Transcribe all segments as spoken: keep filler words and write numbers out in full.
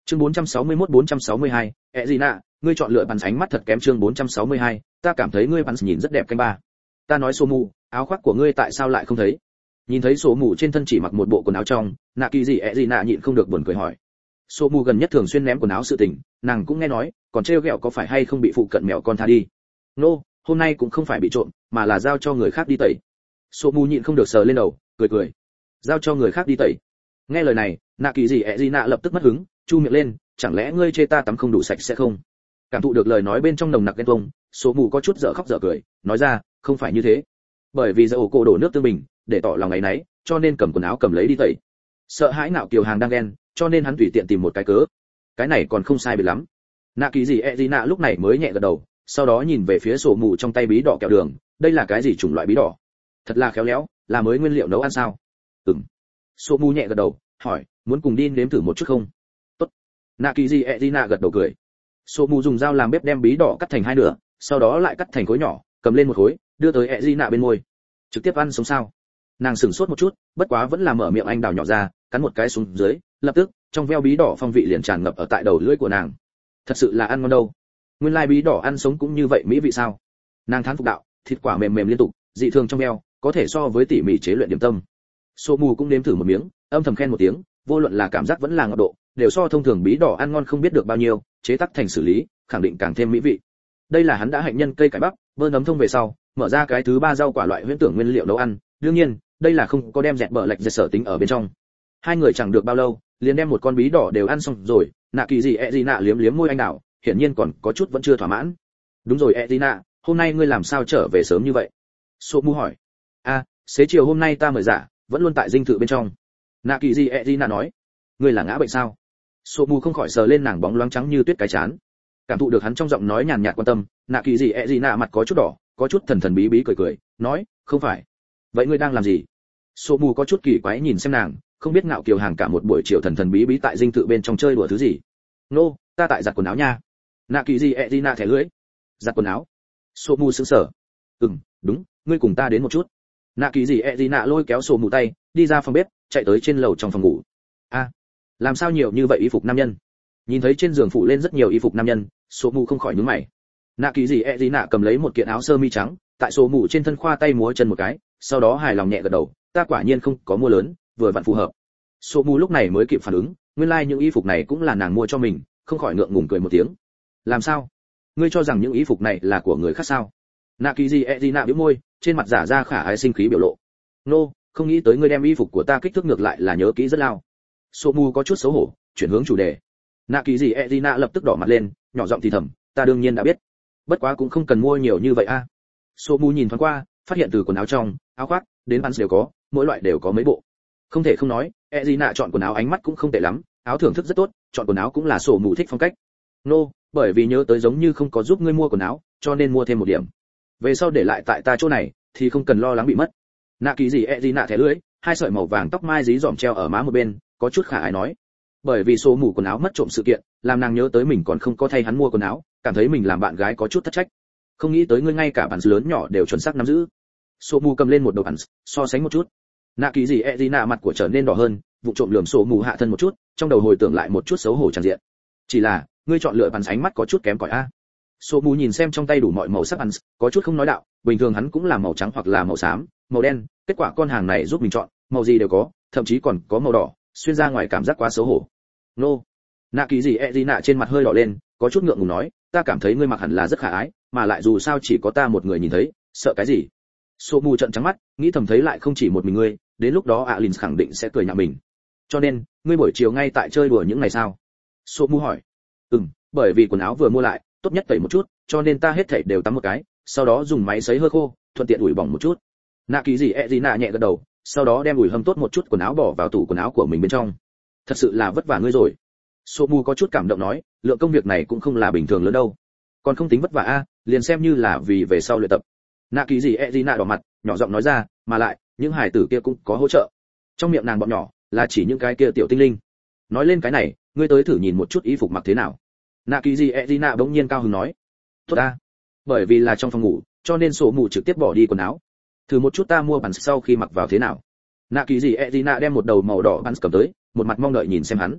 Chương bốn trăm sáu mươi mốt bốn trăm sáu mươi hai, Ezina, ngươi chọn lựa bắn ánh mắt thật kém. Chương bốn trăm sáu mươi hai, ta cảm thấy ngươi bắn nhìn rất đẹp canh ba. Ta nói Số Mù, áo khoác của ngươi tại sao lại không thấy? Nhìn thấy Số Mù trên thân chỉ mặc một bộ quần áo trong, nạ kỳ gì Ezina nhịn không được buồn cười hỏi. Số Mù gần nhất thường xuyên ném quần áo sự tình, nàng cũng nghe nói, còn trêu ghẹo có phải hay không bị phụ cận mèo con tha đi. Nô, no, hôm nay cũng không phải bị trộm, mà là giao cho người khác đi tẩy. Số Mù nhịn không được sờ lên đầu, cười cười. Giao cho người khác đi tẩy. Nghe lời này, nạ kỳ gì Ezina lập tức mất hứng, chu miệng lên, chẳng lẽ ngươi chê ta tắm không đủ sạch sẽ không? Cảm thụ được lời nói bên trong nồng nặc ghen tuông, Số Mù có chút dở khóc dở cười, nói ra, không phải như thế. Bởi vì giờ ổ cổ đổ nước tương bình, để tỏ lòng ấy nấy, cho nên cầm quần áo cầm lấy đi tẩy. Sợ hãi nạo kiều hàng đang ghen, cho nên hắn tùy tiện tìm một cái cớ. Cái này còn không sai biệt lắm. Nạ kỳ gì Ezina lúc này mới nhẹ gật đầu, sau đó nhìn về phía Số Mù trong tay bí đỏ kẹo đường, đây là cái gì chủng loại bí đỏ? Thật là khéo léo, là mới nguyên liệu nấu ăn sao? Ừm. Số Mù nhẹ gật đầu, hỏi, muốn cùng đi nếm thử một chút không? Tốt. Nạ kỳ gì Ezina gật đầu cười. Số Mù dùng dao làm bếp đem bí đỏ cắt thành hai nửa, sau đó lại cắt thành khối nhỏ, cầm lên một khối, đưa tới Ezina bên môi. Trực tiếp ăn sống sao? Nàng sửng sốt một chút, bất quá vẫn là mở miệng anh đào nhỏ ra, cắn một cái xuống dưới, lập tức, trong veo bí đỏ phong vị liền tràn ngập ở tại đầu lưỡi của nàng. Thật sự là ăn ngon đâu. Nguyên lai bí đỏ ăn sống cũng như vậy mỹ vị sao? Nàng thán phục đạo, thịt quả mềm mềm liên tục, dị thường trong veo, có thể so với tỉ mỉ chế luyện điểm tâm. Số Mù cũng nếm thử một miếng, âm thầm khen một tiếng, vô luận là cảm giác vẫn là ngọt độ, đều so thông thường bí đỏ ăn ngon không biết được bao nhiêu, chế tác thành xử lý, khẳng định càng thêm mỹ vị. Đây là hắn đã hạnh nhân cây cải bắp, bơ nấm thông về sau, mở ra cái thứ ba rau quả loại huyễn tưởng nguyên liệu nấu ăn, đương nhiên, đây là không có đem dẹt bờ lệch dẹt sở tính ở bên trong. Hai người chẳng được bao lâu, liền đem một con bí đỏ đều ăn xong rồi, nạ kỳ gì Ezina liếm liếm môi anh đào, hiển nhiên còn có chút vẫn chưa thỏa mãn. Đúng rồi Ezina, hôm nay ngươi làm sao trở về sớm như vậy? Số Mù hỏi. A, xế chiều hôm nay ta mời giả, vẫn luôn tại dinh thự bên trong. Nạ kỳ gì Ezina nói. Ngươi là ngã bệnh sao? Số Mù không khỏi sờ lên nàng bóng loáng trắng như tuyết cái chán. Cảm thụ được hắn trong giọng nói nhàn nhạt quan tâm, nạ kỳ gì Ezina mặt có chút đỏ, có chút thần thần bí bí cười cười, nói, không phải. Vậy ngươi đang làm gì? Số Mù có chút kỳ quái nhìn xem nàng, không biết ngạo kiều hàng cả một buổi chiều thần thần bí bí tại dinh thự bên trong chơi đùa thứ gì. Nô, no, ta tại giặt quần áo nha. Nạ kỳ gì Ezina thẻ lưỡi. Giặt quần áo? Số Mù sững sờ. Ừm, đúng, ngươi cùng ta đến một chút. Nạ kỳ gì Ezina lôi kéo Số Mù tay, đi ra phòng bếp, chạy tới trên lầu trong phòng ngủ. A, làm sao nhiều như vậy y phục nam nhân? Nhìn thấy trên giường phủ lên rất nhiều y phục nam nhân, Số Mù không khỏi nhướng mày. Nạ kỳ gì Ezina cầm lấy một kiện áo sơ mi trắng, tại Số Mù trên thân khoa tay múa chân một cái, sau đó hài lòng nhẹ gật đầu, ta quả nhiên không có mua lớn, vừa vặn phù hợp. Số Mù lúc này mới kịp phản ứng, nguyên lai like những y phục này cũng là nàng mua cho mình, không khỏi ngượng ngùng cười một tiếng. Làm sao? Ngươi cho rằng những y phục này là của người khác sao? Nạ kỳ gì Ezina bĩu môi, trên mặt giả ra khả ái sinh khí biểu lộ. Nô, no, không nghĩ tới ngươi đem y phục của ta kích thước ngược lại là nhớ kỹ rất lao. Số Mù có chút xấu hổ, chuyển hướng chủ đề. Nạ kỳ gì Ezina lập tức đỏ mặt lên, nhỏ giọng thì thầm, ta đương nhiên đã biết, bất quá cũng không cần mua nhiều như vậy a. À. Số Mù nhìn thoáng qua, phát hiện từ quần áo trong, áo khoác đến pants đều có, mỗi loại đều có mấy bộ. Không thể không nói, Ezina chọn quần áo ánh mắt cũng không tệ lắm, áo thưởng thức rất tốt, chọn quần áo cũng là Số Mù thích phong cách. Nô, no, bởi vì nhớ tới giống như không có giúp ngươi mua quần áo, cho nên mua thêm một điểm. Về sau để lại tại ta chỗ này, thì không cần lo lắng bị mất. Nạ kỳ gì Ezina thẻ lưỡi, hai sợi màu vàng tóc mai dí dỏm treo ở má một bên, có chút khả ái nói. Bởi vì Số Mù quần áo mất trộm sự kiện, làm nàng nhớ tới mình còn không có thay hắn mua quần áo, cảm thấy mình làm bạn gái có chút thất trách. Không nghĩ tới ngươi ngay cả bản lớn nhỏ đều chuẩn xác nắm giữ. Số Mù cầm lên một đầu bản, so sánh một chút. Nạ kỳ gì Ezina mặt của trở nên đỏ hơn, vụ trộm lườm Số Mù hạ thân một chút, trong đầu hồi tưởng lại một chút xấu hổ tràn diện. Chỉ là, ngươi chọn lựa bản ánh mắt có chút kém cỏi a. Số Mù nhìn xem trong tay đủ mọi màu sắc bản, có chút không nói đạo, bình thường hắn cũng là màu trắng hoặc là màu xám, màu đen, kết quả con hàng này giúp mình chọn, màu gì đều có, thậm chí còn có màu đỏ, xuyên ra ngoài cảm giác quá xấu hổ. Nô. Nạ kỳ gì Ezina trên mặt hơi đỏ lên, có chút ngượng ngùng nói, ta cảm thấy ngươi mặc hẳn là rất khả ái, mà lại dù sao chỉ có ta một người nhìn thấy, sợ cái gì? Số Mù trợn trắng mắt, nghĩ thầm thấy lại không chỉ một mình ngươi, đến lúc đó Alin khẳng định sẽ cười nhạo mình. Cho nên, ngươi buổi chiều ngay tại chơi đùa những ngày sao? Số Mù hỏi. Ừm, bởi vì quần áo vừa mua lại, tốt nhất tẩy một chút, cho nên ta hết thảy đều tắm một cái, sau đó dùng máy sấy hơi khô, thuận tiện ủi bỏng một chút. Nạ kỳ gì Ezina nhẹ gật đầu, sau đó đem ủi hâm tốt một chút quần áo bỏ vào tủ quần áo của mình bên trong. Thật sự là vất vả ngươi rồi. Số Mù có chút cảm động nói, lượng công việc này cũng không là bình thường lớn đâu. Còn không tính vất vả a, liền xem như là vì về sau luyện tập. Nạ kỳ gì Ezina đỏ mặt, nhỏ giọng nói ra, mà lại, những hải tử kia cũng có hỗ trợ. Trong miệng nàng bọn nhỏ, là chỉ những cái kia tiểu tinh linh. Nói lên cái này, ngươi tới thử nhìn một chút y phục mặc thế nào. Nạ kỳ gì Ezina bỗng nhiên cao hứng nói. Tốt a. Bởi vì là trong phòng ngủ, cho nên Số Mù trực tiếp bỏ đi quần áo. Thử một chút ta mua bản sau khi mặc vào thế nào. Nạ kỳ gì Ezina đem một đầu màu đỏ pants cầm tới, một mặt mong đợi nhìn xem hắn.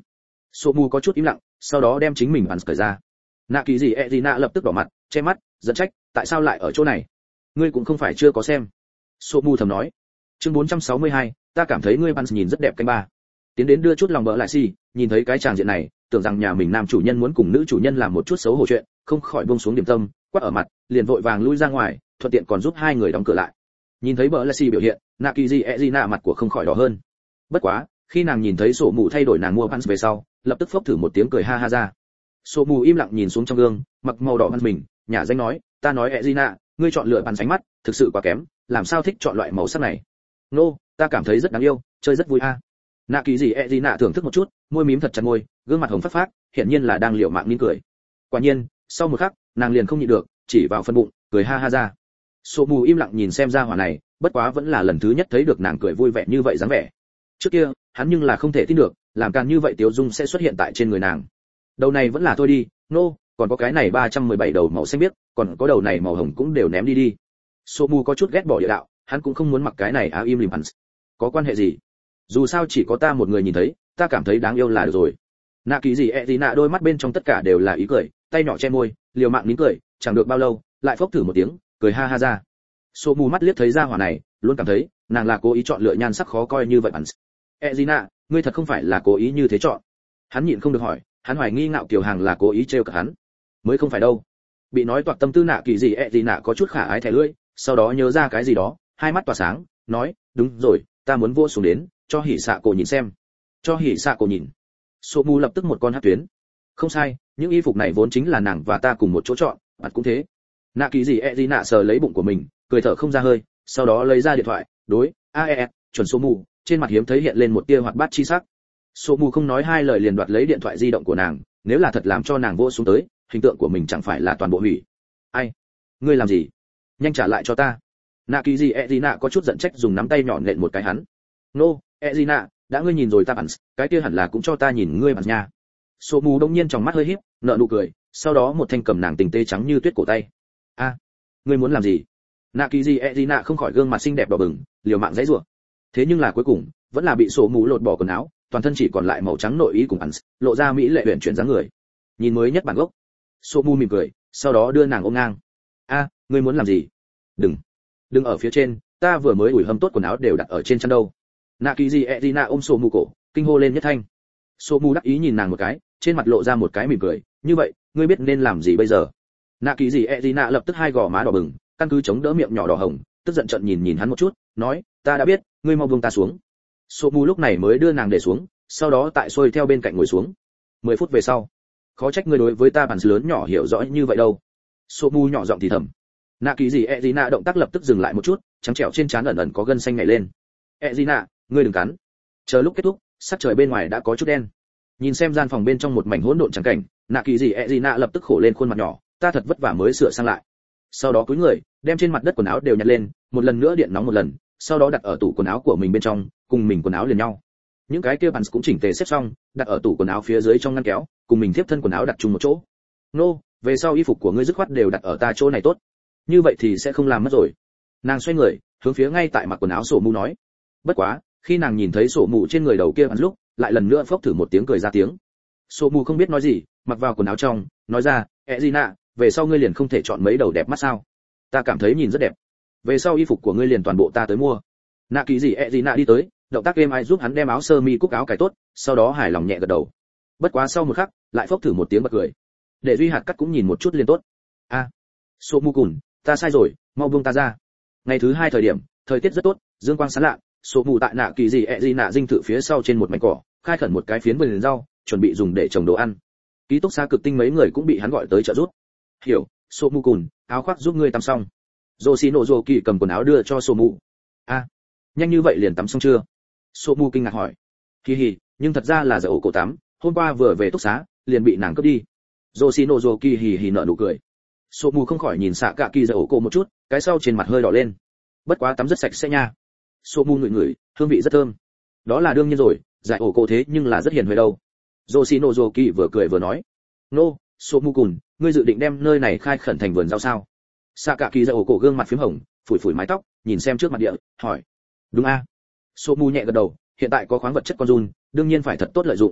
Sô mù có chút im lặng, sau đó đem chính mình bắn cởi ra. Nạ kỳ gì Ezina lập tức đỏ mặt, che mắt, giận trách, tại sao lại ở chỗ này? Ngươi cũng không phải chưa có xem. Sô mù thầm nói. Chương bốn trăm sáu mươi hai, ta cảm thấy ngươi bắn nhìn rất đẹp canh ba. Tiến đến đưa chút lòng bỡ lại xì, nhìn thấy cái tràng diện này, tưởng rằng nhà mình nam chủ nhân muốn cùng nữ chủ nhân làm một chút xấu hổ chuyện, không khỏi buông xuống điểm tâm, quát ở mặt, liền vội vàng lui ra ngoài, thuận tiện còn giúp hai người đóng cửa lại. Nhìn thấy bỡ lại xì biểu hiện, Nạ kỳ gì Ezina mặt của không khỏi đỏ hơn. Bất quá, khi nàng nhìn thấy sổ mù thay đổi nàng mua pants về sau, lập tức phốc thử một tiếng cười ha ha ra. Sổ mù im lặng nhìn xuống trong gương, mặc màu đỏ pants mình, nhả danh nói, ta nói Ezina, ngươi chọn lựa pants ánh mắt, thực sự quá kém, làm sao thích chọn loại màu sắc này? Nô, no, ta cảm thấy rất đáng yêu, chơi rất vui a. À. Nạ kỳ gì Ezina thưởng thức một chút, môi mím thật chặt môi, gương mặt hồng phát phát, hiển nhiên là đang liều mạng nín cười. Quả nhiên, sau một khắc, nàng liền không nhịn được, chỉ vào phân bụng, cười ha ha ra. Sổ mù im lặng nhìn xem ra hỏa này, bất quá vẫn là lần thứ nhất thấy được nàng cười vui vẻ như vậy dáng vẻ. Trước kia, hắn nhưng là không thể tin được, làm càng như vậy Tiếu Dung sẽ xuất hiện tại trên người nàng. Đầu này vẫn là thôi đi, nô, no, còn có cái này ba trăm mười bảy đầu màu xanh biếc, còn có đầu này màu hồng cũng đều ném đi đi. Sô Mu có chút ghét bỏ địa đạo, hắn cũng không muốn mặc cái này áo im lìm pants. Có quan hệ gì? Dù sao chỉ có ta một người nhìn thấy, ta cảm thấy đáng yêu là được rồi. Nạ kỳ gì Ezina đôi mắt bên trong tất cả đều là ý cười, tay nhỏ che môi, liều mạng nín cười, chẳng được bao lâu, lại phốc thử một tiếng, cười ha ha ra. Sô Mu mắt liếc thấy ra hỏa này, luôn cảm thấy, nàng là cố ý chọn lựa nhan sắc khó coi như vậy pants. Ezina, ngươi thật không phải là cố ý như thế chọn. Hắn nhịn không được hỏi, hắn hoài nghi Ngạo Kiều Hàng là cố ý trêu cả hắn. Mới không phải đâu. Bị nói toạc tâm tư Nạ kỳ gì Ezina có chút khả ái thẻ lưỡi, sau đó nhớ ra cái gì đó, hai mắt tỏa sáng, nói, đúng rồi, ta muốn vô xuống đến, cho hỉ xạ cổ nhìn xem. Cho hỉ xạ cổ nhìn. Sô Mu lập tức một con hất tuyến. Không sai, những y phục này vốn chính là nàng và ta cùng một chỗ chọn, mặt cũng thế. Nạ kỳ gì Ezina sờ lấy bụng của mình, cười thở không ra hơi, sau đó lấy ra điện thoại, đối, a e ét, chuẩn Sô Mu, trên mặt hiếm thấy hiện lên một tia hoạt bát chi sắc. Sô Mu không nói hai lời liền đoạt lấy điện thoại di động của nàng, nếu là thật làm cho nàng vô xuống tới, hình tượng của mình chẳng phải là toàn bộ hủy. Ai? Ngươi làm gì? Nhanh trả lại cho ta. Nạ kỳ gì Ezina có chút giận trách dùng nắm tay nhỏ nện một cái hắn. Nô, no, Ezina, đã ngươi nhìn rồi ta bắn, cái kia hẳn là cũng cho ta nhìn ngươi bắn nha. Sô Mu đông nhiên trong mắt hơi híp, nở nụ cười, sau đó một thanh cầm nàng tình tê trắng như tuyết cổ tay. A, ngươi muốn làm gì? Nạ kỳ gì Ezina không khỏi gương mặt xinh đẹp đỏ bừng, liều mạng giãy giụa. Thế nhưng là cuối cùng, vẫn là bị Sô Mu lột bỏ quần áo, toàn thân chỉ còn lại màu trắng nội y cùng bắn, lộ ra mỹ lệ huyền chuyển dáng người. Nhìn mới nhất bản gốc. Sô Mu mỉm cười, sau đó đưa nàng ôm ngang. A, ngươi muốn làm gì? Đừng, đừng ở phía trên, ta vừa mới ủi hâm tốt quần áo đều đặt ở trên chân đâu. Nạ kỳ gì Ezina ôm Sô Mu cổ, kinh hô lên nhất thanh. Sô Mu đắc ý nhìn nàng một cái, trên mặt lộ ra một cái mỉm cười, như vậy, ngươi biết nên làm gì bây giờ? Nạ kỳ gì Ezina lập tức hai gò má đỏ bừng, căn cứ chống đỡ miệng nhỏ đỏ hồng, tức giận trợn nhìn nhìn hắn một chút, nói, ta đã biết, ngươi mau buông ta xuống. Sô Mu lúc này mới đưa nàng để xuống, sau đó tại xuôi theo bên cạnh ngồi xuống. Mười phút về sau, khó trách ngươi đối với ta bản lớn nhỏ hiểu rõ như vậy đâu. Sô Mu nhỏ giọng thì thầm. Nạ kỳ gì Ezina động tác lập tức dừng lại một chút, trắng trẻo trên trán ẩn ẩn có gân xanh nhảy lên. Ezina, ngươi đừng cắn. Chờ lúc kết thúc, sắc trời bên ngoài đã có chút đen. Nhìn xem gian phòng bên trong một mảnh hỗn độn trắng cảnh, Nạ kỳ gì Ezina lập tức khổ lên khuôn mặt nhỏ, ta thật vất vả mới sửa sang lại. Sau đó cúi người, đem trên mặt đất quần áo đều nhặt lên, một lần nữa điện nóng một lần, sau đó đặt ở tủ quần áo của mình bên trong, cùng mình quần áo liền nhau. Những cái kia pants cũng chỉnh tề xếp xong, đặt ở tủ quần áo phía dưới trong ngăn kéo, cùng mình tiếp thân quần áo đặt chung một chỗ. Nô, no, về sau y phục của ngươi dứt khoát đều đặt ở ta chỗ này tốt. Như vậy thì sẽ không làm mất rồi. Nàng xoay người, hướng phía ngay tại mặc quần áo Sổ Mù nói. Bất quá, khi nàng nhìn thấy Sổ Mù trên người đầu kia pants lúc, lại lần nữa phốc thử một tiếng cười ra tiếng. Sổ Mù không biết nói gì, mặc vào quần áo trong, nói ra, Ezina, về sau ngươi liền không thể chọn mấy đầu đẹp mắt sao? Ta cảm thấy nhìn rất đẹp. Về sau y phục của ngươi liền toàn bộ ta tới mua. Nạ kỳ gì Ezina đi tới, động tác êm ai giúp hắn đem áo sơ mi cúc áo cài tốt, sau đó hài lòng nhẹ gật đầu. Bất quá sau một khắc, lại phốc thử một tiếng bật cười. Để Duy Hạt cắt cũng nhìn một chút liền tốt. A, à, Sô Mu Cùn, ta sai rồi, mau buông ta ra. Ngày thứ hai thời điểm, thời tiết rất tốt, dương quang sáng lạ, Sô Mu tại Nạ kỳ gì Ezina dinh thự phía sau trên một mảnh cỏ, khai khẩn một cái phiến vườn rau, chuẩn bị dùng để trồng đồ ăn. Ký túc xá cực tinh mấy người cũng bị hắn gọi tới trợ giúp. Hiểu, Sô Mu Cùn, áo khoác giúp ngươi tắm xong. Yoshino Zoki cầm quần áo đưa cho Sô Mu. A, nhanh như vậy liền tắm xong chưa? Sô Mu kinh ngạc hỏi. Kỳ hì, nhưng thật ra là giờ ổ cổ tắm, hôm qua vừa về túc xá, liền bị nàng cướp đi. Yoshino Zoki hì hì nở nụ cười. Sô Mu không khỏi nhìn xạ cả kỳ giờ ổ cổ một chút, cái sau trên mặt hơi đỏ lên. Bất quá tắm rất sạch sẽ nha. Sô Mu ngửi ngửi, hương vị rất thơm. Đó là đương nhiên rồi, giải ổ cổ thế nhưng là rất hiền huệ đâu. Yoshino Zoki vừa cười vừa nói. Nô, no, Sô Mu Cùn, ngươi dự định đem nơi này khai khẩn thành vườn rau sao? Xạ cả kỳ giờ ổ cổ gương mặt phím hồng, phủi phủi mái tóc, nhìn xem trước mặt địa, hỏi. Đúng a. Sô Mu nhẹ gật đầu, hiện tại có khoáng vật chất con giun, đương nhiên phải thật tốt lợi dụng.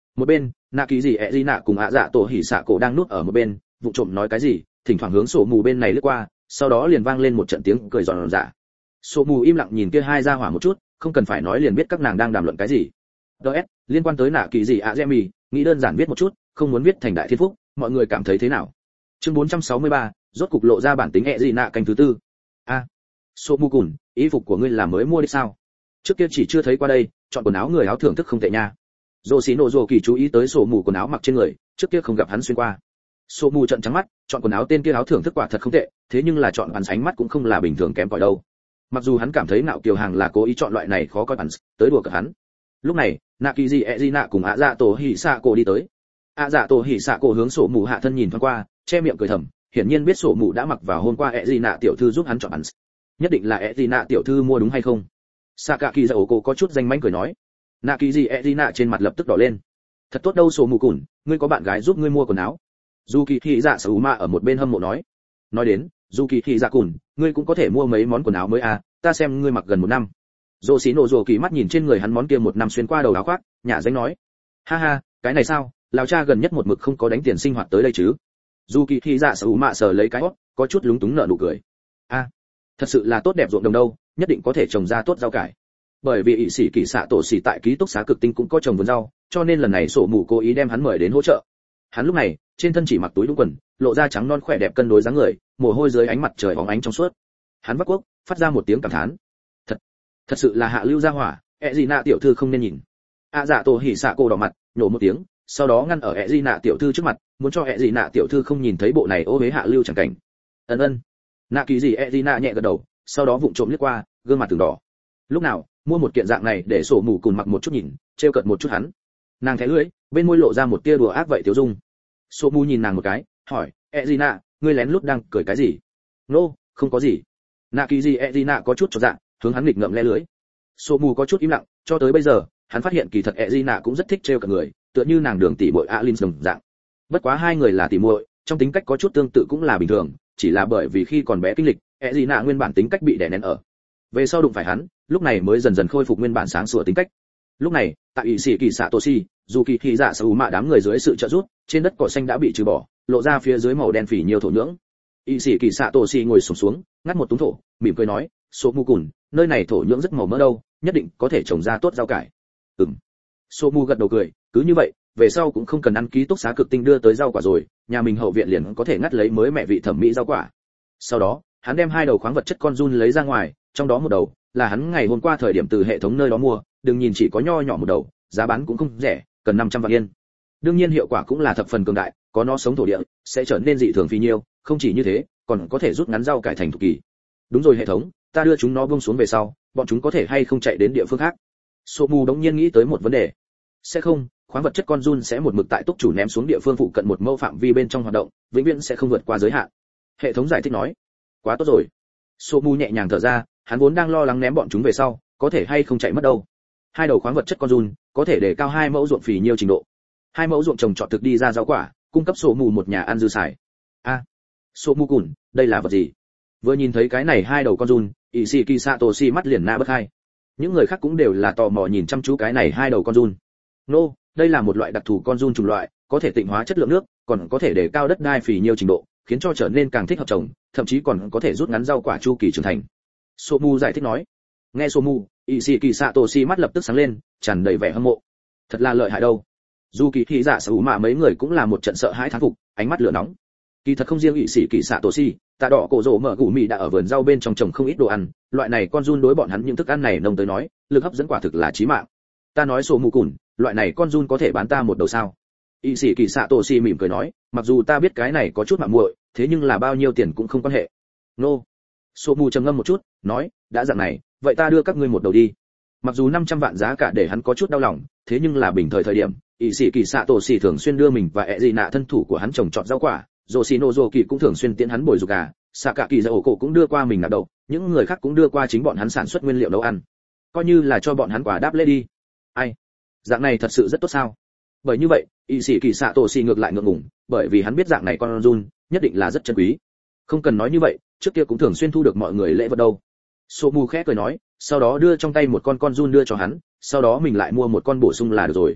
Một bên, nạ kỳ gì ẹ gì nạ cùng ạ dạ tổ hỉ xạ cổ đang núp ở một bên, vụ trộm nói cái gì, thỉnh thoảng hướng sổ mù bên này lướt qua, sau đó liền vang lên một trận tiếng cười giòn giả. Sổ mù im lặng nhìn kia hai gia hỏa một chút, không cần phải nói liền biết các nàng đang đàm luận cái gì. ds liên quan tới nạ kỳ gì ạ Gemi, nghĩ đơn giản viết một chút, không muốn viết thành đại thiên phúc, mọi người cảm thấy thế nào? Chương bốn trăm sáu mươi ba, rốt cục lộ ra bản tính ẹ gì nạ canh thứ tư. A, sổ mù cùn, y phục của ngươi là mới mua đi sao? Trước kia chỉ chưa thấy qua đây, chọn quần áo người áo thưởng thức không tệ nha. Dô xí nổ dô kỳ chú ý tới sổ mù quần áo mặc trên người, trước kia không gặp hắn xuyên qua. Sổ mù trợn trắng mắt, chọn quần áo tên kia áo thưởng thức quả thật không tệ, thế nhưng là chọn bắn ánh mắt cũng không là bình thường kém cỏi đâu. Mặc dù hắn cảm thấy nạo kiều hàng là cố ý chọn loại này khó coi bắn, tới đùa cợt hắn. Lúc này, nạ kỳ gì ezina cùng ạ dạ tổ hỉ xạ cổ đi tới. ạ dạ tổ hỉ xạ cổ hướng sổ mù hạ thân nhìn thoáng qua, che miệng cười thầm, hiển nhiên biết sổ mù đã mặc vào hôm qua ezina tiểu thư giúp hắn chọn bắn. Nhất định là ezina tiểu thư mua đúng hay không? Saka kỳ dầu cổ có chút danh mánh cười nói. Nạ kỳ gì ezina trên mặt lập tức đỏ lên. Thật tốt đâu sổ mù cùn, ngươi có bạn gái giúp ngươi mua quần áo. Dù kỳ thị dạ sở ma ở một bên hâm mộ nói. Nói đến, dù kỳ thị dạ cùn, ngươi cũng có thể mua mấy món quần áo mới à, ta xem ngươi mặc gần một năm. Dô xí nổ dô kỳ mắt nhìn trên người hắn món kia một năm xuyên qua đầu áo khoác, nhả danh nói. Ha ha, cái này sao, lão cha gần nhất một mực không có đánh tiền sinh hoạt tới đây chứ. Dù kỳ thị dạ sở ma sờ lấy cái hót, có chút lúng túng nở nụ cười. A, thật sự là tốt đẹp ruộng đồng đâu, nhất định có thể trồng ra tốt rau cải. Bởi vì ỷ sĩ kỳ xạ tổ xỉ tại ký túc xá cực tinh cũng có trồng vườn rau, cho nên lần này sổ mù cố ý đem hắn mời đến hỗ trợ. Hắn lúc này trên thân chỉ mặc túi đúng quần, lộ ra trắng non khỏe đẹp cân đối dáng người, mồ hôi dưới ánh mặt trời óng ánh trong suốt. Hắn vắt quốc phát ra một tiếng cảm thán. Thật, thật sự là hạ lưu gia hỏa, ẹ gì nạ tiểu thư không nên nhìn. A dạ tổ hỉ xạ cô đỏ mặt, nhổ một tiếng, sau đó ngăn ở ẹ gì nạ tiểu thư trước mặt, muốn cho ẹ gì nạ tiểu thư không nhìn thấy bộ này ô uế hạ lưu chẳng cảnh. Ân ân. Nạ kỳ gì ẹ gì nạ nhẹ gật đầu, sau đó vụng trộm liếc qua, gương mặt từng đỏ. Lúc nào mua một kiện dạng này để sổ mù cùn mặc một chút nhìn, trêu cợt một chút hắn. Nàng thé lưỡi, bên môi lộ ra một tia đùa ác vậy tiểu dung. Sổ mù nhìn nàng một cái, hỏi, ẹ gì nạ, ngươi lén lút đang cười cái gì? Nô, no, không có gì. Nạ kỳ gì ẹ gì nạ có chút chột dạ, hướng hắn nghịch ngợm le lưỡi. Sổ mù có chút im lặng, cho tới bây giờ, hắn phát hiện kỳ thật ẹ gì nạ cũng rất thích trêu cả người, tựa như nàng đường tỷ muội Alin đồng dạng. Bất quá hai người là tỷ muội, trong tính cách có chút tương tự cũng là bình thường, chỉ là bởi vì khi còn bé kinh lịch, ẹ gì nạ nguyên bản tính cách bị đè nén ở. Về sau đụng phải hắn, lúc này mới dần dần khôi phục nguyên bản sáng sủa tính cách. Lúc này, tại ỷ sĩ kỳ xạ toshi, dù kỳ thị dạ sở mạ đám người dưới sự trợ giúp, trên đất cỏ xanh đã bị trừ bỏ, lộ ra phía dưới màu đen phỉ nhiều thổ nhưỡng. ỷ sĩ kỳ xạ toshi ngồi xổm xuống, ngắt một túng thổ, mỉm cười nói, số mu cùn, nơi này thổ nhưỡng rất màu mỡ đâu, nhất định có thể trồng ra tốt rau cải. Ừm. Số mu gật đầu cười, cứ như vậy, về sau cũng không cần ăn ký túc xá cực tinh đưa tới rau quả rồi, nhà mình hậu viện liền có thể ngắt lấy mới mẹ vị thẩm mỹ rau quả. Sau đó, hắn đem hai đầu khoáng vật chất con giun lấy ra ngoài, trong đó một đầu là hắn ngày hôm qua thời điểm từ hệ thống nơi đó mua, đừng nhìn chỉ có nho nhỏ một đầu, giá bán cũng không rẻ, cần năm trăm vạn yên. Đương nhiên hiệu quả cũng là thập phần cường đại, có nó sống thổ địa sẽ trở nên dị thường phi nhiêu, không chỉ như thế, còn có thể rút ngắn rau cải thành thục kỳ. Đúng rồi hệ thống, ta đưa chúng nó buông xuống về sau, bọn chúng có thể hay không chạy đến địa phương khác? Sô Mù đống nhiên nghĩ tới một vấn đề. Sẽ không, khoáng vật chất con giun sẽ một mực tại túc chủ ném xuống địa phương phụ cận một mẫu phạm vi bên trong hoạt động, vĩnh viễn sẽ không vượt qua giới hạn. Hệ thống giải thích nói. Quá tốt rồi. Sô Mù nhẹ nhàng thở ra, hắn vốn đang lo lắng ném bọn chúng về sau, có thể hay không chạy mất đâu. Hai đầu khoáng vật chất con giun có thể để cao hai mẫu ruộng phì nhiêu trình độ. Hai mẫu ruộng trồng trọt thực đi ra rau quả, cung cấp Sô Mù một nhà ăn dư xài. A, à, Sô Mù cùn, đây là vật gì? Vừa nhìn thấy cái này hai đầu con giun, Ishiki Satoshi mắt liền na bất hai. Những người khác cũng đều là tò mò nhìn chăm chú cái này hai đầu con giun. Nô, no, đây là một loại đặc thù con giun chủng loại, có thể tịnh hóa chất lượng nước, còn có thể để cao đất đai phì nhiêu trình độ, khiến cho trở nên càng thích hợp trồng, thậm chí còn có thể rút ngắn rau quả chu kỳ trưởng thành. Somu giải thích nói. Nghe Somu, Ishiki Satoshi mắt lập tức sáng lên, tràn đầy vẻ hâm mộ. Thật là lợi hại đâu. Dù kỳ thị giả sở mạ mấy người cũng là một trận sợ hãi thán phục, ánh mắt lửa nóng. Kỳ thật không riêng Ishiki Satoshi, tạ đỏ cổ rổ mở gù mì đã ở vườn rau bên trong trồng không ít đồ ăn, loại này con giun đối bọn hắn những thức ăn này nông tới nói, lực hấp dẫn quả thực là chí mạng. Ta nói Somu cùn, loại này con giun có thể bán ta một đầu sao? Ishiki Satoshi mỉm cười nói, mặc dù ta biết cái này có chút mạo muội, thế nhưng là bao nhiêu tiền cũng không quan hệ. Nô. No. Somu trầm ngâm một chút, nói, đã dạng này, vậy ta đưa các ngươi một đầu đi. Mặc dù năm trăm vạn giá cả để hắn có chút đau lòng, thế nhưng là bình thời thời điểm, Ishiki Satoshi thường xuyên đưa mình và Ezina thân thủ của hắn trồng trọt rau quả, Yoshino Zoki cũng thường xuyên tiễn hắn bồi dục gà, Sakaki Zaoko cũng đưa qua mình nạp đậu, những người khác cũng đưa qua chính bọn hắn sản xuất nguyên liệu nấu ăn. Coi như là cho bọn hắn quả đáp lễ đi. Ai? Dạng này thật sự rất tốt sao? Bởi như vậy, Ishiki Satoshi ngược lại ngượng ngùng, bởi vì hắn biết dạng này con giun nhất định là rất chân quý. Không cần nói như vậy, trước kia cũng thường xuyên thu được mọi người lễ vật đâu. Somu khẽ cười nói, sau đó đưa trong tay một con con giun đưa cho hắn, sau đó mình lại mua một con bổ sung là được rồi.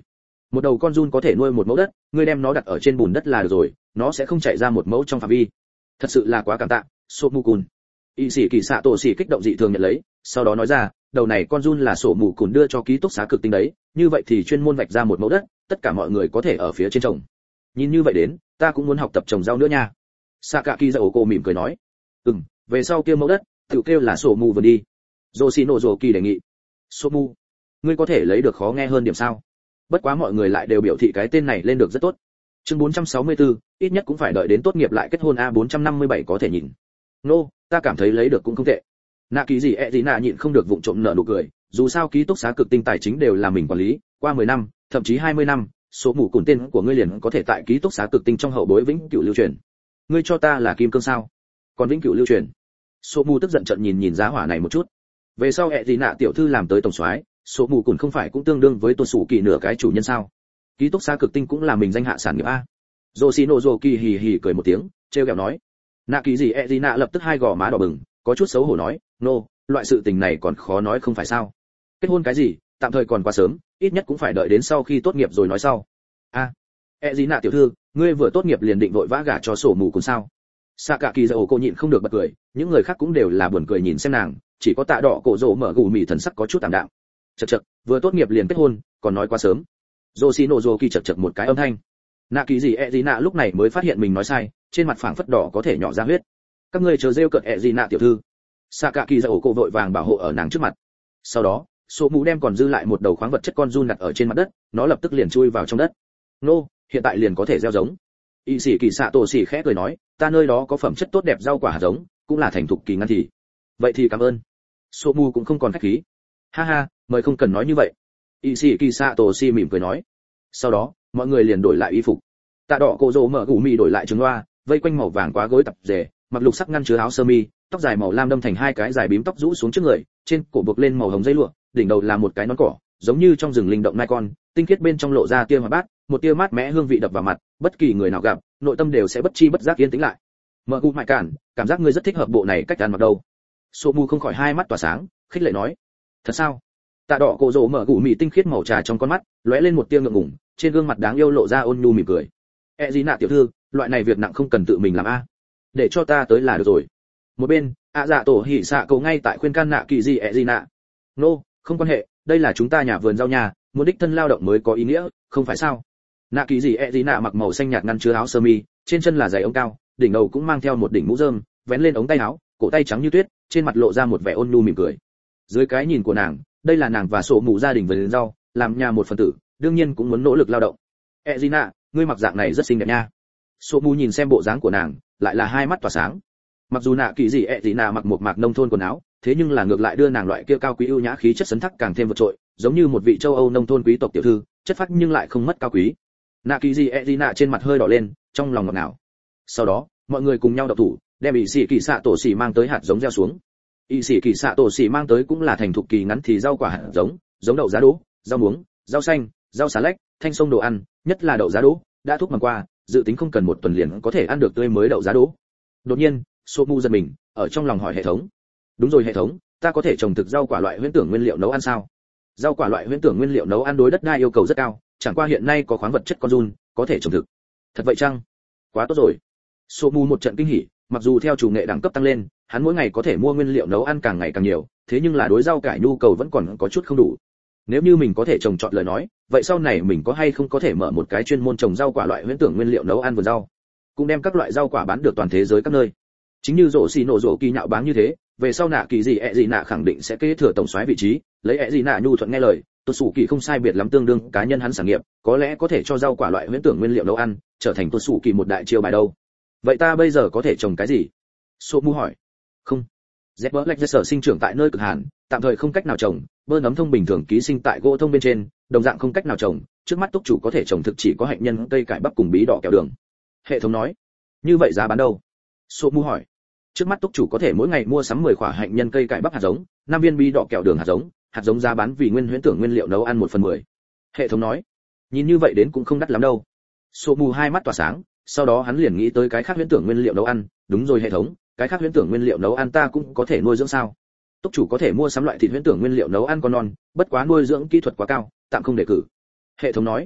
Một đầu con giun có thể nuôi một mẫu đất, ngươi đem nó đặt ở trên bùn đất là được rồi, nó sẽ không chạy ra một mẫu trong phạm vi. Thật sự là quá cảm tạ, Sổ Mù Cùn. Y sĩ Kỳ Sạ Tổ Sĩ kích động dị thường nhận lấy, sau đó nói ra, đầu này con giun là Sổ Mù Cùn đưa cho ký túc xá cực tinh đấy, như vậy thì chuyên môn vạch ra một mẫu đất, tất cả mọi người có thể ở phía trên trồng. Nhìn như vậy đến, ta cũng muốn học tập trồng rau nữa nha. Sakaki Zaoko mỉm cười nói, ừm, về sau kia mẫu đất, tự kêu là Sổ Mù vườn đi. Yoshino Zoki đề nghị, Sổ Mù, ngươi có thể lấy được khó nghe hơn điểm sao? Bất quá mọi người lại đều biểu thị cái tên này lên được rất tốt. Chương bốn trăm sáu mươi tư, ít nhất cũng phải đợi đến tốt nghiệp lại kết hôn a bốn trăm năm mươi bảy có thể nhìn. Nô, no, ta cảm thấy lấy được cũng không tệ. Nạ Kỳ gì ẹ gì nạ nhịn không được vụng trộm nở nụ cười, dù sao ký túc xá cực tinh tài chính đều là mình quản lý, qua mười năm, thậm chí hai mươi năm, số mù cùn tên của ngươi liền có thể tại ký túc xá cực tinh trong hậu bối vĩnh cửu lưu truyền. Ngươi cho ta là kim cương sao? Còn vĩnh cửu lưu truyền? Số mù tức giận trận nhìn nhìn giá hỏa này một chút. Về sau ẹ gì nạ tiểu thư làm tới tổng soái, số mù cùn không phải cũng tương đương với tuột sủ kỳ nửa cái chủ nhân sao? Ký túc xá cực tinh cũng là mình danh hạ sản nghiệp a. Yoshino Zoki hì hì cười một tiếng, trêu ghẹo nói. Nạ Kỳ gì ẹ gì nạ lập tức hai gò má đỏ bừng, có chút xấu hổ nói, nô, no, loại sự tình này còn khó nói không phải sao? Kết hôn cái gì, tạm thời còn quá sớm, ít nhất cũng phải đợi đến sau khi tốt nghiệp rồi nói sau. A, ẹ gì nạ tiểu thư, ngươi vừa tốt nghiệp liền định vội vã gả cho sổ mù cùn sao? Sakaki Zaoko nhịn không được bật cười, những người khác cũng đều là buồn cười nhìn xem nàng, chỉ có Tạ Đỏ Cổ Dỗ mở gù mì thần sắc có chút tạm đạm. Chậc chậc, vừa tốt nghiệp liền kết hôn, còn nói quá sớm. Yoshino Zoki chậc chậc một cái âm thanh. Nạ Kỳ gì ẹ gì nạ lúc này mới phát hiện mình nói sai, trên mặt phảng phất đỏ có thể nhỏ ra huyết. Các ngươi chờ rêu cợt ẹ gì nạ tiểu thư. Sakaki Zaoko vội vàng bảo hộ ở nàng trước mặt. Sau đó, Sổ Mù đem còn dư lại một đầu khoáng vật chất con giun đặt ở trên mặt đất, nó lập tức liền chui vào trong đất. Nô, hiện tại liền có thể gieo giống. Y sĩ Kỳ Sạ Tổ Sĩ khẽ cười nói, ta nơi đó có phẩm chất tốt đẹp rau quả hạt giống, cũng là thành thục kỳ ngăn thì. Vậy thì cảm ơn. Sổ Mù cũng không còn khách khí. Ha ha, mời không cần nói như vậy. Y sĩ Kỳ Sạ Tổ Sĩ mỉm cười nói. Sau đó, mọi người liền đổi lại y phục. Tạ Đỏ Cổ Dỗ mở gù mì đổi lại trứng loa, vây quanh màu vàng quá gối tập rể, mặc lục sắc ngăn chứa áo sơ mi, tóc dài màu lam đâm thành hai cái dài bím tóc rũ xuống trước người, trên cổ buộc lên màu hồng dây lụa, đỉnh đầu là một cái nón cỏ, giống như trong rừng linh động nai con, tinh khiết bên trong lộ ra tia hoạt bát, một tia mát mẻ hương vị đập vào mặt, bất kỳ người nào gặp, nội tâm đều sẽ bất chi bất giác yên tĩnh lại. Mở gù mại cản, cảm giác ngươi rất thích hợp bộ này cách ăn mặc đâu. Sô Mù không khỏi hai mắt tỏa sáng, khích lệ nói, thật sao? Tạ Đỏ Cổ Dỗ mở gù mì tinh khiết màu trà trong con mắt, lóe lên một tia ngượng ngùng, trên gương mặt đáng yêu lộ ra ôn nhu mỉm cười. E gì nạ tiểu thư, loại này việc nặng không cần tự mình làm a, để cho ta tới là được rồi. Một bên, ạ dạ tổ hỉ xạ cầu ngay tại khuyên can Nạ Kỳ gì E gì nạ. Nô, no, không quan hệ, đây là chúng ta nhà vườn rau nhà, muốn đích thân lao động mới có ý nghĩa, không phải sao? Nạ Kỳ gì E gì nạ mặc màu xanh nhạt ngăn chứa áo sơ mi, trên chân là giày ống cao, đỉnh đầu cũng mang theo một đỉnh mũ rơm, vén lên ống tay áo, cổ tay trắng như tuyết, trên mặt lộ ra một vẻ ôn nhu mỉm cười. Dưới cái nhìn của nàng, đây là nàng và Sổ Mù gia đình vườn rau, làm nhà một phần tử, đương nhiên cũng muốn nỗ lực lao động. E gì nạ, ngươi mặc dạng này rất xinh đẹp nha. Sổ Mù nhìn xem bộ dáng của nàng, lại là hai mắt tỏa sáng. Mặc dù Nạ Kỳ gì ẹ gì nạ mặc một mạc nông thôn quần áo, thế nhưng là ngược lại đưa nàng loại kia cao quý ưu nhã khí chất sấn thắc càng thêm vượt trội, giống như một vị châu Âu nông thôn quý tộc tiểu thư, chất phác nhưng lại không mất cao quý. Nạ Kỳ gì ẹ gì nạ trên mặt hơi đỏ lên, trong lòng ngọt ngào. Sau đó, mọi người cùng nhau động thủ, đem Y sĩ Kỳ Sạ Tổ Sĩ mang tới hạt giống gieo xuống. Y sĩ Kỳ Sạ Tổ Sĩ mang tới cũng là thành thục kỳ ngắn thì rau quả hạt giống, giống đậu giá đỗ, rau muống, rau xanh, rau xà lách, thanh sông đồ ăn, nhất là đậu giá đỗ, đã thúc mầm qua, dự tính không cần một tuần liền có thể ăn được tươi mới đậu giá đỗ. Đột nhiên, Sô Mù giật mình, ở trong lòng hỏi hệ thống. Đúng rồi hệ thống, ta có thể trồng thực rau quả loại huyễn tưởng nguyên liệu nấu ăn sao? Rau quả loại huyễn tưởng nguyên liệu nấu ăn đối đất đai yêu cầu rất cao, chẳng qua hiện nay có khoáng vật chất con giun, có thể trồng thực. Thật vậy chăng? Quá tốt rồi. Sô Mù một trận kinh hỉ, mặc dù theo chủ nghệ đẳng cấp tăng lên, hắn mỗi ngày có thể mua nguyên liệu nấu ăn càng ngày càng nhiều, thế nhưng là đối rau cải nhu cầu vẫn còn có chút không đủ. Nếu như mình có thể trồng trọt lời nói, vậy sau này mình có hay không có thể mở một cái chuyên môn trồng rau quả loại huyễn tưởng nguyên liệu nấu ăn vườn rau, cũng đem các loại rau quả bán được toàn thế giới các nơi. Chính như rổ xì nổ rổ kỳ nhạo báng như thế, về sau Nạ Kỳ gì ẹ gì nạ khẳng định sẽ kế thừa tổng soái vị trí, lấy ẹ gì nạ nhu thuận nghe lời, tuột sủ kỳ không sai biệt lắm tương đương cá nhân hắn sản nghiệp, có lẽ có thể cho rau quả loại huyễn tưởng nguyên liệu nấu ăn trở thành tuột sủ kỳ một đại chiêu bài đâu. Vậy ta bây giờ có thể trồng cái gì? Sô Mù hỏi. Không. Zebra Lake sở sinh trưởng tại nơi cực hàn, tạm thời không cách nào trồng, bơ nấm thông bình thường ký sinh tại gỗ thông bên trên, đồng dạng không cách nào trồng, trước mắt túc chủ có thể trồng thực chỉ có hạnh nhân, cây cải bắp cùng bí đỏ kẹo đường. Hệ thống nói. Như vậy giá bán đâu? Sô Mù hỏi. Trước mắt túc chủ có thể mỗi ngày mua sắm mười quả hạnh nhân, cây cải bắp hạt giống, năm viên bí đỏ kẹo đường hạt giống, hạt giống giá bán vì nguyên huyễn tưởng nguyên liệu nấu ăn một phần mười. Hệ thống nói. Nhìn như vậy đến cũng không đắt lắm đâu. Sô Mù hai mắt tỏa sáng, sau đó hắn liền nghĩ tới cái khác huyễn tưởng nguyên liệu nấu ăn, đúng rồi hệ thống, cái khác huyễn tưởng nguyên liệu nấu ăn ta cũng có thể nuôi dưỡng sao? Túc chủ có thể mua sắm loại thịt huyễn tưởng nguyên liệu nấu ăn con non, bất quá nuôi dưỡng kỹ thuật quá cao, tạm không đề cử. Hệ thống nói.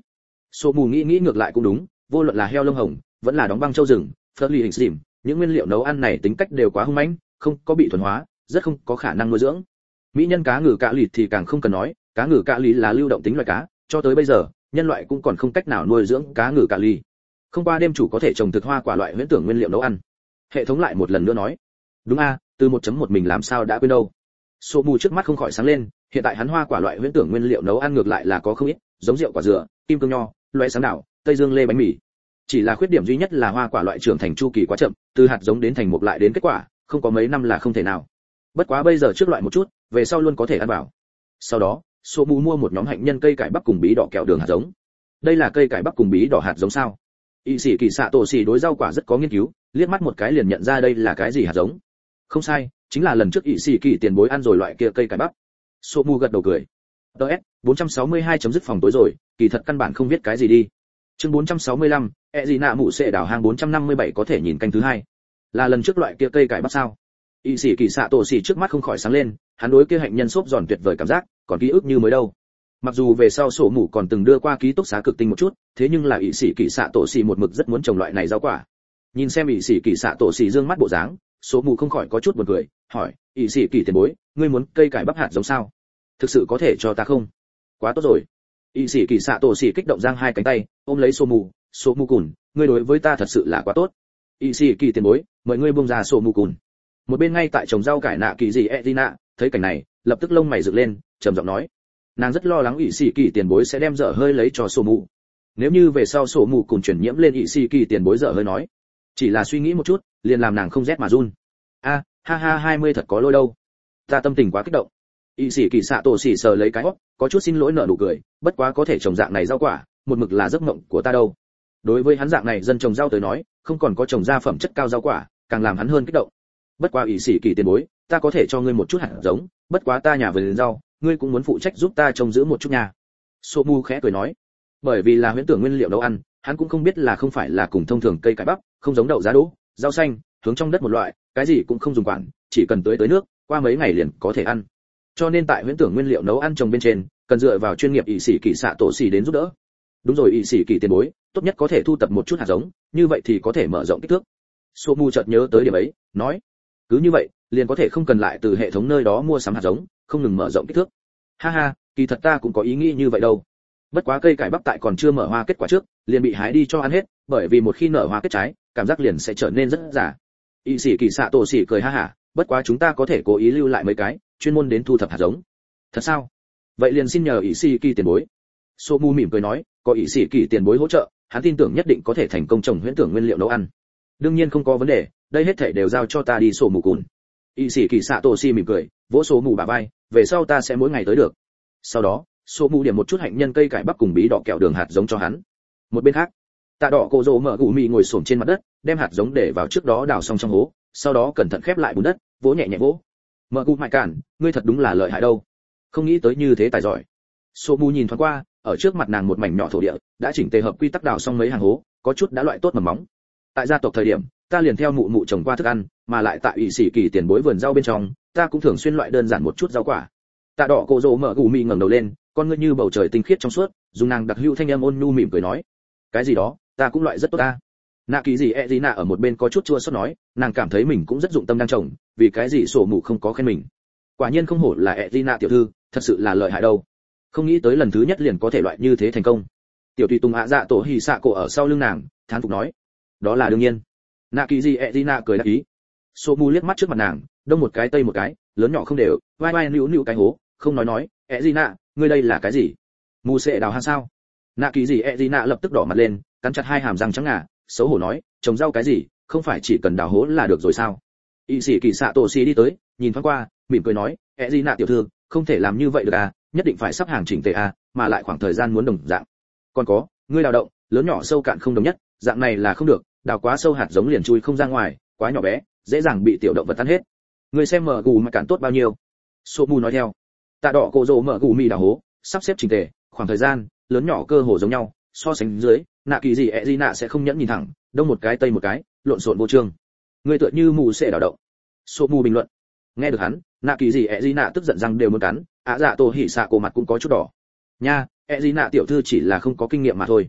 Số mù nghĩ nghĩ ngược lại cũng đúng, vô luận là heo lông hồng vẫn là đóng băng châu rừng, phớt ly hình xỉm, những nguyên liệu nấu ăn này tính cách đều quá hung mãnh, không có bị thuần hóa, rất không có khả năng nuôi dưỡng. Mỹ nhân cá ngừ cạ lì thì càng không cần nói, cá ngừ cạ lì là lưu động tính loài cá, cho tới bây giờ nhân loại cũng còn không cách nào nuôi dưỡng cá ngừ cạ lì. Không qua đêm chủ có thể trồng thực hoa quả loại huyễn tưởng nguyên liệu nấu ăn. Hệ thống lại một lần nữa nói, đúng a, từ một chấm một mình làm sao đã quên đâu. Số mù trước mắt không khỏi sáng lên, hiện tại hắn hoa quả loại huyễn tưởng nguyên liệu nấu ăn ngược lại là có không ít, giống rượu quả dừa, kim cương nho, loé sáng đảo, tây dương lê bánh mì. Chỉ là khuyết điểm duy nhất là hoa quả loại trưởng thành chu kỳ quá chậm, từ hạt giống đến thành mục lại đến kết quả, không có mấy năm là không thể nào. Bất quá bây giờ trước loại một chút, về sau luôn có thể ăn vào. Sau đó, Số mù mua một nhóm hạnh nhân cây cải bắp cùng bí đỏ kẹo đường hạt giống. Đây là cây cải bắp cùng bí đỏ hạt giống sao? Y sĩ kỳ xạ tổ xỉ đối rau quả rất có nghiên cứu, liếc mắt một cái liền nhận ra đây là cái gì hạt giống. Không sai, chính là lần trước Y sĩ kỳ tiền bối ăn rồi loại kia cây cải bắp. Số mù gật đầu cười. ds bốn trăm sáu mươi hai chấm dứt phòng tối rồi, kỳ thật căn bản không biết cái gì đi. Chương bốn trăm sáu mươi lăm, ẹ gì nạ mụ sẽ đảo hang bốn trăm năm mươi bảy có thể nhìn canh thứ hai. Là lần trước loại kia cây cải bắp sao? Y sĩ kỳ xạ tổ xỉ trước mắt không khỏi sáng lên, hắn đối kia hạnh nhân xốp giòn tuyệt vời cảm giác, còn ký ức như mới đâu. Mặc dù về sau sổ mù còn từng đưa qua ký túc xá cực tinh một chút, thế nhưng là y sĩ kỳ xạ tổ xỉ một mực rất muốn trồng loại này rau quả. Nhìn xem y sĩ kỳ xạ tổ xỉ dương mắt bộ dáng, sổ mù không khỏi có chút buồn cười, hỏi, y sĩ kỳ tiền bối, ngươi muốn cây cải bắp hạt giống sao? Thực sự có thể cho ta không? Quá tốt rồi. Y sĩ kỳ xạ tổ xỉ kích động giang hai cánh tay, ôm lấy sổ mù, sổ mù cùn, ngươi đối với ta thật sự là quá tốt. Y sĩ kỳ tiền bối, mời ngươi buông ra sổ mù cùn. Một bên ngay tại trồng rau cải nạ kỳ gì Edina, thấy cảnh này, lập tức lông mày dựng lên, trầm giọng nói, nàng rất lo lắng ỷ sĩ kỳ tiền bối sẽ đem dở hơi lấy cho sổ mù. Nếu như về sau sổ mù cùng chuyển nhiễm lên ỷ sĩ kỳ tiền bối dở hơi nói, chỉ là suy nghĩ một chút, liền làm nàng không rét mà run. A, ha ha hai mươi thật có lỗi đâu. Ta tâm tình quá kích động. ỷ sĩ kỳ xạ tổ xỉ sờ lấy cái hót, có chút xin lỗi nở nụ cười, bất quá có thể trồng dạng này rau quả, một mực là giấc mộng của ta đâu. Đối với hắn dạng này dân trồng rau tới nói, không còn có trồng ra phẩm chất cao rau quả, càng làm hắn hơn kích động. Bất quá ỷ sĩ kỳ tiền bối, ta có thể cho ngươi một chút hạt giống, bất quá ta nhà vườn rau, ngươi cũng muốn phụ trách giúp ta trông giữ một chút nhà. Sô mu khẽ cười nói, bởi vì là huyễn tưởng nguyên liệu nấu ăn, hắn cũng không biết là không phải là cùng thông thường cây cải bắp, không giống đậu giá đỗ, rau xanh, hướng trong đất một loại, cái gì cũng không dùng quản, chỉ cần tưới tới nước, qua mấy ngày liền có thể ăn. Cho nên tại huyễn tưởng nguyên liệu nấu ăn trồng bên trên, cần dựa vào chuyên nghiệp ỷ sĩ kỳ xạ tổ xỉ đến giúp đỡ. Đúng rồi ỷ sĩ kỳ tiền bối, tốt nhất có thể thu tập một chút hạt giống, như vậy thì có thể mở rộng kích thước. Sô mu chợt nhớ tới điểm ấy, nói, cứ như vậy, liền có thể không cần lại từ hệ thống nơi đó mua sắm hạt giống, không ngừng mở rộng kích thước. Ha ha, kỳ thật ta cũng có ý nghĩ như vậy đâu. Bất quá cây cải bắp tại còn chưa mở hoa kết quả trước, liền bị hái đi cho ăn hết, bởi vì một khi nở hoa kết trái, cảm giác liền sẽ trở nên rất giả. Y sĩ kỳ xạ tổ xỉ cười ha hả, bất quá chúng ta có thể cố ý lưu lại mấy cái, chuyên môn đến thu thập hạt giống. Thật sao? Vậy liền xin nhờ y sĩ kỳ tiền bối. Sô mu mỉm cười nói, có y sĩ kỳ tiền bối hỗ trợ, hắn tin tưởng nhất định có thể thành công trồng huyễn tưởng nguyên liệu nấu ăn. Đương nhiên không có vấn đề, đây hết thảy đều giao cho ta đi sổ mù cùn. Y sĩ kỳ xạ tổ xỉ mỉm cười, vỗ sổ mù bả vai, về sau ta sẽ mỗi ngày tới được. Sau đó, sổ mù điểm một chút hạnh nhân cây cải bắp cùng bí đỏ kẹo đường hạt giống cho hắn. Một bên khác, tạ đỏ cổ rồ mở gù mì ngồi xổm trên mặt đất, đem hạt giống để vào trước đó đào xong trong hố, sau đó cẩn thận khép lại bùn đất, vỗ nhẹ nhẹ vỗ. Mở gù mại cản, ngươi thật đúng là lợi hại đâu. Không nghĩ tới như thế tài giỏi. Sổ mù nhìn thoáng qua, ở trước mặt nàng một mảnh nhỏ thổ địa, đã chỉnh tề hợp quy tắc đào xong mấy hàng hố, có chút đã loại tốt mầm móng. Tại gia tộc thời điểm, ta liền theo mụ mụ trồng qua thức ăn, mà lại tại ủy sĩ kỳ tiền bối vườn rau bên trong, ta cũng thường xuyên loại đơn giản một chút rau quả. Tạ đỏ cổ rồ mở gù mì ngẩng đầu lên, con ngươi như bầu trời tinh khiết trong suốt, dùng nàng đặc hữu thanh âm ôn nhu mỉm cười nói, cái gì đó, ta cũng loại rất tốt ta. Nạ kỳ gì e gì nạ ở một bên có chút chua xót nói, nàng cảm thấy mình cũng rất dụng tâm đang trồng, vì cái gì sổ mù không có khen mình. Quả nhiên không hổ là e gì nạ tiểu thư, thật sự là lợi hại đâu. Không nghĩ tới lần thứ nhất liền có thể loại như thế thành công. Tiểu tùy tùng ạ dạ tổ hỉ xạ cổ ở sau lưng nàng, thán phục nói, đó là đương nhiên. Nạ kỳ gì e gì nạ cười đáp ý. Sổ mù liếc mắt trước mặt nàng, đông một cái tây một cái, lớn nhỏ không đều, vai vai nữu nữu cái hố, không nói nói, e gì nạ, ngươi đây là cái gì? Mù sẽ đào hang sao? Nạ kỳ gì e gì nạ lập tức đỏ mặt lên, cắn chặt hai hàm răng trắng ngà, xấu hổ nói, trồng rau cái gì, không phải chỉ cần đào hố là được rồi sao? Y sĩ kỳ xạ tổ xì đi tới, nhìn thoáng qua, mỉm cười nói, e gì nạ tiểu thư, không thể làm như vậy được à, nhất định phải sắp hàng chỉnh tề à, mà lại khoảng thời gian muốn đồng dạng. Còn có, ngươi đào động, lớn nhỏ sâu cạn không đồng nhất, dạng này là không được, đào quá sâu hạt giống liền chui không ra ngoài, quá nhỏ bé, dễ dàng bị tiểu động vật tan hết. Ngươi xem mở gù mà cản tốt bao nhiêu? Sô mù nói theo. Tạ đỏ cổ rồ mở gù mì đào hố, sắp xếp chỉnh tề, khoảng thời gian, lớn nhỏ cơ hồ giống nhau, so sánh dưới, nạ kỳ gì ẹ gì nạ sẽ không nhẫn nhìn thẳng, đông một cái tây một cái, lộn xộn vô chương. Ngươi tựa như mù sẽ đào động. Sô mù bình luận. Nghe được hắn, nạ kỳ gì ẹ gì nạ tức giận răng đều muốn cắn, ạ dạ tổ hỉ xạ cổ mặt cũng có chút đỏ. Nha, ẹ gì nạ tiểu thư chỉ là không có kinh nghiệm mà thôi.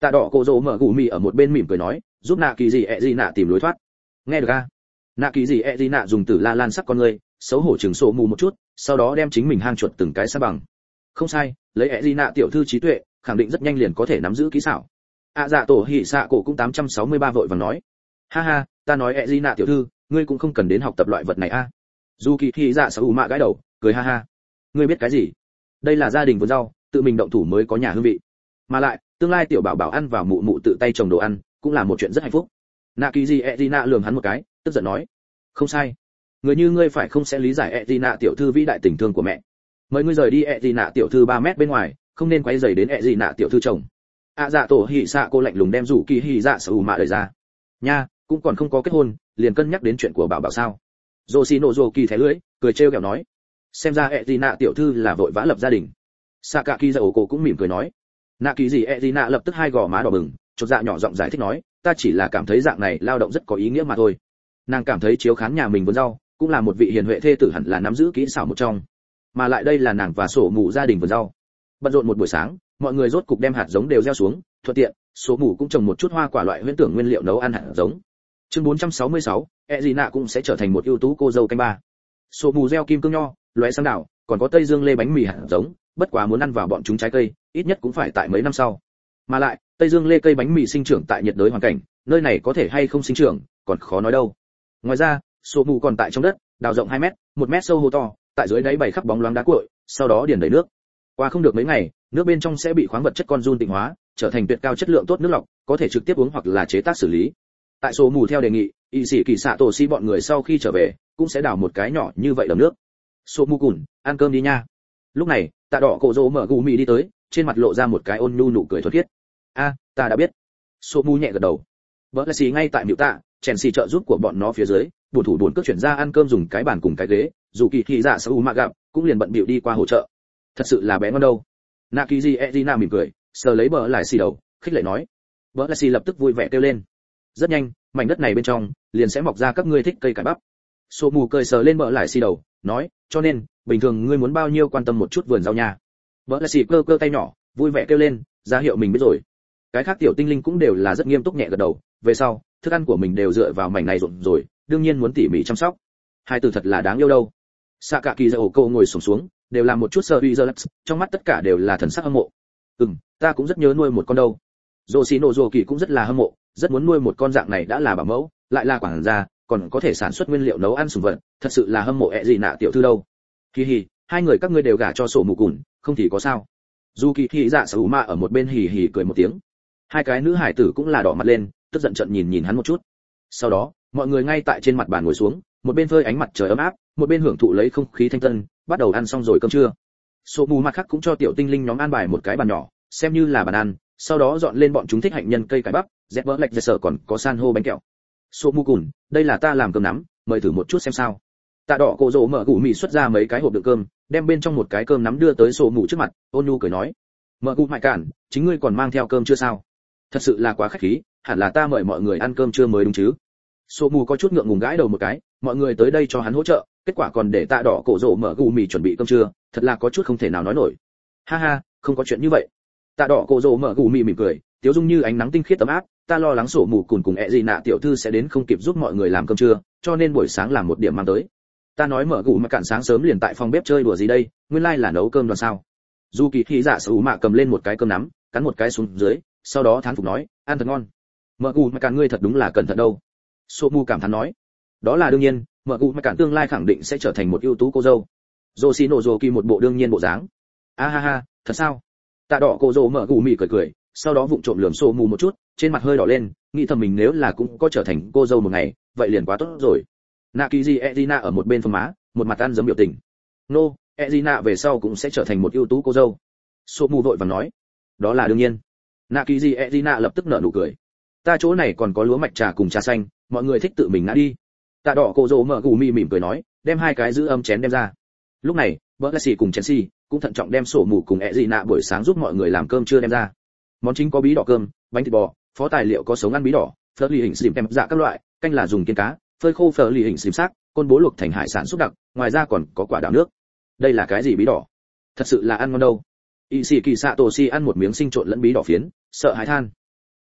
Tạ đỏ cổ rồ mở gù mì ở một bên mỉm cười nói, giúp nạ kỳ gì ẹ gì nạ tìm lối thoát. Nghe được a? Nạ kỳ gì ẹ gì nạ dùng tử la lan sắc con người, xấu hổ chừng sổ mù một chút, sau đó đem chính mình hang chuột từng cái sa bằng. Không sai, lấy ẹ gì nạ tiểu thư trí tuệ, khẳng định rất nhanh liền có thể nắm giữ kỹ xảo. À dạ tổ hỉ xạ cổ cũng tám trăm sáu mươi ba vội vàng nói, ha ha, ta nói ẹ gì nạ tiểu thư, ngươi cũng không cần đến học tập loại vật này a. Dù kỳ hỉ dạ sở mạ gãi đầu, cười ha ha. Ngươi biết cái gì? Đây là gia đình vườn rau, tự mình động thủ mới có nhà hương vị. Mà lại, tương lai tiểu bảo bảo ăn vào mụ mụ tự tay trồng đồ ăn, cũng là một chuyện rất hạnh phúc. Nạ kỳ gì Edina lườm hắn một cái, tức giận nói, không sai, người như ngươi phải không sẽ lý giải Edina tiểu thư vĩ đại tình thương của mẹ. Mời ngươi rời đi Edina tiểu thư ba mét bên ngoài, không nên quấy rầy đến Edina tiểu thư chồng. À dạ tổ hỉ xạ cô lạnh lùng đem rủ kỳ hỉ dạ sở mạ đẩy ra. Nha, cũng còn không có kết hôn, liền cân nhắc đến chuyện của bảo bảo sao? Yoshino Zoki thẻ lưỡi, cười trêu ghẹo nói, xem ra Edina tiểu thư là vội vã lập gia đình. Sakaki Dậu cũng mỉm cười nói, nạ kỳ gì Edina lập tức hai gò má đỏ bừng, chột dạ nhỏ giọng giải thích nói, ta chỉ là cảm thấy dạng này lao động rất có ý nghĩa mà thôi. Nàng cảm thấy chiếu khán nhà mình vườn rau cũng là một vị hiền huệ thê tử hẳn là nắm giữ kỹ xảo một trong, mà lại đây là nàng và sổ mù gia đình vườn rau. Bận rộn một buổi sáng, mọi người rốt cục đem hạt giống đều gieo xuống, thuận tiện sổ mù cũng trồng một chút hoa quả loại huyễn tưởng nguyên liệu nấu ăn hạt giống. Chương bốn trăm sáu mươi sáu, Edina cũng sẽ trở thành một ưu tú cô dâu canh ba. Sổ mù gieo kim cương nho, lóe sáng đảo, còn có tây dương lê bánh mì hạt giống, bất quá muốn ăn vào bọn chúng trái cây, ít nhất cũng phải tại mấy năm sau. Mà lại, tây dương lê cây bánh mì sinh trưởng tại nhiệt đới hoàn cảnh, nơi này có thể hay không sinh trưởng, còn khó nói đâu. Ngoài ra, sổ mù còn tại trong đất, đào rộng hai mét, một mét sâu hố to, tại dưới đáy bày khắp bóng loáng đá cuội, sau đó điền đầy nước. Qua không được mấy ngày, nước bên trong sẽ bị khoáng vật chất con giun tịnh hóa, trở thành tuyệt cao chất lượng tốt nước lọc, có thể trực tiếp uống hoặc là chế tác xử lý. Tại sổ mù theo đề nghị, y sĩ kỳ xạ tổ si bọn người sau khi trở về, cũng sẽ đào một cái nhỏ như vậy đầm nước. Sổ mù cùn, ăn cơm đi nha. Lúc này, Tạ đỏ cổ rồ mở gù mì đi tới, trên mặt lộ ra một cái ôn nhu nụ cười thuần khiết. A, ta đã biết. Sô mu nhẹ gật đầu. Bỡ là xì ngay tại miệu tạ, chèn xì trợ giúp của bọn nó phía dưới, buồn thủ buồn cước chuyển ra ăn cơm dùng cái bàn cùng cái ghế, dù kỳ thị dạ sâu mạ gặp, cũng liền bận bịu đi qua hỗ trợ. Thật sự là bé ngon đâu. Nakiji Edina mỉm cười, sờ lấy bỡ lại xì đầu, khích lệ nói. Bỡ là xì lập tức vui vẻ kêu lên. Rất nhanh, mảnh đất này bên trong liền sẽ mọc ra các ngươi thích cây cải bắp. Sô mu cười sờ lên bỡ lại xì đầu, nói, cho nên bình thường ngươi muốn bao nhiêu quan tâm một chút vườn rau nha. Bỡ là xì cơ cơ tay nhỏ, vui vẻ kêu lên, ra hiệu mình biết rồi. Cái khác tiểu tinh linh cũng đều là rất nghiêm túc nhẹ gật đầu, về sau thức ăn của mình đều dựa vào mảnh này rộn rồi, đương nhiên muốn tỉ mỉ chăm sóc. Hai từ thật là đáng yêu đâu. Sakaki Dậu cô ngồi xổm xuống, đều làm một chút sơ uy relax, trong mắt tất cả đều là thần sắc hâm mộ. Ừm, ta cũng rất nhớ nuôi một con đâu. Yoshino Zoki cũng rất là hâm mộ, rất muốn nuôi một con dạng này đã là bảo mẫu, lại là quản gia, còn có thể sản xuất nguyên liệu nấu ăn sủng vật, thật sự là hâm mộ ẹ gì nạ tiểu thư đâu. Hi hi, hai người các ngươi đều gả cho sổ mù cùn, không thì có sao? Dù kỳ thị dạ sở mạ ở một bên hì hì cười một tiếng. Hai cái nữ hải tử cũng là đỏ mặt lên, tức giận trận nhìn nhìn hắn một chút. Sau đó, mọi người ngay tại trên mặt bàn ngồi xuống, một bên phơi ánh mặt trời ấm áp, một bên hưởng thụ lấy không khí thanh tân, bắt đầu ăn xong rồi cơm trưa. Sổ mù mặt khác cũng cho tiểu tinh linh nhóm ăn bài một cái bàn nhỏ, xem như là bàn ăn, sau đó dọn lên bọn chúng thích hạnh nhân cây cải bắp, dẹp vỡ lệch dệt sở còn có san hô bánh kẹo. Sổ mù cùn, đây là ta làm cơm nắm, mời thử một chút xem sao. Tạ đỏ cổ rồ mở gù mì xuất ra mấy cái hộp đựng cơm, đem bên trong một cái cơm nắm đưa tới sổ mù trước mặt, ôn nhu cười nói, mở gù mại cản, chính ngươi còn mang theo cơm chưa sao? Thật sự là quá khách khí, hẳn là ta mời mọi người ăn cơm trưa mới đúng chứ. Sổ mù có chút ngượng ngùng gãi đầu một cái, mọi người tới đây cho hắn hỗ trợ, kết quả còn để Tạ đỏ cổ rồ mở gù mì chuẩn bị cơm trưa, thật là có chút không thể nào nói nổi. Ha ha, không có chuyện như vậy. Tạ đỏ cổ rồ mở gù mì mỉm cười, tiếu dung như ánh nắng tinh khiết ấm áp, ta lo lắng sổ mù cùn cùng ẹ gì nạ tiểu thư sẽ đến không kịp giúp mọi người làm cơm trưa, cho nên buổi sáng làm một điểm mang tới. Ta nói mở gù mà cản sáng sớm liền tại phòng bếp chơi đùa gì đây, nguyên lai là nấu cơm đoàn sao? Dù kỳ thị dạ sở mạ cầm lên một cái cơm nắm, cắn một cái xuống dưới, sau đó thán phục nói, ăn thật ngon. Mở gù mà cản ngươi thật đúng là cẩn thận đâu. Sô mu cảm thán nói, đó là đương nhiên, mở gù mà cản tương lai khẳng định sẽ trở thành một ưu tú cô dâu. Yoshino Zoki một bộ đương nhiên bộ dáng. A ha ha, thật sao? Tạ đỏ cô dâu mở gù mì cười cười, sau đó vụng trộm lườm Sô mu một chút, trên mặt hơi đỏ lên, nghĩ thầm mình nếu là cũng có trở thành cô dâu một ngày, vậy liền quá tốt rồi. Nakiji Edina ở một bên phồng má, một mặt ăn giấm biểu tình. Nô, no, Edina về sau cũng sẽ trở thành một ưu tú cô dâu. Sô mu vội vàng nói, đó là đương nhiên. Nakiji Edina lập tức nở nụ cười. Ta chỗ này còn có lúa mạch trà cùng trà xanh, mọi người thích tự mình ngã đi. Tạ đỏ cô dâu mở gù mì mỉm cười nói, đem hai cái giữ âm chén đem ra. Lúc này, Berlessi cùng Chelsea cũng thận trọng đem sổ mù cùng Edina buổi sáng giúp mọi người làm cơm trưa đem ra. Món chính có bí đỏ cơm, bánh thịt bò, phó tài liệu có sống ăn bí đỏ, phở lì hình xìm em dạ các loại, canh là dùng kiên cá, phơi khô phở lì hình xìm xác, côn bố luộc thành hải sản xúc đặc, ngoài ra còn có quả đào nước. Đây là cái gì bí đỏ? Thật sự là ăn ngon đâu. Y sĩ kỳ xạ tổ si ăn một miếng sinh trộn lẫn bí đỏ phiến, sợ hãi than.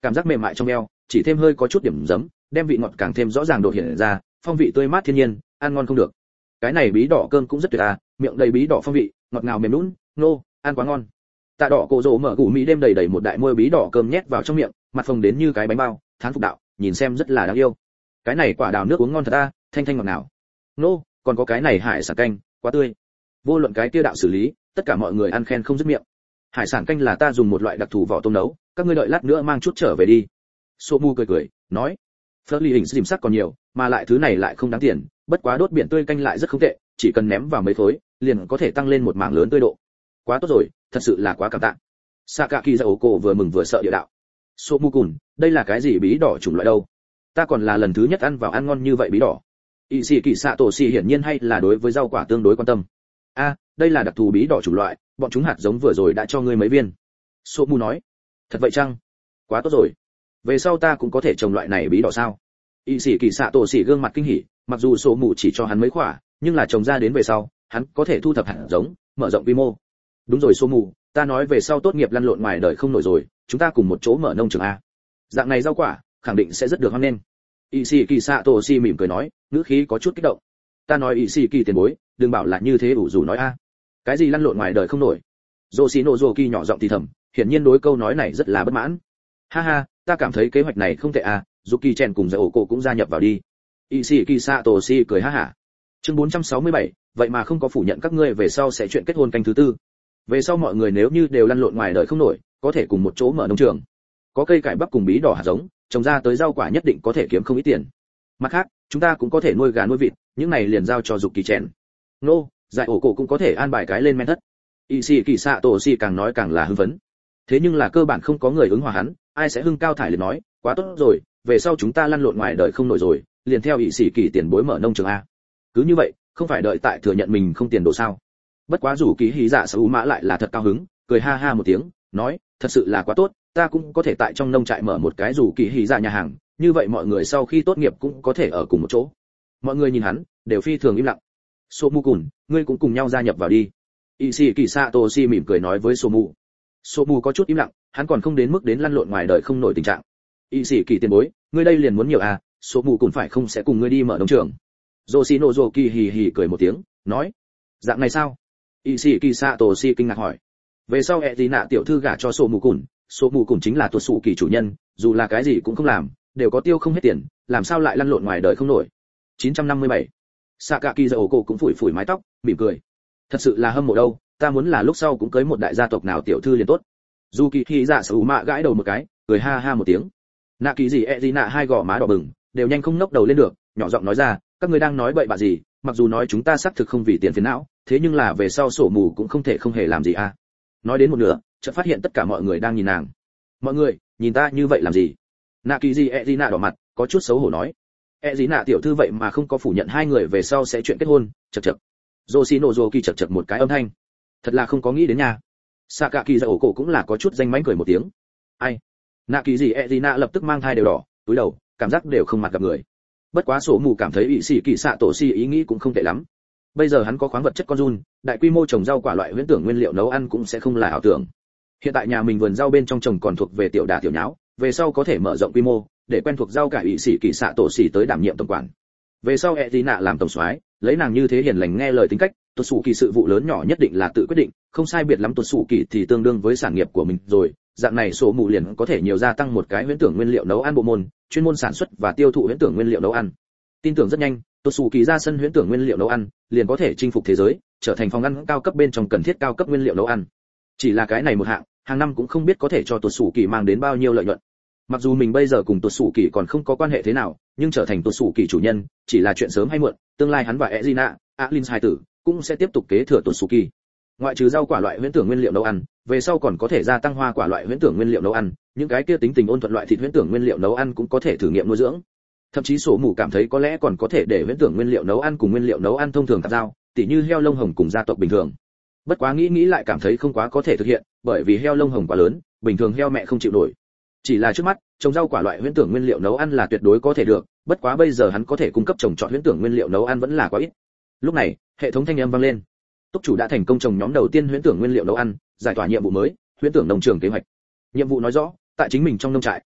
cảm giác mềm mại trong eo, chỉ thêm hơi có chút điểm giấm, đem vị ngọt càng thêm rõ ràng đột hiện ra, phong vị tươi mát thiên nhiên, ăn ngon không được. Cái này bí đỏ cơm cũng rất tuyệt à, miệng đầy bí đỏ phong vị, ngọt ngào mềm nhũn, nô, ăn quá ngon. Tạ Đỏ cổ rồ mở củ mỹ đêm đầy đầy một đại muôi bí đỏ cơm nhét vào trong miệng, mặt phồng đến như cái bánh bao, thán phục đạo, nhìn xem rất là đáng yêu. Cái này quả đào nước uống ngon thật a, thanh thanh ngọt ngào. Nô, còn có cái này hải sản canh, quá tươi. Vô luận cái kia đạo xử lý, tất cả mọi người ăn khen không dứt miệng. Hải sản canh là ta dùng một loại đặc thù vỏ tôm nấu, các ngươi đợi lát nữa mang chút trở về đi. Sô Mu cười cười, nói, phớt ly hình dìm sắc còn nhiều, mà lại thứ này lại không đáng tiền, bất quá đốt biển tươi canh lại rất không tệ, chỉ cần ném vào mấy thối, liền có thể tăng lên một mảng lớn tươi độ. Quá tốt rồi, thật sự là quá cảm tạ. Sakaki Zaoko vừa mừng vừa sợ địa đạo. Sô Mu Cùn, đây là cái gì bí đỏ chủng loại đâu? Ta còn là lần thứ nhất ăn vào ăn ngon như vậy bí đỏ. Y sĩ kỳ xạ tổ xì hiển nhiên hay là đối với rau quả tương đối quan tâm. A, đây là đặc thù bí đỏ chủng loại, bọn chúng hạt giống vừa rồi đã cho ngươi mấy viên. Sô Mu nói. Thật vậy chăng? Quá tốt rồi. Về sau ta cũng có thể trồng loại này bí đỏ sao? Y sĩ kỳ xạ tổ xì gương mặt kinh hỉ, mặc dù Sô Mu chỉ cho hắn mấy quả, nhưng là trồng ra đến về sau, hắn có thể thu thập hạt giống, mở rộng quy mô. Đúng rồi Sô Mu, ta nói về sau tốt nghiệp lăn lộn ngoài đời không nổi rồi, chúng ta cùng một chỗ mở nông trường a. Dạng này rau quả, khẳng định sẽ rất được hoan nghênh. Ishiki Satoshi mỉm cười nói, ngữ khí có chút kích động. Ta nói Ishiki tiền bối, đừng bảo là như thế ủ rủ nói a. Cái gì lăn lộn ngoài đời không nổi? Yoshino Zoki nhỏ giọng thì thầm, hiển nhiên đối câu nói này rất là bất mãn. Ha ha, ta cảm thấy kế hoạch này không tệ a, Yuki Chen cùng Zaoko cũng gia nhập vào đi. Ishiki Satoshi cười ha hả. Chương bốn trăm sáu mươi bảy, vậy mà không có phủ nhận các ngươi về sau sẽ chuyện kết hôn canh thứ tư. Về sau mọi người nếu như đều lăn lộn ngoài đời không nổi, có thể cùng một chỗ mở nông trường. Có cây cải bắp cùng bí đỏ hạt giống, trồng ra tới rau quả nhất định có thể kiếm không ít tiền. Mặt khác, chúng ta cũng có thể nuôi gà nuôi vịt, những này liền giao cho Dục Kỳ Chèn. Nô, giải ổ cổ cũng có thể an bài cái lên men thất. Ishiki Satoshi càng nói càng là hưng phấn. Thế nhưng là cơ bản không có người ứng hòa hắn, ai sẽ hưng cao thải liền nói, quá tốt rồi, về sau chúng ta lăn lộn ngoài đời không nổi rồi, liền theo Ishiki tiền bối mở nông trường a. Cứ như vậy, không phải đợi tại thừa nhận mình không tiền đồ sao? Bất quá rủ ký hí dạ Sấu Mã lại là thật cao hứng, cười ha ha một tiếng, nói, thật sự là quá tốt, ta cũng có thể tại trong nông trại mở một cái rủ ký hí dạ nhà hàng, như vậy mọi người sau khi tốt nghiệp cũng có thể ở cùng một chỗ. Mọi người nhìn hắn, đều phi thường im lặng. Somu Cùn, ngươi cũng cùng nhau gia nhập vào đi. Ishiki Satoshi mỉm cười nói với Somu. Somu có chút im lặng, hắn còn không đến mức đến lăn lộn ngoài đời không nổi tình trạng. Ishiki tiền bối, ngươi đây liền muốn nhiều à, Somu Cùn phải không sẽ cùng ngươi đi mở nông trường. Yoshino Zoki hì hì cười một tiếng, nói, dạng này sao? Ishiki Satoshi kinh ngạc hỏi. Về sau ẹ tí nạ tiểu thư gả cho Somu Cùn, Somu Cùn chính là tuột sụ kỳ chủ nhân, dù là cái gì cũng không làm, đều có tiêu không hết tiền, làm sao lại lăn lộn ngoài đời không nổi. chín trăm năm mươi bảy. Sakaki Zaoko cũng phủi phủi mái tóc, mỉm cười. Thật sự là hâm mộ đâu, ta muốn là lúc sau cũng cưới một đại gia tộc nào tiểu thư liền tốt. Yuki khi dạ Sấu Mạ gãi đầu một cái, cười ha ha một tiếng. Nạ kỳ gì ẹ tí nạ hai gò má đỏ bừng, đều nhanh không ngóc đầu lên được, nhỏ giọng nói ra, các ngươi đang nói bậy bạ gì, mặc dù nói chúng ta xác thực không vì tiền phiền não, thế nhưng là về sau sổ mù cũng không thể không hề làm gì à. Nói đến một nửa, chợt phát hiện tất cả mọi người đang nhìn nàng. Mọi người, nhìn ta như vậy làm gì? Nạ kỳ gì ẹ tí nạ đỏ mặt, có chút xấu hổ nói. E gì nạ tiểu thư vậy mà không có phủ nhận hai người về sau sẽ chuyện kết hôn, chậc chậc. Yoshino Zoki chậc chậc một cái âm thanh. Thật là không có nghĩ đến nha. Sakaki Zaoko cũng là có chút danh mánh cười một tiếng. Ai? Nạ kỳ gì E gì nạ lập tức mang thai đều đỏ, túi đầu, cảm giác đều không mặt gặp người. Bất quá sổ mù cảm thấy ủy sĩ kỳ xạ tổ si ý nghĩ cũng không tệ lắm. Bây giờ hắn có khoáng vật chất con giun, đại quy mô trồng rau quả loại huyễn tưởng nguyên liệu nấu ăn cũng sẽ không là ảo tưởng. Hiện tại nhà mình vườn rau bên trong trồng còn thuộc về tiểu đà tiểu nháo, về sau có thể mở rộng quy mô, để quen thuộc rau cải ủy sĩ kỳ xạ tổ xỉ tới đảm nhiệm tổng quản. Về sau e tí nạ làm tổng soái, lấy nàng như thế hiền lành nghe lời tính cách, tuột sủ kỳ sự vụ lớn nhỏ nhất định là tự quyết định, không sai biệt lắm tuột sủ kỳ thì tương đương với sản nghiệp của mình rồi. Dạng này số mù liền có thể nhiều gia tăng một cái huyễn tưởng nguyên liệu nấu ăn bộ môn, chuyên môn sản xuất và tiêu thụ huyễn tưởng nguyên liệu nấu ăn. Tin tưởng rất nhanh, tuột sủ kỳ ra sân huyễn tưởng nguyên liệu nấu ăn, liền có thể chinh phục thế giới, trở thành phòng ăn cao cấp bên trong cần thiết cao cấp nguyên liệu nấu ăn. Chỉ là cái này một hạng, hàng năm cũng không biết có thể cho tuột sủ kỳ mang đến bao nhiêu lợi nhuận. Mặc dù mình bây giờ cùng tuột sủ kỳ còn không có quan hệ thế nào, nhưng trở thành tuột sủ kỳ chủ nhân chỉ là chuyện sớm hay muộn, tương lai hắn và Ezina, Alin hai tử cũng sẽ tiếp tục kế thừa tuột sủ kỳ. Ngoại trừ rau quả loại huyễn tưởng nguyên liệu nấu ăn, về sau còn có thể gia tăng hoa quả loại huyễn tưởng nguyên liệu nấu ăn, những cái kia tính tình ôn thuận loại thịt huyễn tưởng nguyên liệu nấu ăn cũng có thể thử nghiệm nuôi dưỡng. Thậm chí sổ mù cảm thấy có lẽ còn có thể để huyễn tưởng nguyên liệu nấu ăn cùng nguyên liệu nấu ăn thông thường tạp giao, tỉ như heo lông hồng cùng gia tộc bình thường. Bất quá nghĩ nghĩ lại cảm thấy không quá có thể thực hiện, bởi vì heo lông hồng quá lớn, bình thường heo mẹ không chịu nổi. Chỉ là trước mắt, trồng rau quả loại huyễn tưởng nguyên liệu nấu ăn là tuyệt đối có thể được, bất quá bây giờ hắn có thể cung cấp trồng trọt huyễn tưởng nguyên liệu nấu ăn vẫn là quá ít. Lúc này, hệ thống thanh âm vang lên. Túc chủ đã thành công trồng nhóm đầu tiên huyễn tưởng nguyên liệu nấu ăn, giải tỏa nhiệm vụ mới, huyễn tưởng nông trường kế hoạch. Nhiệm vụ nói rõ, tại chính mình trong nông trại,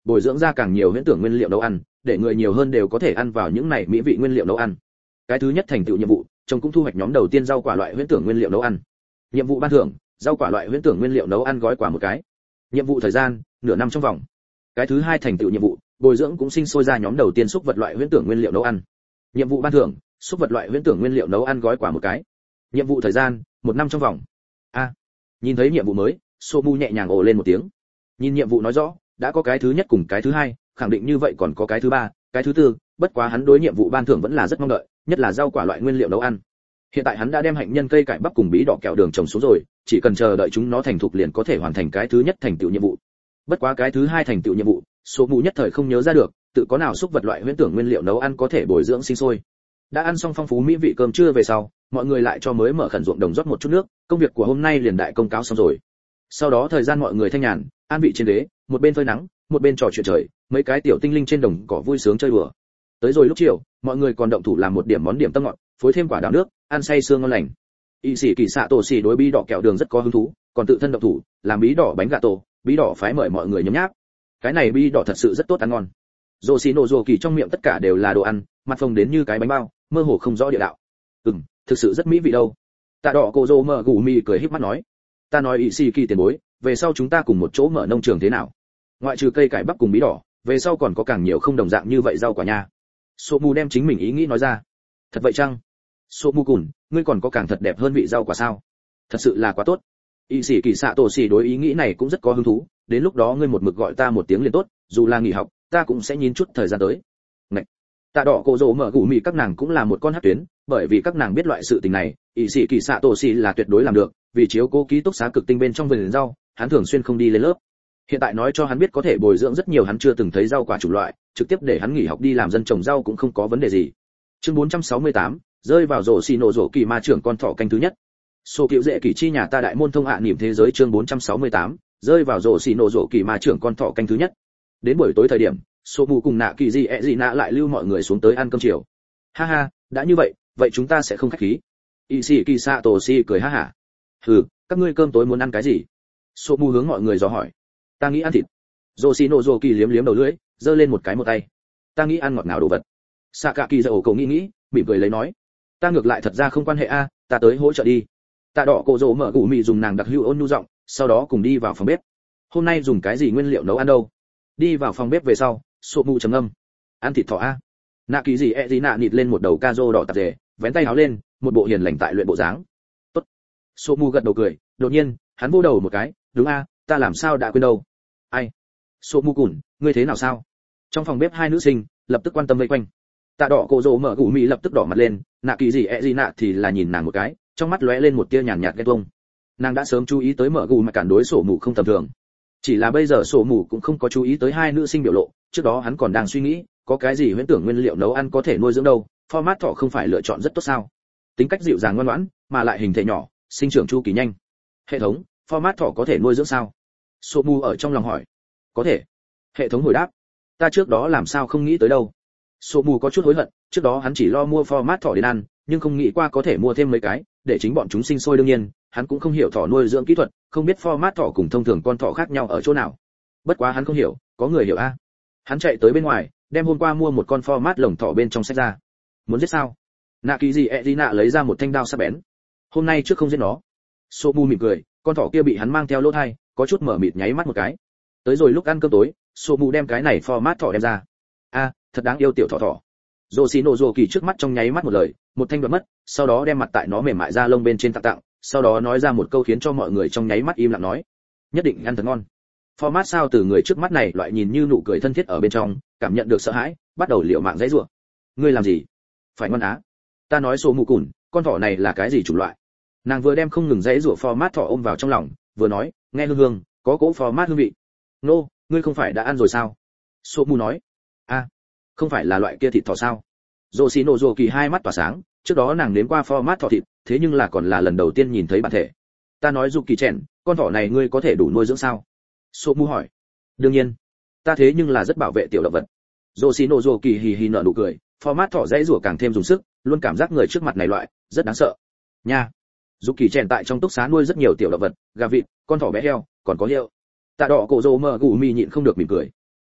bồi dưỡng ra càng nhiều huyễn tưởng nguyên liệu nấu ăn, để người nhiều hơn đều có thể ăn vào những này mỹ vị nguyên liệu nấu ăn. Cái thứ nhất thành tựu nhiệm vụ, trồng cũng thu hoạch nhóm đầu tiên rau quả loại huyễn tưởng nguyên liệu nấu ăn. Nhiệm vụ ban thưởng, rau quả loại huyễn tưởng nguyên liệu nấu ăn gói quả một cái. Nhiệm vụ thời gian, nửa năm trong vòng. Cái thứ hai thành tựu nhiệm vụ, bồi dưỡng cũng sinh sôi ra nhóm đầu tiên xúc vật loại huyễn tưởng nguyên liệu nấu ăn. Nhiệm vụ ban thưởng, xúc vật loại huyễn tưởng nguyên liệu nấu ăn gói quả một cái. Nhiệm vụ thời gian, một năm trong vòng. A, nhìn thấy nhiệm vụ mới, Somu nhẹ nhàng ồ lên một tiếng. Nhìn nhiệm vụ nói rõ, đã có cái thứ nhất cùng cái thứ hai, khẳng định như vậy còn có cái thứ ba, cái thứ tư, bất quá hắn đối nhiệm vụ ban thưởng vẫn là rất mong đợi, nhất là rau quả loại nguyên liệu nấu ăn. Hiện tại hắn đã đem hạnh nhân cây cải bắp cùng bí đỏ kẹo đường trồng xuống rồi, chỉ cần chờ đợi chúng nó thành thục liền có thể hoàn thành cái thứ nhất thành tựu nhiệm vụ. Bất quá cái thứ hai thành tựu nhiệm vụ, Somu nhất thời không nhớ ra được, tự có nào xúc vật loại huyễn tưởng nguyên liệu nấu ăn có thể bồi dưỡng sinh sôi. Đã ăn xong phong phú mỹ vị cơm trưa về sau, mọi người lại cho mới mở khẩn ruộng đồng rót một chút nước, công việc của hôm nay liền đại công cáo xong rồi. Sau đó thời gian mọi người thanh nhàn, an vị trên ghế, một bên phơi nắng, một bên trò chuyện trời, mấy cái tiểu tinh linh trên đồng cỏ vui sướng chơi đùa. Tới rồi lúc chiều, mọi người còn động thủ làm một điểm món điểm tâm ngọt, phối thêm quả đào nước, ăn say sương ngon lành. Y sĩ kỳ xạ tổ xì đối bí đỏ kẹo đường rất có hứng thú, còn tự thân động thủ, làm bí đỏ bánh gà tổ, bí đỏ phái mời mọi người nhấm nháp. Cái này bí đỏ thật sự rất tốt ăn ngon. Rồ xì nổ rồ kỳ trong miệng tất cả đều là đồ ăn, mặt phồng đến như cái bánh bao, mơ hồ không rõ địa đạo. Ừm, thực sự rất mỹ vị đâu. Tạ đỏ cô rồ mở gù mì cười híp mắt nói, ta nói Y sĩ kỳ tiền bối, về sau chúng ta cùng một chỗ mở nông trường thế nào? Ngoại trừ cây cải bắp cùng bí đỏ, về sau còn có càng nhiều không đồng dạng như vậy rau quả nha. Somu đem chính mình ý nghĩ nói ra. Thật vậy chăng? Somu cùn, ngươi còn có càng thật đẹp hơn vị rau quả sao? Thật sự là quá tốt. Y sĩ kỳ xạ tổ xì đối ý nghĩ này cũng rất có hứng thú, đến lúc đó ngươi một mực gọi ta một tiếng liền tốt, dù là nghỉ học, ta cũng sẽ nhín chút thời gian tới. Ngậy. Tạ đỏ cổ rồ mở gù mì các nàng cũng là một con hắc tuyến, bởi vì các nàng biết loại sự tình này, Y sĩ kỳ xạ tổ xì là tuyệt đối làm được, vì chiếu cố ký túc xá cực tinh bên trong vườn rau, hắn thường xuyên không đi lên lớp. Hiện tại nói cho hắn biết có thể bồi dưỡng rất nhiều hắn chưa từng thấy rau quả chủng loại, trực tiếp để hắn nghỉ học đi làm dân trồng rau cũng không có vấn đề gì. Chương bốn trăm sáu mươi tám, rơi vào rổ xì nổ rổ kỳ ma trưởng con thỏ canh thứ nhất. Sổ cựu dễ kỳ chi nhà ta đại môn thông hạ niệm thế giới chương bốn trăm sáu mươi tám, rơi vào rổ xì nổ rổ kỳ ma trưởng con thỏ canh thứ nhất. Đến buổi tối thời điểm, Sô Mù cùng Nạ Kỳ Dị ẹ Dị Nạ lại lưu mọi người xuống tới ăn cơm chiều. Ha ha, đã như vậy, vậy chúng ta sẽ không khách khí. Y sĩ kỳ xạ tổ si cười ha hả. Hừ, các ngươi cơm tối muốn ăn cái gì? Sô Mù hướng mọi người dò hỏi. Ta nghĩ ăn thịt. Rồ xì nổ rồ kỳ liếm liếm đầu lưỡi, giơ lên một cái một tay. Ta nghĩ ăn ngọt ngào đồ vật. Sạ Cạ Kỳ dầu cầu nghĩ nghĩ, mỉm cười lấy nói. Ta ngược lại thật ra không quan hệ a, ta tới hỗ trợ đi. Tạ đỏ cổ rồ mở gù mì dùng nàng đặc hữu ôn nhu giọng, sau đó cùng đi vào phòng bếp. Hôm nay dùng cái gì nguyên liệu nấu ăn đâu? Đi vào phòng bếp về sau, Sô Mù trầm ngâm. Ăn thịt thỏ a. Nạ Kỳ Dị ẹ Dị Nạ nịt lên một đầu ca rô đỏ tạp dề, vén tay áo lên, một bộ hiền lành tại luyện bộ dáng. Tốt. Sô Mù gật đầu cười, đột nhiên, hắn vô đầu một cái, đúng a, ta làm sao đã quên đâu. Ai? Sô Mù cùn, ngươi thế nào sao? Trong phòng bếp hai nữ sinh lập tức quan tâm vây quanh. Tạ đỏ cổ rồ mở gù mì lập tức đỏ mặt lên, Nạ Kỳ Dị ẹ Dị Nạ thì là nhìn nàng một cái, trong mắt lóe lên một tia nhàn nhạt ghen tuông. Nàng đã sớm chú ý tới mở gù mà cản đối Sổ Mù không tầm thường. Chỉ là bây giờ Sổ Mù cũng không có chú ý tới hai nữ sinh biểu lộ, trước đó hắn còn đang suy nghĩ, có cái gì huyễn tưởng nguyên liệu nấu ăn có thể nuôi dưỡng đâu, format thỏ không phải lựa chọn rất tốt sao? Tính cách dịu dàng ngoan ngoãn, mà lại hình thể nhỏ, sinh trưởng chu kỳ nhanh. Hệ thống, format thỏ có thể nuôi dưỡng sao? Sô Mù ở trong lòng hỏi. Có thể. Hệ thống hồi đáp. Ta trước đó làm sao không nghĩ tới đâu. Sô Mù có chút hối hận, trước đó hắn chỉ lo mua format thỏ đến ăn, nhưng không nghĩ qua có thể mua thêm mấy cái, để chính bọn chúng sinh sôi đương nhiên, hắn cũng không hiểu thỏ nuôi dưỡng kỹ thuật, không biết format thỏ cùng thông thường con thỏ khác nhau ở chỗ nào. Bất quá hắn không hiểu, có người hiểu a. Hắn chạy tới bên ngoài, đem hôm qua mua một con format lồng thỏ bên trong sách ra. Muốn giết sao? Nạ Kỳ Dị ẹ Dị Nạ lấy ra một thanh đao sắc bén. Hôm nay trước không giết nó. Sô Mù mỉm cười, con thỏ kia bị hắn mang theo lỗ tai, có chút mở mịt nháy mắt một cái. Tới rồi lúc ăn cơm tối, Sô Mù đem cái này format thỏ đem ra. A, thật đáng yêu tiểu thỏ thỏ. Rồ xì nổ rồ kỳ trước mắt trong nháy mắt một lời, một thanh đoạt mất, sau đó đem mặt tại nó mềm mại da lông bên trên tặng tặng, sau đó nói ra một câu khiến cho mọi người trong nháy mắt im lặng nói, nhất định ăn thật ngon. Format sao từ người trước mắt này loại nhìn như nụ cười thân thiết ở bên trong, cảm nhận được sợ hãi, bắt đầu liều mạng dãy rủa. Ngươi làm gì? Phải ngon á. Ta nói Sô Mù cùn, con thỏ này là cái gì chủng loại? Nàng vừa đem không ngừng dãy rủa format thỏ ôm vào trong lòng, vừa nói, nghe hương hương, có cỗ format hương vị. Nô, ngươi không phải đã ăn rồi sao? Sô Mù nói. A, không phải là loại kia thịt thỏ sao? Rồ xì nổ rồ kỳ hai mắt tỏa sáng, trước đó nàng nếm qua format thỏ thịt, thế nhưng là còn là lần đầu tiên nhìn thấy bản thể. Ta nói dục kỳ chèn, con thỏ này ngươi có thể đủ nuôi dưỡng sao? Sô Mù hỏi. Đương nhiên, ta thế nhưng là rất bảo vệ tiểu động vật. Rồ xì nổ rồ kỳ hì hì nở nụ cười, format thỏ dãy rủa càng thêm dùng sức, luôn cảm giác người trước mặt này loại rất đáng sợ. Nha. Dục kỳ chèn tại trong túc xá nuôi rất nhiều tiểu động vật, gà vịt, con thỏ bé heo, còn có heo. Tạ đỏ cổ rồ mở gù mì nhịn không được mỉm cười.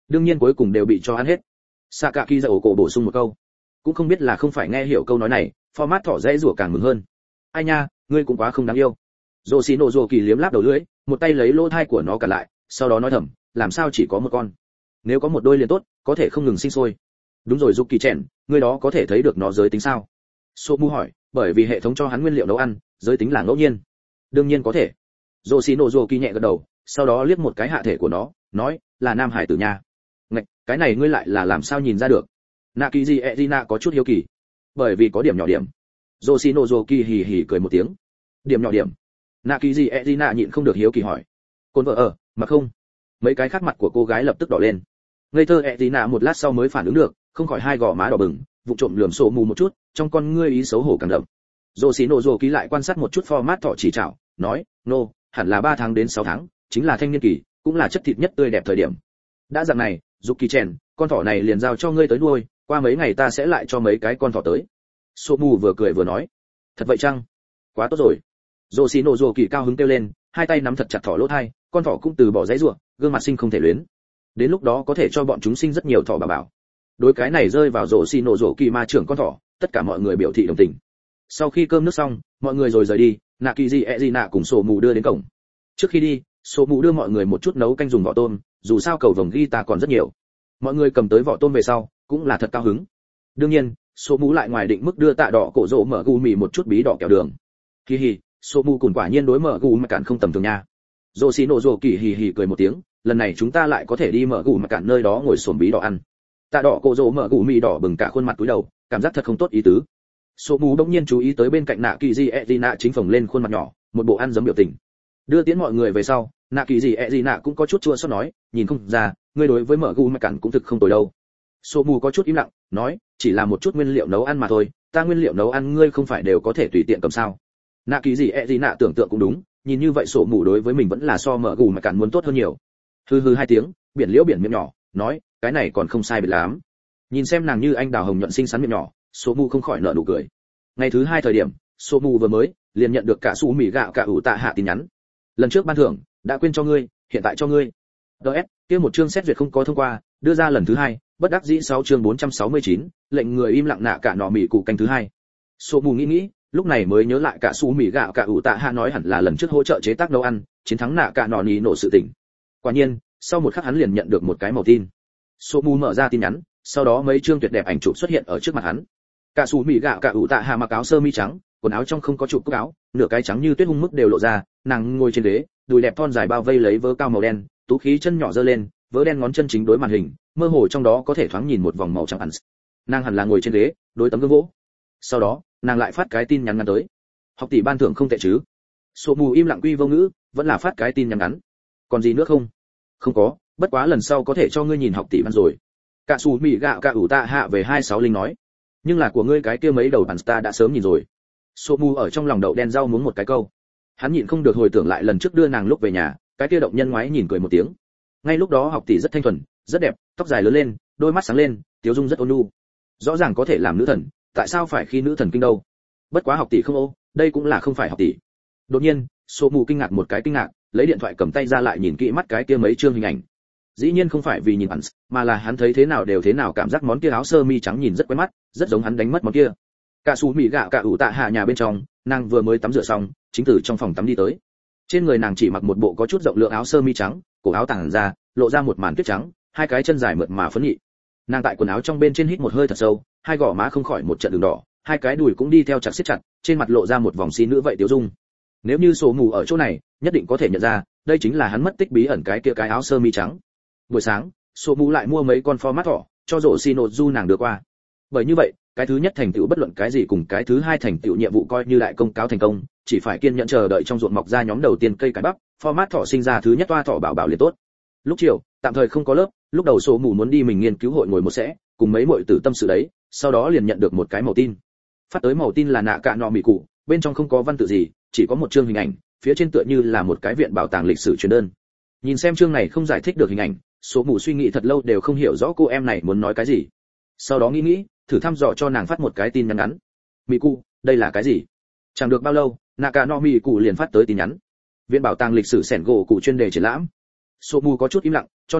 đương nhiên cuối cùng đều bị cho ăn hết. Sakaki ra ổ cổ bổ sung một câu, cũng không biết là không phải nghe hiểu câu nói này, format thỏ dễ rủa càng mừng hơn. Ai nha, ngươi cũng quá không đáng yêu. Yoshino Zoki liếm láp đầu lưỡi, một tay lấy lỗ thai của nó cả lại, sau đó nói thầm, làm sao chỉ có một con? Nếu có một đôi liền tốt, có thể không ngừng sinh sôi. Đúng rồi Zuki chèn, ngươi đó có thể thấy được nó giới tính sao? Somu hỏi, bởi vì hệ thống cho hắn nguyên liệu nấu ăn, giới tính là ngẫu nhiên. Đương nhiên có thể. Yoshino Zoki nhẹ gật đầu, sau đó liếc một cái hạ thể của nó, nói, là nam hải tử nha. Ngạch, cái này ngươi lại là làm sao nhìn ra được? Nakiji Ezina có chút hiếu kỳ. Bởi vì có điểm nhỏ điểm. Yoshino Zoki hì hì cười một tiếng. Điểm nhỏ điểm. Nakiji Ezina nhịn không được hiếu kỳ hỏi. Côn vợ ở, mà không. Mấy cái khác mặt của cô gái lập tức đỏ lên. Ngây thơ Ezina một lát sau mới phản ứng được, không khỏi hai gò má đỏ bừng, vụ trộm lườm sổ mù một chút, trong con ngươi ý xấu hổ càng đậm. Yoshino Zoki lại quan sát một chút format thỏ chỉ chảo, nói, nô, no, hẳn là ba tháng đến sáu tháng, chính là thanh niên kỳ, cũng là chất thịt nhất tươi đẹp thời điểm. Đã dạng này, Zuki chèn, con thỏ này liền giao cho ngươi tới nuôi, qua mấy ngày ta sẽ lại cho mấy cái con thỏ tới. Somu vừa cười vừa nói, thật vậy chăng? Quá tốt rồi. Yoshino Zoki cao hứng kêu lên, hai tay nắm thật chặt thỏ lỗ thai, con thỏ cũng từ bỏ dãy rủa, gương mặt xinh không thể luyến. Đến lúc đó có thể cho bọn chúng sinh rất nhiều thỏ bà bảo. Đối cái này rơi vào Yoshino Zoki ma trưởng con thỏ, tất cả mọi người biểu thị đồng tình. Sau khi cơm nước xong, mọi người rồi rời đi, Nakiji Ezina cùng Somu đưa đến cổng. Trước khi đi, Somu đưa mọi người một chút nấu canh dùng vỏ tôm, dù sao cầu vồng ghi ta còn rất nhiều. Mọi người cầm tới vỏ tôm về sau, cũng là thật cao hứng. Đương nhiên, Somu lại ngoài định mức đưa Tạ Đỏ cổ rỗ mở gu mì một chút bí đỏ kẹo đường. Hi hi, Somu cùn quả nhiên đối mở gu mà cản không tầm thường nha. Yoshino Zoki hì hì cười một tiếng, lần này chúng ta lại có thể đi mở gu mà cản nơi đó ngồi xổm bí đỏ ăn. Tạ Đỏ cổ rỗ mở gu mì đỏ bừng cả khuôn mặt túi đầu, cảm giác thật không tốt ý tứ. Somu bỗng nhiên chú ý tới bên cạnh Nakiji Ezina chính phồng lên khuôn mặt nhỏ, một bộ ăn giấm biểu tình. Đưa tiễn mọi người về sau, Nakiji Ezina cũng có chút chua xót nói, nhìn không ra, ngươi đối với mở gu mà cản cũng thực không tồi đâu. Somu có chút im lặng, nói, chỉ là một chút nguyên liệu nấu ăn mà thôi, ta nguyên liệu nấu ăn ngươi không phải đều có thể tùy tiện cầm sao? Nakiji Ezina tưởng tượng cũng đúng, nhìn như vậy Somu đối với mình vẫn là so mở gu mà cản muốn tốt hơn nhiều. Hừ hừ hai tiếng, biển liễu biển miệng nhỏ, nói, cái này còn không sai biệt lắm. Nhìn xem nàng như anh đào hồng nhuận xinh xắn miệng nhỏ, Somu không khỏi nở nụ cười. Ngày thứ hai thời điểm, Somu vừa mới liền nhận được cả su mì gạo cả ủ tạ hạ tin nhắn. Lần trước ban thưởng đã quên cho ngươi, hiện tại cho ngươi. đê ét, kia một chương xét duyệt không có thông qua, đưa ra lần thứ hai, bất đắc dĩ sáu chương bốn trăm sáu mươi chín, lệnh người im lặng nạ cả nọ mì cụ canh thứ hai. Somu nghĩ nghĩ, lúc này mới nhớ lại cả su mì gạo cả ủ tạ hạ nói hẳn là lần trước hỗ trợ chế tác nấu ăn, chiến thắng nạ cả nọ ní nổ sự tình. Quả nhiên, sau một khắc hắn liền nhận được một cái màu tin. Somu mở ra tin nhắn, sau đó mấy chương tuyệt đẹp ảnh chụp xuất hiện ở trước mặt hắn. Cả su mì gạo cả ủ tạ hạ mặc áo sơ mi trắng, quần áo trong không có chụp cúc áo, nửa cái trắng như tuyết hung mức đều lộ ra, nàng ngồi trên ghế, đùi đẹp thon dài bao vây lấy vớ cao màu đen, tú khí chân nhỏ giơ lên, vớ đen ngón chân chính đối màn hình, mơ hồ trong đó có thể thoáng nhìn một vòng màu trắng ẩn. Nàng hẳn là ngồi trên ghế, đối tấm gương gỗ. Sau đó, nàng lại phát cái tin nhắn ngắn tới. Học tỷ ban thưởng không tệ chứ? Somu im lặng quy vô ngữ, vẫn là phát cái tin nhắn ngắn. Còn gì nữa không? Không có, bất quá lần sau có thể cho ngươi nhìn học tỷ ban rồi. Cả su mì gạo cả ủ tạ hạ về hai sáu linh nói. Nhưng là của ngươi cái kia mấy đầu bản ta đã sớm nhìn rồi. Somu ở trong lòng đậu đen rau muốn một cái câu. Hắn nhịn không được hồi tưởng lại lần trước đưa nàng lúc về nhà, cái kia động nhân ngoái nhìn cười một tiếng. Ngay lúc đó học tỷ rất thanh thuần, rất đẹp, tóc dài lớn lên, đôi mắt sáng lên, tiếu dung rất ôn nhu. Rõ ràng có thể làm nữ thần, tại sao phải khi nữ thần kinh đâu? Bất quá học tỷ không ô, đây cũng là không phải học tỷ. Đột nhiên, Somu kinh ngạc một cái kinh ngạc, lấy điện thoại cầm tay ra lại nhìn kỹ mắt cái kia mấy chương hình ảnh. Dĩ nhiên không phải vì nhìn hắn, mà là hắn thấy thế nào đều thế nào cảm giác món kia áo sơ mi trắng nhìn rất quen mắt, rất giống hắn đánh mất món kia. Cả su mì gạo cả ủ tạ hạ nhà bên trong, nàng vừa mới tắm rửa xong, chính từ trong phòng tắm đi tới. Trên người nàng chỉ mặc một bộ có chút rộng lượng áo sơ mi trắng, cổ áo tàng ra, lộ ra một màn tuyết trắng, hai cái chân dài mượt mà phấn nhị. Nàng tại quần áo trong bên trên hít một hơi thật sâu, hai gò má không khỏi một trận đường đỏ, hai cái đùi cũng đi theo chặt siết chặt, trên mặt lộ ra một vòng xí nữ vậy tiểu dung. Nếu như số mù ở chỗ này, nhất định có thể nhận ra, đây chính là hắn mất tích bí ẩn cái kia cái áo sơ mi trắng. Buổi sáng, số mù lại mua mấy con format thỏ, cho rổ xì nột du nàng đưa qua. Bởi như vậy, cái thứ nhất thành tựu bất luận cái gì cùng cái thứ hai thành tựu nhiệm vụ coi như đại công cáo thành công, chỉ phải kiên nhẫn chờ đợi trong ruộng mọc ra nhóm đầu tiên cây cải bắp, format thỏ sinh ra thứ nhất toa thỏ bảo bảo liền tốt. Lúc chiều, tạm thời không có lớp, lúc đầu số mù muốn đi mình nghiên cứu hội ngồi một sẽ, cùng mấy muội tử tâm sự đấy, sau đó liền nhận được một cái màu tin. Phát tới màu tin là nạ cạ nọ mì cụ, bên trong không có văn tự gì, chỉ có một chương hình ảnh, phía trên tựa như là một cái viện bảo tàng lịch sử truyền đơn. Nhìn xem chương này không giải thích được hình ảnh, số mù suy nghĩ thật lâu đều không hiểu rõ cô em này muốn nói cái gì. Sau đó nghĩ nghĩ, thử thăm dò cho nàng phát một cái tin nhắn ngắn. Mì cụ, đây là cái gì? Chẳng được bao lâu, nạ cạ nọ mì cụ liền phát tới tin nhắn. Viện bảo tàng lịch sử sẻn gỗ cụ chuyên đề triển lãm. Số mù có chút im lặng, cho nên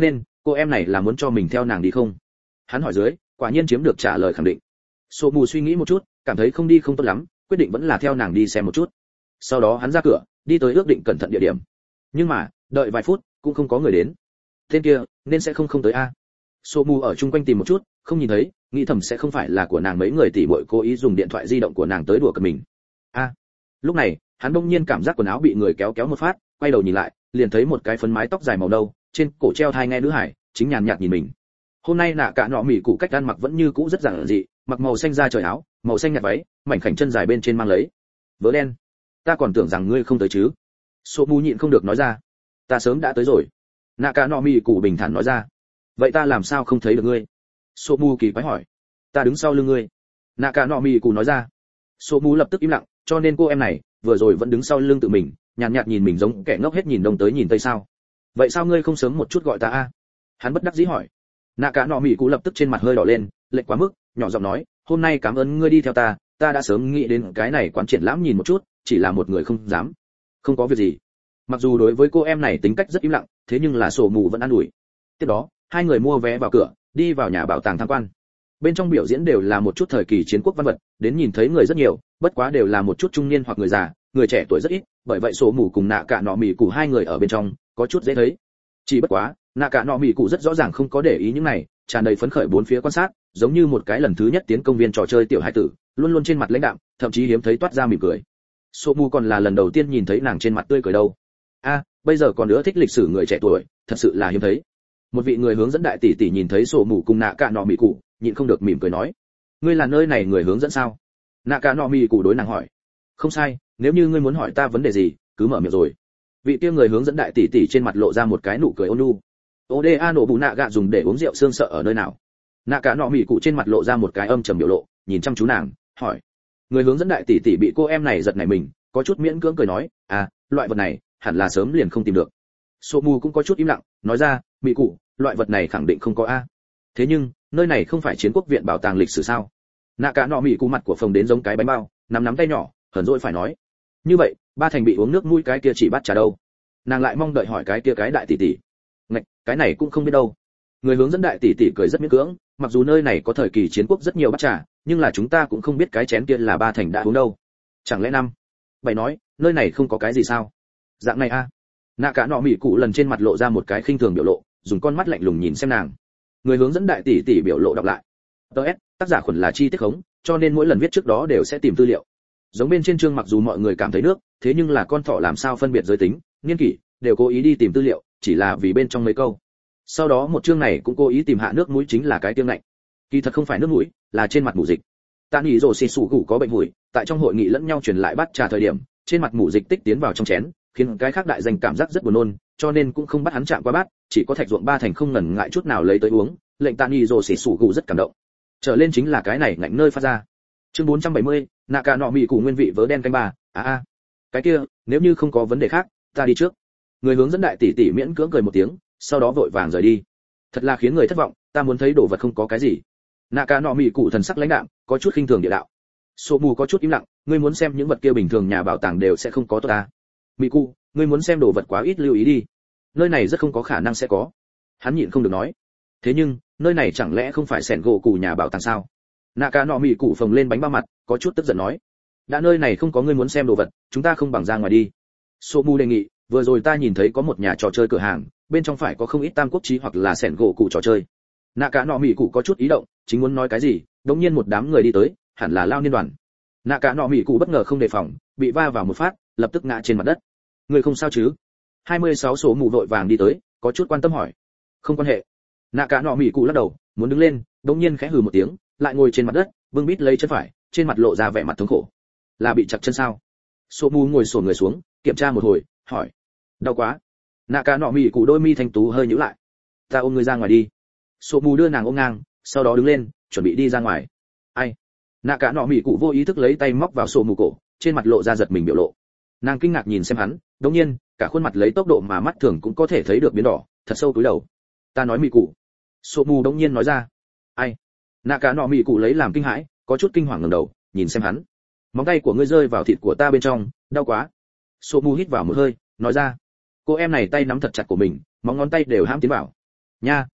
cô em này là muốn cho mình theo nàng đi không? Hắn hỏi dưới, quả nhiên chiếm được trả lời khẳng định. Sô mù suy nghĩ một chút, cảm thấy không đi không tốt lắm, quyết định vẫn là theo nàng đi xem một chút. Sau đó hắn ra cửa, đi tới ước định cẩn thận địa điểm. Nhưng mà, đợi vài phút, cũng không có người đến. Tên kia, nên sẽ không không tới a. Sô mù ở chung quanh tìm một chút, không nhìn thấy, nghĩ thầm sẽ không phải là của nàng mấy người tỷ muội cố ý dùng điện thoại di động của nàng tới đùa cợt mình. A. Lúc này, hắn bỗng nhiên cảm giác quần áo bị người kéo kéo một phát, quay đầu nhìn lại, liền thấy một cái phấn mái tóc dài màu nâu, trên cổ treo thai nghe nữ hải, chính nhàn nhạt nhìn mình. Hôm nay nạ cả nọ mỉ cụ cách ăn mặc vẫn như cũ rất giản dị, mặc màu xanh da trời áo, màu xanh nhạt váy, mảnh khảnh chân dài bên trên mang lấy vớ đen. Ta còn tưởng rằng ngươi không tới chứ? Sô mù nhịn không được nói ra. Ta sớm đã tới rồi. Nạ cả nọ mỉ cụ bình thản nói ra. Vậy ta làm sao không thấy được ngươi? Sô mù kỳ quái hỏi. Ta đứng sau lưng ngươi. Nạ cả nọ mỉ cụ nói ra. Sô mù lập tức im lặng, cho nên cô em này vừa rồi vẫn đứng sau lưng tự mình, nhàn nhạt, nhạt nhìn mình giống kẻ ngốc hết nhìn đông tới nhìn tây sao? Vậy sao ngươi không sớm một chút gọi ta a? Hắn bất đắc dĩ hỏi. Nạ cả nọ mỉ cụ lập tức trên mặt hơi đỏ lên, lệch quá mức, nhỏ giọng nói, hôm nay cảm ơn ngươi đi theo ta, ta đã sớm nghĩ đến cái này quán triển lãm nhìn một chút, chỉ là một người không dám. Không có việc gì. Mặc dù đối với cô em này tính cách rất im lặng, thế nhưng là sổ mù vẫn an ủi. Tiếp đó, hai người mua vé vào cửa, đi vào nhà bảo tàng tham quan. Bên trong biểu diễn đều là một chút thời kỳ chiến quốc văn vật, đến nhìn thấy người rất nhiều, bất quá đều là một chút trung niên hoặc người già, người trẻ tuổi rất ít, bởi vậy sổ mù cùng nạ cả nọ mỉ cụ hai người ở bên trong, có chút dễ thấy. Chỉ bất quá, nạ cả nọ mỉ cụ rất rõ ràng không có để ý những này, tràn đầy phấn khởi bốn phía quan sát, giống như một cái lần thứ nhất tiến công viên trò chơi tiểu hải tử, luôn luôn trên mặt lãnh đạm, thậm chí hiếm thấy toát ra mỉm cười. Sô mù còn là lần đầu tiên nhìn thấy nàng trên mặt tươi cười đâu. A, bây giờ còn nữa thích lịch sử người trẻ tuổi, thật sự là hiếm thấy. Một vị người hướng dẫn đại tỷ tỷ nhìn thấy sổ mù cùng nạ cả nọ mỉ cụ, nhịn không được mỉm cười nói, ngươi là nơi này người hướng dẫn sao? Nạ cả nọ mỉ cụ đối nàng hỏi. Không sai, nếu như ngươi muốn hỏi ta vấn đề gì, cứ mở miệng rồi. Vị kia người hướng dẫn đại tỷ tỷ trên mặt lộ ra một cái nụ cười ôn nhu. Oda nổ bù nạ gạ dùng để uống rượu xương sợ ở nơi nào? Nạ cả nọ mỉ cụ trên mặt lộ ra một cái âm trầm biểu lộ, nhìn chăm chú nàng, hỏi. Người hướng dẫn đại tỷ tỷ bị cô em này giật nảy mình, có chút miễn cưỡng cười nói, à, loại vật này hẳn là sớm liền không tìm được. Sô mù cũng có chút im lặng, nói ra, mỉ cụ, loại vật này khẳng định không có a. Thế nhưng, nơi này không phải chiến quốc viện bảo tàng lịch sử sao? Nạ cả nọ mỉ cụ mặt của phòng đến giống cái bánh bao, nắm nắm tay nhỏ, hờn dỗi phải nói. Như vậy, ba thành bị uống nước mũi cái kia chỉ bắt trà đâu? Nàng lại mong đợi hỏi cái kia cái đại tỷ tỷ. Ngạch, cái này cũng không biết đâu. Người hướng dẫn đại tỷ tỷ cười rất miễn cưỡng, mặc dù nơi này có thời kỳ chiến quốc rất nhiều bát trà, nhưng là chúng ta cũng không biết cái chén kia là ba thành đã uống đâu. Chẳng lẽ năm? Bảy nói, nơi này không có cái gì sao? Dạng này a. Nạ cả nọ mỉ cụ lần trên mặt lộ ra một cái khinh thường biểu lộ, dùng con mắt lạnh lùng nhìn xem nàng. Người hướng dẫn đại tỷ tỷ biểu lộ đọc lại. ê ét, tác giả khuẩn là chi tiết khống, cho nên mỗi lần viết trước đó đều sẽ tìm tư liệu. Giống bên trên chương mặc dù mọi người cảm thấy nước, thế nhưng là con thỏ làm sao phân biệt giới tính, niên kỷ, đều cố ý đi tìm tư liệu, chỉ là vì bên trong mấy câu. Sau đó một chương này cũng cố ý tìm hạ nước mũi chính là cái tiếng lạnh. Kỳ thật không phải nước mũi, là trên mặt mủ dịch. Ta nghĩ rồi xì sủ gù có bệnh hủi, tại trong hội nghị lẫn nhau truyền lại bát trà thời điểm, trên mặt mủ dịch tích tiến vào trong chén, khiến cái khác đại danh cảm giác rất buồn nôn, cho nên cũng không bắt hắn chạm qua bát, chỉ có thạch ruộng ba thành không ngần ngại chút nào lấy tới uống, lệnh Tạ Nghị rồi xì sủ gù rất cảm động. Trở lên chính là cái này ngạnh nơi phát ra. Chương bốn trăm bảy mươi, nạ cả nọ mị cụ nguyên vị vớ đen canh ba, a a. Cái kia, nếu như không có vấn đề khác, ta đi trước. Người hướng dẫn đại tỷ tỷ miễn cưỡng cười một tiếng, sau đó vội vàng rời đi. Thật là khiến người thất vọng, ta muốn thấy đồ vật không có cái gì. Nạ cả nọ mị cụ thần sắc lãnh đạm, có chút khinh thường địa đạo. Sô mù có chút im lặng, ngươi muốn xem những vật kia bình thường nhà bảo tàng đều sẽ không có tốt ta. Mị cụ, ngươi muốn xem đồ vật quá ít lưu ý đi. Nơi này rất không có khả năng sẽ có. Hắn nhịn không được nói. Thế nhưng, nơi này chẳng lẽ không phải sẻn gỗ cụ nhà bảo tàng sao? Nạ cả nọ mị cụ phồng lên bánh bao mặt, có chút tức giận nói. Đã nơi này không có ngươi muốn xem đồ vật, chúng ta không bằng ra ngoài đi. Sô mù đề nghị, vừa rồi ta nhìn thấy có một nhà trò chơi cửa hàng, bên trong phải có không ít tam quốc chí hoặc là sẻn gỗ cụ trò chơi. Nạ cả nọ mị cụ có chút ý động, chính muốn nói cái gì, đột nhiên một đám người đi tới, hẳn là lao niên đoàn. Nạ cả nọ mị cụ bất ngờ không đề phòng, bị va vào một phát, lập tức ngã trên mặt đất. Người không sao chứ? hai mươi sáu số mù vội vàng đi tới, có chút quan tâm hỏi. Không quan hệ. Nạ cả nọ mị cụ lắc đầu, muốn đứng lên, đột nhiên khẽ hừ một tiếng, lại ngồi trên mặt đất, vương bít lấy chân phải, trên mặt lộ ra vẻ mặt thống khổ. Là bị chặt chân sao? Số mù ngồi xổm người xuống, kiểm tra một hồi, hỏi. Đau quá. Nạ cả nọ mị cụ đôi mi thanh tú hơi nhíu lại. Ta ôm người ra ngoài đi. Số mù đưa nàng ôm ngang, sau đó đứng lên, chuẩn bị đi ra ngoài. Ai? Nạ cả nọ mị cụ vô ý thức lấy tay móc vào sổ mù cổ, trên mặt lộ ra giật mình biểu lộ. Nàng kinh ngạc nhìn xem hắn, đột nhiên, cả khuôn mặt lấy tốc độ mà mắt thường cũng có thể thấy được biến đỏ, thật sâu cúi đầu. Ta nói mị cụ. Sổ mù đột nhiên nói ra. Ai? Nạ cả nọ mị cụ lấy làm kinh hãi, có chút kinh hoàng ngẩng đầu, nhìn xem hắn. Móng tay của ngươi rơi vào thịt của ta bên trong, đau quá. Sổ mù hít vào một hơi, nói ra. Cô em này tay nắm thật chặt của mình, móng ngón tay đều hãm tiến vào. Nha,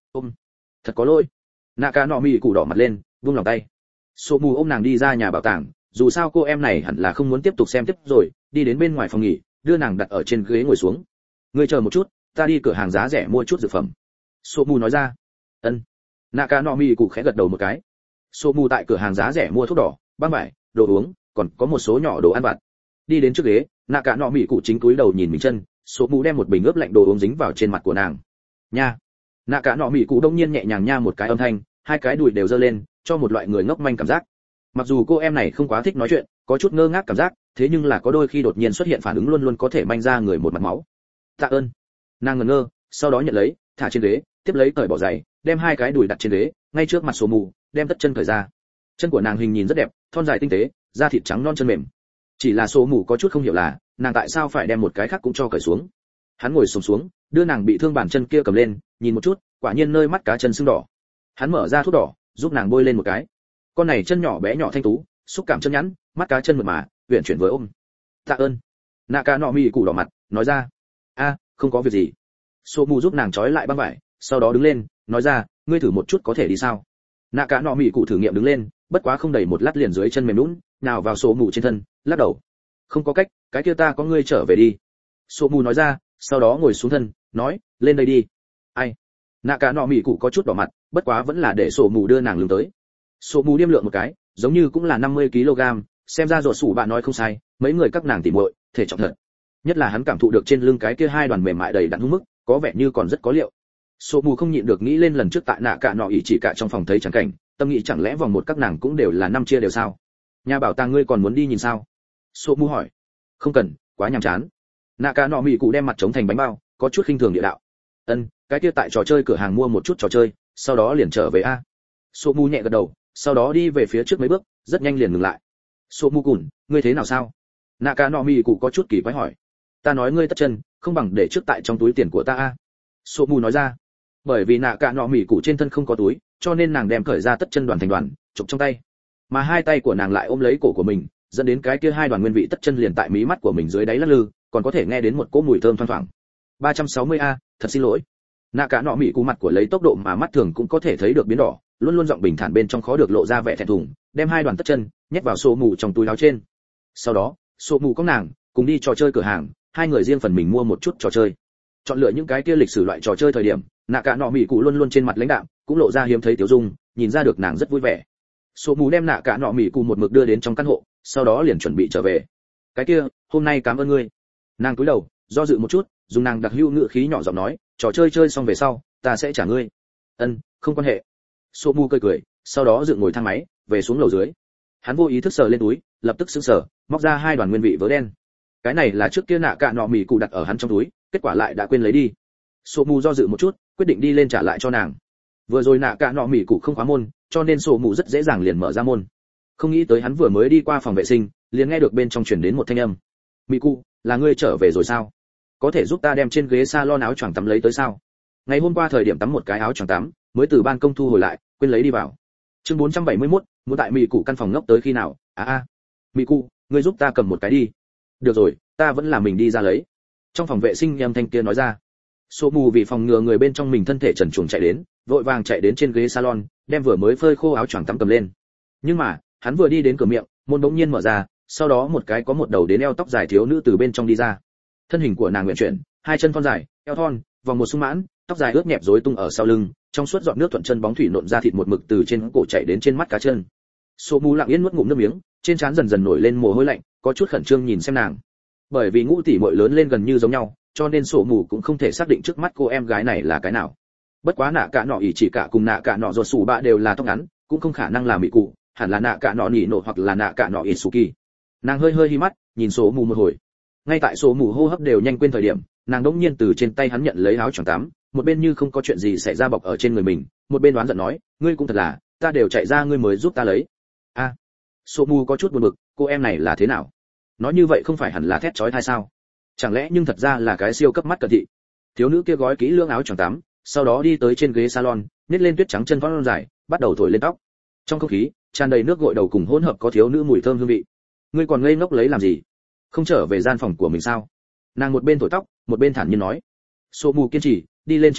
ôm. Thật có lỗi. Nạ cả nọ mỉ cụ đỏ mặt lên, vung lòng tay. Sô mù ôm nàng đi ra nhà bảo tàng, dù sao cô em này hẳn là không muốn tiếp tục xem tiếp rồi, đi đến bên ngoài phòng nghỉ, đưa nàng đặt ở trên ghế ngồi xuống. Ngươi chờ một chút, ta đi cửa hàng giá rẻ mua chút dược phẩm. Sô mù nói ra. Ân. Nạ cả nọ mỉ cụ khẽ gật đầu một cái. Sô mù tại cửa hàng giá rẻ mua thuốc đỏ, băng vải, đồ uống, còn có một số nhỏ đồ ăn vặt. Đi đến trước ghế, nạ cả nọ mỉ cụ chính cúi đầu nhìn mình chân, Sô mù đem một bình ướp lạnh đồ uống dính vào trên mặt của nàng. Nha. Nạ cả nọ mỉ cụ đông nhiên nhẹ nhàng nha một cái âm thanh, hai cái đùi đều giơ lên, cho một loại người ngốc manh cảm giác. Mặc dù cô em này không quá thích nói chuyện, có chút ngơ ngác cảm giác, thế nhưng là có đôi khi đột nhiên xuất hiện phản ứng luôn luôn có thể manh ra người một mặt máu. Tạ ơn. Nàng ngẩn ngơ, sau đó nhận lấy, thả trên ghế, tiếp lấy cởi bỏ giày, đem hai cái đùi đặt trên ghế, ngay trước mặt Sô mù, đem tất chân cởi ra. Chân của nàng hình nhìn rất đẹp, thon dài tinh tế, da thịt trắng non chân mềm. Chỉ là Sô mù có chút không hiểu là, nàng tại sao phải đem một cái khác cũng cho cởi xuống. Hắn ngồi xổm xuống, đưa nàng bị thương bàn chân kia cầm lên, nhìn một chút, quả nhiên nơi mắt cá chân sưng đỏ. Hắn mở ra thuốc đỏ, giúp nàng bôi lên một cái. Con này chân nhỏ bé nhỏ thanh tú, xúc cảm chân nhẵn, mắt cá chân mượt mà, uyển chuyển với ôm. Tạ ơn. Nạ cả nọ mỉ cụ đỏ mặt, nói ra. A, không có việc gì. Sô mù giúp nàng trói lại băng vải, sau đó đứng lên, nói ra, ngươi thử một chút có thể đi sao? Nạ cả nọ mỉ cụ thử nghiệm đứng lên, bất quá không đầy một lát liền dưới chân mềm nhũn, nào vào Sô mù trên thân, lắc đầu. Không có cách, cái kia ta có ngươi trở về đi. Sô mù nói ra, sau đó ngồi xuống thân, nói, lên đây đi. Ai? Nạ cả nọ mỉ cụ có chút đỏ mặt, bất quá vẫn là để Sô mù đưa nàng lưng tới. Sô mù điêm lượng một cái, giống như cũng là năm mươi ki lô gam, xem ra ruột sủ bạn nói không sai, mấy người các nàng tỉ muội, thể trọng thật. Nhất là hắn cảm thụ được trên lưng cái kia hai đoàn mềm mại đầy đặn hung mức, có vẻ như còn rất có liệu. Sô mù không nhịn được nghĩ lên lần trước tại nạ cả nọ ỉ chỉ cả trong phòng thấy chẳng cảnh, tâm nghĩ chẳng lẽ vòng một các nàng cũng đều là năm chia đều sao? Nhà bảo tàng ngươi còn muốn đi nhìn sao? Sô mù hỏi. Không cần, quá nhàm chán. Nạ cả nọ mỉ cụ đem mặt trống thành bánh bao, có chút khinh thường địa đạo. Ân, cái kia tại trò chơi cửa hàng mua một chút trò chơi, sau đó liền trở về a. Sô mù nhẹ gật đầu, sau đó đi về phía trước mấy bước, rất nhanh liền ngừng lại. Sô mù cùn, ngươi thế nào sao? Nạ cả nọ mỉ cụ có chút kỳ quái hỏi. Ta nói ngươi tất chân, không bằng để trước tại trong túi tiền của ta a. Sô mù nói ra. Bởi vì nạ cả nọ mỉ cụ trên thân không có túi, cho nên nàng đem cởi ra tất chân đoàn thành đoàn, chụp trong tay. Mà hai tay của nàng lại ôm lấy cổ của mình, dẫn đến cái kia hai đoàn nguyên vị tất chân liền tại mí mắt của mình dưới đáy lắc lư, còn có thể nghe đến một cỗ mùi thơm thoang thoảng. ba trăm sáu mươi a, thật xin lỗi. Nạ cả nọ mỉ cụ mặt của lấy tốc độ mà mắt thường cũng có thể thấy được biến đỏ, luôn luôn giọng bình thản bên trong khó được lộ ra vẻ thẹn thùng, đem hai đoàn tất chân nhét vào Sô mù trong túi áo trên. Sau đó, Sô mù có nàng cùng đi trò chơi cửa hàng, hai người riêng phần mình mua một chút trò chơi. Chọn lựa những cái kia lịch sử loại trò chơi thời điểm, nạ cả nọ mỉ cụ luôn luôn trên mặt lãnh đạm, cũng lộ ra hiếm thấy tiểu dung, nhìn ra được nàng rất vui vẻ. Sô mù đem nạ cả nọ mỉ cụ một mực đưa đến trong căn hộ, sau đó liền chuẩn bị trở về. Cái kia, hôm nay cảm ơn ngươi. Nàng cúi đầu, do dự một chút, dùng nàng đặc hữu ngữ khí nhỏ giọng nói, trò chơi chơi xong về sau, ta sẽ trả ngươi. Ân, không quan hệ. Sô mù cười cười, sau đó dựng ngồi thang máy, về xuống lầu dưới. Hắn vô ý thức sờ lên túi, lập tức sững sờ, móc ra hai đoàn nguyên vị vớ đen. Cái này là trước kia nạ cả nọ mỉ cụ đặt ở hắn trong túi, kết quả lại đã quên lấy đi. Sô mù do dự một chút, quyết định đi lên trả lại cho nàng. Vừa rồi nạ cả nọ mỉ cụ không khóa môn, cho nên Sô mù rất dễ dàng liền mở ra môn. Không nghĩ tới hắn vừa mới đi qua phòng vệ sinh, liền nghe được bên trong truyền đến một thanh âm. Mỉ cụ, là ngươi trở về rồi sao? Có thể giúp ta đem trên ghế salon áo choàng tắm lấy tới sao? Ngày hôm qua thời điểm tắm một cái áo choàng tắm, mới từ ban công thu hồi lại, quên lấy đi vào. Chương bốn trăm bảy mươi mốt, muốn tại mỉ cụ căn phòng ngốc tới khi nào? À a. Mỉ cụ, ngươi giúp ta cầm một cái đi. Được rồi, ta vẫn là mình đi ra lấy. Trong phòng vệ sinh em thanh kia nói ra. Sô mù vì phòng ngừa người bên trong mình thân thể trần truồng chạy đến, vội vàng chạy đến trên ghế salon, đem vừa mới phơi khô áo choàng tắm cầm lên. Nhưng mà, hắn vừa đi đến cửa miệng, môn bỗng nhiên mở ra, sau đó một cái có một đầu đến eo tóc dài thiếu nữ từ bên trong đi ra. Thân hình của nàng nguyện chuyển, hai chân thon dài, eo thon, vòng một sung mãn, tóc dài ướt nhẹp rối tung ở sau lưng, trong suốt giọt nước thuận chân bóng thủy nộn ra thịt một mực từ trên cổ chảy đến trên mắt cá chân. Sô mù lặng yên nuốt ngụm nước miếng, trên trán dần dần nổi lên mồ hôi lạnh, có chút khẩn trương nhìn xem nàng. Bởi vì ngũ tỷ muội lớn lên gần như giống nhau, cho nên Sô mù cũng không thể xác định trước mắt cô em gái này là cái nào. Bất quá nạ cả nọ ỉ chỉ cả cùng nạ cả nọ ruột sủ bạ đều là tóc ngắn, cũng không khả năng là mỹ cụ, hẳn là nạ cả nọ nỉ nổ hoặc là nạ cả nọ ỉ suki. Nàng hơi hơi hi mắt, nhìn Sô mù một hồi. Ngay tại Sô mù hô hấp đều nhanh quên thời điểm, nàng đống nhiên từ trên tay hắn nhận lấy áo choàng tắm, một bên như không có chuyện gì xảy ra bọc ở trên người mình, một bên đoán giận nói, ngươi cũng thật là, ta đều chạy ra ngươi mới giúp ta lấy. A. À, Sô mù có chút buồn bực, cô em này là thế nào? Nói như vậy không phải hẳn là thét chói tai sao? Chẳng lẽ nhưng thật ra là cái siêu cấp mắt cận thị? Thiếu nữ kia gói kỹ lưỡng áo choàng tắm, sau đó đi tới trên ghế salon, nhét lên tuyết trắng chân thon dài, bắt đầu thổi lên tóc. Trong không khí tràn đầy nước gội đầu cùng hỗn hợp có thiếu nữ mùi thơm hương vị. Ngươi còn ngây ngốc lấy làm gì? Không trở về gian phòng của mình sao? Nàng một bên thổi tóc, một bên thản nhiên nói. Sô mù kiên trì, đi lên trên lầu,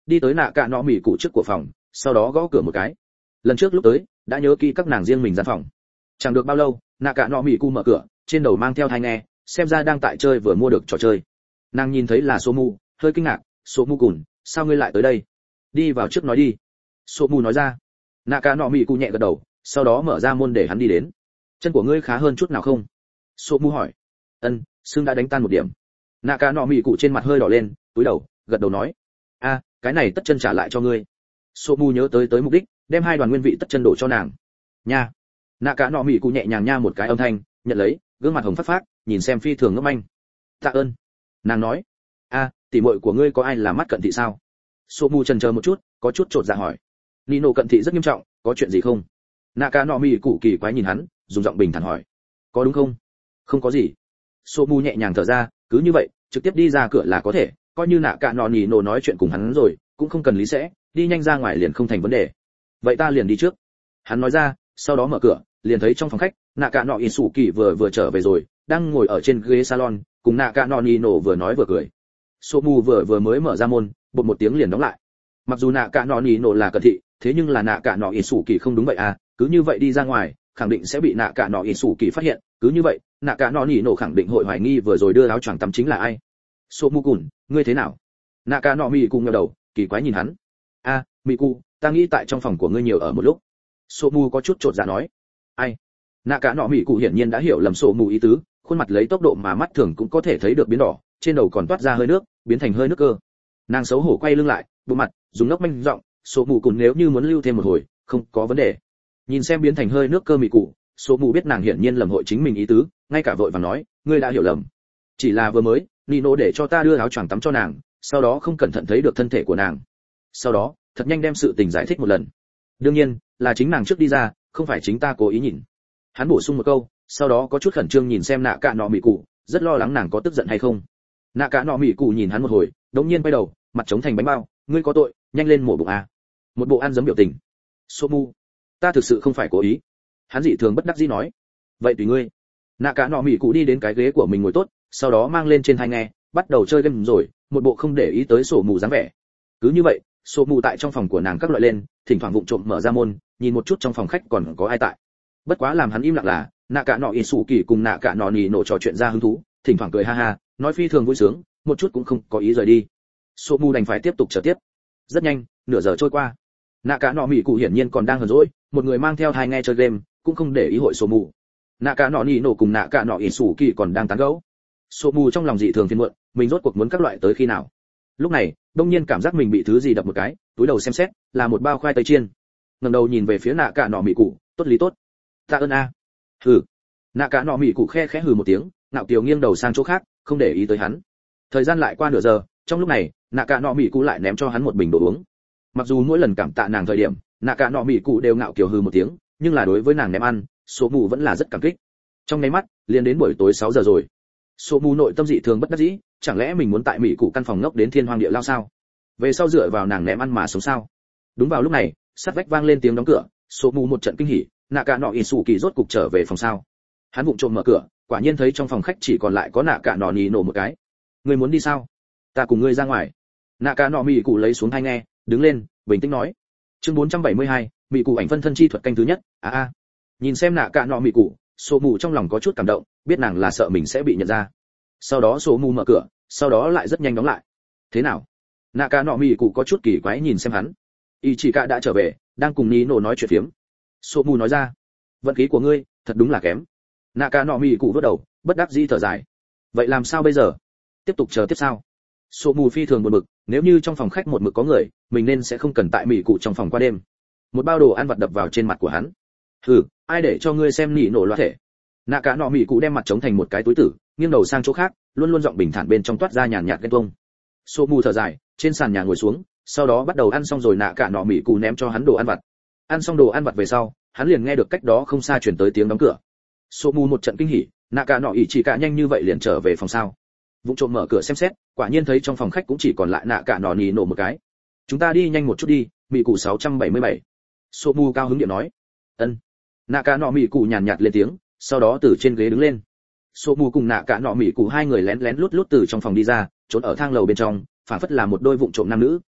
đi tới nạ cả nọ mỉ cụ trước của phòng, sau đó gõ cửa một cái. Lần trước lúc tới đã nhớ kỹ các nàng riêng mình gian phòng. Chẳng được bao lâu, nạ cả nọ mỉ cụ mở cửa, trên đầu mang theo tai nghe, xem ra đang tại chơi vừa mua được trò chơi. Nàng nhìn thấy là Somu, hơi kinh ngạc. Somu cùn, sao ngươi lại tới đây? Đi vào trước nói đi. Somu nói ra. Nạ cả nọ mỉ cụ nhẹ gật đầu, sau đó mở ra môn để hắn đi đến. Chân của ngươi khá hơn chút nào không? Somu hỏi. Ân, xương đã đánh tan một điểm. Nạ cả nọ mỉ cụ trên mặt hơi đỏ lên, cúi đầu, gật đầu nói. A, cái này tất chân trả lại cho ngươi. Somu nhớ tới tới mục đích, đem hai đoàn nguyên vị tất chân đổ cho nàng. Nha. Nạ cả nọ mỉ cụ nhẹ nhàng nha một cái âm thanh, nhận lấy, gương mặt hồng phát phát, nhìn xem phi thường ngốc manh. Tạ ơn. Nàng nói. A, tỷ muội của ngươi có ai là mắt cận thị sao? Somu chần chờ một chút, có chút chột dạ hỏi. Nino cận thị rất nghiêm trọng, có chuyện gì không? Nạ cả nọ mỉ cụ kỳ quái nhìn hắn, dùng giọng bình thản hỏi. Có đúng không? Không có gì. Somu nhẹ nhàng thở ra, cứ như vậy, trực tiếp đi ra cửa là có thể, coi như nạ cả nọ Nino nói chuyện cùng hắn rồi, cũng không cần lý sẽ, đi nhanh ra ngoài liền không thành vấn đề. Vậy ta liền đi trước. Hắn nói ra, sau đó mở cửa, liền thấy trong phòng khách, nạ cả nọ Isuki vừa vừa trở về rồi, đang ngồi ở trên ghế salon, cùng nạ cả nọ Nino vừa nói vừa cười. Somu vừa vừa mới mở ra môn, bột một tiếng liền đóng lại. Mặc dù nạ cả nọ Nino là cận thị, thế nhưng là nạ cả nọ Isuki không đúng vậy à, cứ như vậy đi ra ngoài, khẳng định sẽ bị nạ cả nọ Isuki phát hiện, cứ như vậy, nạ cả nọ Nino khẳng định hội hoài nghi vừa rồi đưa áo choàng tắm chính là ai. Somu cùn, ngươi thế nào? Nạ cả nọ mỉ cùng ngẩng đầu, kỳ quái nhìn hắn. A, Miku, ta nghĩ tại trong phòng của ngươi nhiều ở một lúc. Somu có chút chột dạ nói. Ai? Nạ cả nọ mỉ cụ hiển nhiên đã hiểu lầm Somu ý tứ, khuôn mặt lấy tốc độ mà mắt thường cũng có thể thấy được biến đỏ, trên đầu còn toát ra hơi nước, biến thành hơi nước cơ. Nàng xấu hổ quay lưng lại, bộ mặt, dùng ngốc manh giọng, Somu cùn nếu như muốn lưu thêm một hồi, không có vấn đề. Nhìn xem biến thành hơi nước cơ mỉ cụ, Somu biết nàng hiển nhiên lầm hội chính mình ý tứ, ngay cả vội vàng nói, ngươi đã hiểu lầm. Chỉ là vừa mới, Nino để cho ta đưa áo choàng tắm cho nàng, sau đó không cẩn thận thấy được thân thể của nàng. Sau đó, thật nhanh đem sự tình giải thích một lần. Đương nhiên, là chính nàng trước đi ra, không phải chính ta cố ý nhìn. Hắn bổ sung một câu, sau đó có chút khẩn trương nhìn xem nạ cả nọ mỉ cụ, rất lo lắng nàng có tức giận hay không. Nạ cả nọ mỉ cụ nhìn hắn một hồi, đống nhiên quay đầu, mặt trống thành bánh bao, ngươi có tội, nhanh lên mổ bụng à. Một bộ ăn giấm biểu tình. Somu, ta thực sự không phải cố ý. Hắn dị thường bất đắc dĩ nói. Vậy tùy ngươi. Nạ cả nọ mỉ cụ đi đến cái ghế của mình ngồi tốt, sau đó mang lên trên tai nghe, bắt đầu chơi game rồi, một bộ không để ý tới sổ mù dáng vẻ. Cứ như vậy, sổ mù tại trong phòng của nàng các loại lên, thỉnh thoảng vụng trộm mở ra môn, nhìn một chút trong phòng khách còn có ai tại. Bất quá làm hắn im lặng là, nạ cả nọ Isuki cùng nạ cả nọ Nino trò chuyện ra hứng thú, thỉnh thoảng cười ha ha, nói phi thường vui sướng, một chút cũng không có ý rời đi. Sổ mù đành phải tiếp tục chờ tiếp. Rất nhanh, nửa giờ trôi qua. Nạ cả nọ mỉ cụ hiển nhiên còn đang hờn dỗi, một người mang theo tai nghe chơi game, cũng không để ý hội sổ mù. Nạ cả nọ Nino cùng nạ cả nọ Isuki còn đang tán gẫu. Sổ mù trong lòng dị thường phiền muộn, mình rốt cuộc muốn các loại tới khi nào. Lúc này, đông nhiên cảm giác mình bị thứ gì đập một cái, túi đầu xem xét, là một bao khoai tây chiên. Ngẩng đầu nhìn về phía nạ cả nọ mỉ cụ, tốt lý tốt. Tạ ơn a. Hừ. Nạ cả nọ mỉ cụ khe khẽ hừ một tiếng, ngạo kiều nghiêng đầu sang chỗ khác, không để ý tới hắn. Thời gian lại qua nửa giờ, trong lúc này, nạ cả nọ mỉ cụ lại ném cho hắn một bình đồ uống. Mặc dù mỗi lần cảm tạ nàng thời điểm, nạ cả nọ mỉ cụ đều ngạo kiều hừ một tiếng, nhưng là đối với nàng ném ăn, số mù vẫn là rất cảm kích. Trong nháy mắt, liền đến buổi tối sáu giờ rồi. Số mù nội tâm dị thường bất đắc dĩ, chẳng lẽ mình muốn tại mỹ cụ căn phòng ngốc đến thiên hoang địa lao sao? Về sau dựa vào nàng ném ăn mà sống sao? Đúng vào lúc này, sát vách vang lên tiếng đóng cửa, số mù một trận kinh hỉ, nạ cả nọ Isuki rốt cục trở về phòng sao? Hắn vụng trộm mở cửa, quả nhiên thấy trong phòng khách chỉ còn lại có nạ cả nọ Nino một cái. Ngươi muốn đi sao? Ta cùng ngươi ra ngoài. Nạ cả nọ mỹ cụ lấy xuống tai nghe, đứng lên, bình tĩnh nói. Chương bốn trăm bảy mươi hai, mỹ cụ ảnh phân thân chi thuật canh thứ nhất. A a. Nhìn xem nạ cả nọ mỹ cụ, số mù trong lòng có chút cảm động, biết nàng là sợ mình sẽ bị nhận ra. Sau đó số mù mở cửa, sau đó lại rất nhanh đóng lại. Thế nào? Nạ cả nọ mỹ cụ có chút kỳ quái nhìn xem hắn. Y chỉ cả đã trở về, đang cùng Nino nói chuyện phiếm. Số mù nói ra, vận khí của ngươi thật đúng là kém. Nạ cả nọ mỹ cụ vút đầu, bất đắc dĩ thở dài. Vậy làm sao bây giờ? Tiếp tục chờ tiếp sao? Số mù phi thường buồn bực, nếu như trong phòng khách một mực có người, mình nên sẽ không cần tại mỹ cụ trong phòng qua đêm. Một bao đồ ăn vặt đập vào trên mặt của hắn. Hừ, ai để cho ngươi xem nỉ nổ loạn thể? Nạ cả nọ mỹ cụ đem mặt chống thành một cái túi tử, nghiêng đầu sang chỗ khác, luôn luôn giọng bình thản bên trong toát ra nhàn nhạt ghen tuông. Số mù thở dài, trên sàn nhà ngồi xuống, sau đó bắt đầu ăn xong rồi nạ cả nọ mỹ cụ ném cho hắn đồ ăn vặt. Ăn xong đồ ăn vặt về sau, hắn liền nghe được cách đó không xa truyền tới tiếng đóng cửa. Số mù một trận kinh hỉ, nạ cả nọ ỉ chỉ cả nhanh như vậy liền trở về phòng sao? Vụng trộm mở cửa xem xét, quả nhiên thấy trong phòng khách cũng chỉ còn lại nạ cả nọ nỉ nổ một cái. Chúng ta đi nhanh một chút đi, mỹ cụ sáu trăm bảy mươi bảy. Số mù cao hứng điện nói. Ân. Nạ cả nọ mỹ cụ nhàn nhạt lên tiếng, sau đó từ trên ghế đứng lên. Số mù cùng nạ cả nọ mỹ cụ hai người lén lén lút lút từ trong phòng đi ra, trốn ở thang lầu bên trong, phản phất là một đôi vụng trộm nam nữ,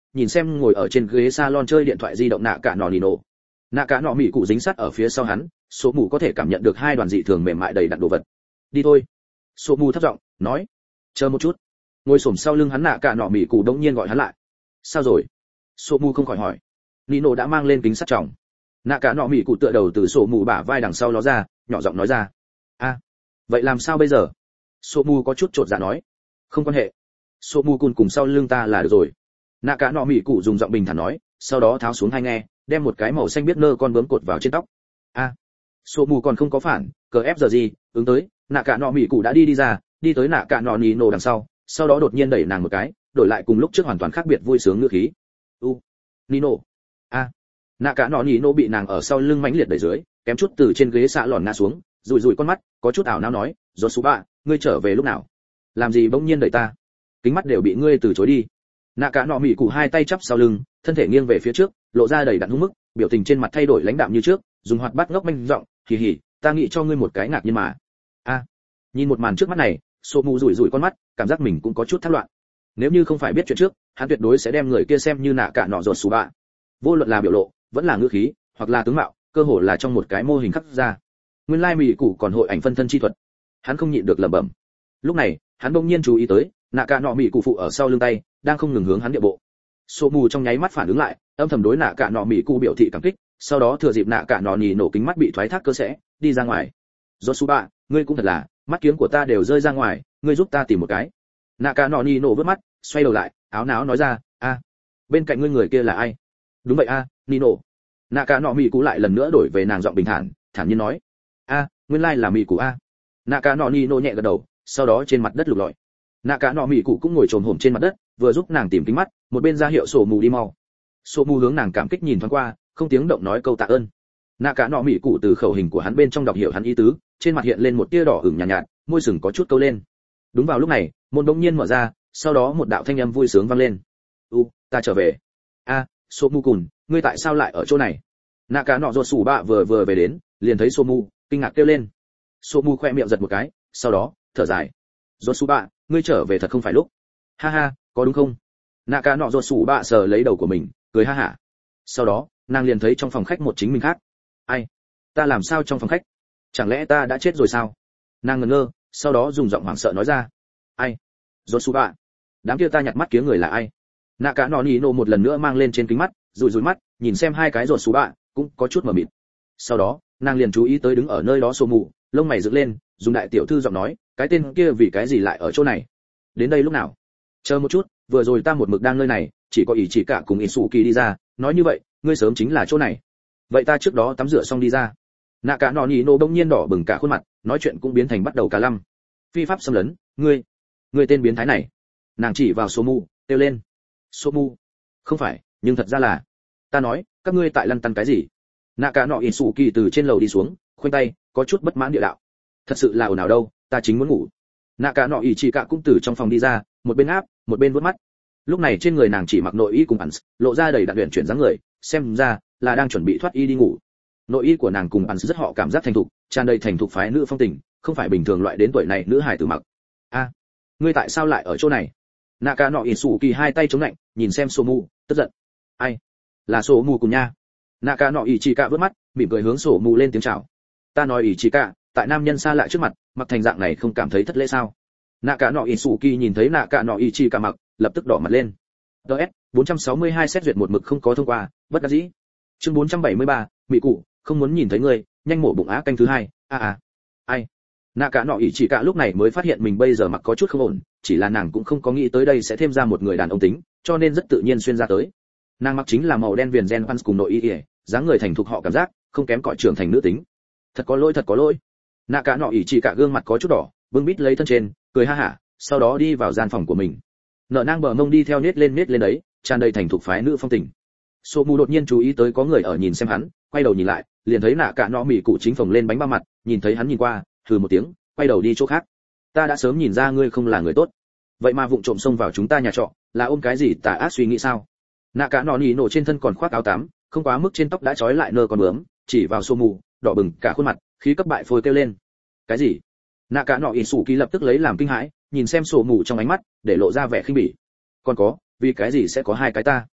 nhìn xem ngồi ở trên ghế salon chơi điện thoại di động nạ cả nọ nỉ nổ. Nạ cả nọ mỉ cụ dính sát ở phía sau hắn, số mù có thể cảm nhận được hai đoàn dị thường mềm mại đầy đặn đồ vật. Đi thôi. Số mù thấp giọng nói. Chờ một chút. Ngồi xổm sau lưng hắn nạ cả nọ mỉ cụ đống nhiên gọi hắn lại. Sao rồi? Số mù không khỏi hỏi. Nino đã mang lên kính sắt tròng. Nạ cả nọ mỉ cụ tựa đầu từ số mù bả vai đằng sau nó ra, nhỏ giọng nói ra. A, vậy làm sao bây giờ? Số mù có chút chột dạ nói. Không quan hệ. Số mù cùn cùng sau lưng ta là được rồi. Nạ cả nọ mỉ cụ dùng giọng bình thản nói, sau đó tháo xuống hai nghe, đem một cái màu xanh biết nơ con bướm cột vào trên tóc. A, số mù còn không có phản, cờ ép giờ gì, ứng tới, nạ cả nọ mỉ cụ đã đi đi ra, đi tới nạ cả nọ Nino đằng sau, sau đó đột nhiên đẩy nàng một cái, đổi lại cùng lúc trước hoàn toàn khác biệt vui sướng ngữ khí. U, Nino. A, nạ cả nọ Nino bị nàng ở sau lưng mãnh liệt đẩy dưới, kém chút từ trên ghế xạ lòn ngã xuống, rủi rủi con mắt, có chút ảo não nói, "Rốt sú bạ, ngươi trở về lúc nào? Làm gì bỗng nhiên đẩy ta? Kính mắt đều bị ngươi từ chối đi." Nạ cả nọ mỉ cụ hai tay chắp sau lưng, thân thể nghiêng về phía trước, lộ ra đầy đặn hung mức, biểu tình trên mặt thay đổi lãnh đạm như trước, dùng hoạt bát ngốc manh giọng, "Hì hì, ta nghĩ cho ngươi một cái ngạc nhiên mà." A, nhìn một màn trước mắt này, Sô Mù rủi rủi con mắt, cảm giác mình cũng có chút thất loạn. Nếu như không phải biết chuyện trước, hắn tuyệt đối sẽ đem người kia xem như nạ cả nọ rốt sú bạ. Vô luận là biểu lộ, vẫn là ngữ khí, hoặc là tướng mạo, cơ hồ là trong một cái mô hình khắc ra. Nguyên lai mỉ cụ còn hội ảnh phân thân chi thuật. Hắn không nhịn được lẩm bẩm. Lúc này, hắn bỗng nhiên chú ý tới, nạ cả nọ mỉ cụ phụ ở sau lưng tay, đang không ngừng hướng hắn địa bộ. Sô Mù trong nháy mắt phản ứng lại, âm thầm đối nạ cả nọ mỉ cụ biểu thị cảm kích, sau đó thừa dịp nạ cả nọ nhì nổ kính mắt bị thoái thác cơ sẽ, đi ra ngoài. Rốt sú bạ, ngươi cũng thật là, mắt kiếm của ta đều rơi ra ngoài, ngươi giúp ta tìm một cái. Nạ cả nọ nhì nổ vớt mắt, xoay đầu lại, áo náo nói ra, a, bên cạnh ngươi người kia là ai? Đúng vậy a, Nino. Nạ cả nọ mỉ cụ lại lần nữa đổi về nàng giọng bình thản, thản nhiên nói, a, nguyên lai là mỉ cụ a. Nạ cả nọ Nino nhẹ gật đầu, sau đó trên mặt đất lục lọi. Nạ cả nọ mỉ cụ cũng ngồi trồm hổm trên mặt đất, vừa giúp nàng tìm kính mắt, một bên ra hiệu Sô Mù đi mau. Sô Mù hướng nàng cảm kích nhìn thoáng qua, không tiếng động nói câu tạ ơn. Nạ cả nọ mỉ cụ từ khẩu hình của hắn bên trong đọc hiểu hắn ý tứ, trên mặt hiện lên một tia đỏ ửng nhàn nhạt, nhạt, môi sừng có chút câu lên. Đúng vào lúc này, môn đống nhiên mở ra, sau đó một đạo thanh âm vui sướng vang lên. "U, ta trở về." "A, Sô Mù cùn, ngươi tại sao lại ở chỗ này?" Nạ cả nọ rốt sủ bạ vừa vừa về đến, liền thấy Sô Mù, kinh ngạc kêu lên. Sô Mù khoe miệng giật một cái, sau đó thở dài. "Rốt sủ bạ, ngươi trở về thật không phải lúc." "Ha ha, có đúng không?" Nạ cả nọ rốt sủ bạ sờ lấy đầu của mình, cười ha hả. Sau đó, nàng liền thấy trong phòng khách một chính mình khác. "Ai? Ta làm sao trong phòng khách? Chẳng lẽ ta đã chết rồi sao?" Nàng ngẩn ngơ, sau đó dùng giọng hoảng sợ nói ra. "Ai? Rốt sú bạ, đám kia ta nhặt mắt kiếm người là ai?" Nạ cả nọ nỉ nổ một lần nữa mang lên trên kính mắt, rủi rủi mắt, nhìn xem hai cái rốt sú bạ, cũng có chút mờ mịt. Sau đó, nàng liền chú ý tới đứng ở nơi đó Sô Mù, lông mày dựng lên, dùng đại tiểu thư giọng nói, cái tên kia vì cái gì lại ở chỗ này? Đến đây lúc nào? Chờ một chút, vừa rồi ta một mực đang nơi này, chỉ có ý chỉ cả cùng Isuki đi ra, nói như vậy, ngươi sớm chính là chỗ này. Vậy ta trước đó tắm rửa xong đi ra. Nạ cả nọ nỉ nổ đông nhiên đỏ bừng cả khuôn mặt, nói chuyện cũng biến thành bắt đầu cả lăm. Phi pháp xâm lấn, ngươi, ngươi tên biến thái này. Nàng chỉ vào Sô Mù, kêu lên. Sô Mù? Không phải, nhưng thật ra là, ta nói, các ngươi tại lăn tăn cái gì? Nạ cả nọ Isuki từ trên lầu đi xuống, khoanh tay, có chút bất mãn địa đạo. Thật sự là ồn ào đâu, ta chính muốn ngủ. Nạ cả nọ chỉ cả cũng từ trong phòng đi ra, một bên áp, một bên vuốt mắt. Lúc này trên người nàng chỉ mặc nội y cùng ẩn, lộ ra đầy đặn luyện chuyển dáng người, xem ra là đang chuẩn bị thoát y đi ngủ. Nội y của nàng cùng ẩn rất họ cảm giác thành thục, tràn đầy thành thục phái nữ phong tình, không phải bình thường loại đến tuổi này nữ hài tử mặc. A, ngươi tại sao lại ở chỗ này? Nạ cả nọ Isuki hai tay chống lạnh, nhìn xem Sô Mù, tức giận. Ai? Là Sô Mù cùng nha. Nạ cả nọ chỉ cả vớt mắt, mỉm cười hướng Sô Mù lên tiếng chào. Ta nói ý chỉ cả, tại nam nhân xa lạ trước mặt, mặc thành dạng này không cảm thấy thất lễ sao? Nạ cả nọ Isuki nhìn thấy nạ cả nọ chỉ cả mặc, lập tức đỏ mặt lên. ds bốn trăm sáu mươi hai xét duyệt một mực không có thông qua, bất đắc dĩ. Chương bốn trăm bảy mươi ba, mỹ cụ, không muốn nhìn thấy ngươi, nhanh mổ bụng á canh thứ hai. A à, à. Ai? Nạ cả nọ ý chỉ cả lúc này mới phát hiện mình bây giờ mặc có chút không ổn, chỉ là nàng cũng không có nghĩ tới đây sẽ thêm ra một người đàn ông tính, cho nên rất tự nhiên xuyên ra tới. Nàng mặc chính là màu đen viền gen pants cùng nội y, dáng người thành thục họ cảm giác, không kém cỏi trưởng thành nữ tính. Thật có lỗi, thật có lỗi. Nạ cả nọ ý chỉ cả gương mặt có chút đỏ, bưng bít lấy thân trên, cười ha hả, sau đó đi vào gian phòng của mình. Nợ nang bờ mông đi theo nết lên nết lên đấy, tràn đầy thành thục phái nữ phong tình. Sô Mù đột nhiên chú ý tới có người ở nhìn xem hắn, quay đầu nhìn lại, liền thấy nạ cả nọ mỉ cụ chính phồng lên bánh ba mặt, nhìn thấy hắn nhìn qua, hừ một tiếng, quay đầu đi chỗ khác. Ta đã sớm nhìn ra ngươi không là người tốt, vậy mà vụng trộm xông vào chúng ta nhà trọ, là ôm cái gì tà ác suy nghĩ sao? Nạ cả nọ nỉ nổ trên thân còn khoác áo tắm, không quá mức trên tóc đã trói lại nơ con bướm, chỉ vào Sô Mù, đỏ bừng cả khuôn mặt, khí cấp bại phôi kêu lên. Cái gì? Nạ cả nọ Isuki lập tức lấy làm kinh hãi, nhìn xem Sô Mù trong ánh mắt, để lộ ra vẻ khinh bỉ. Còn có, vì cái gì sẽ có hai cái ta?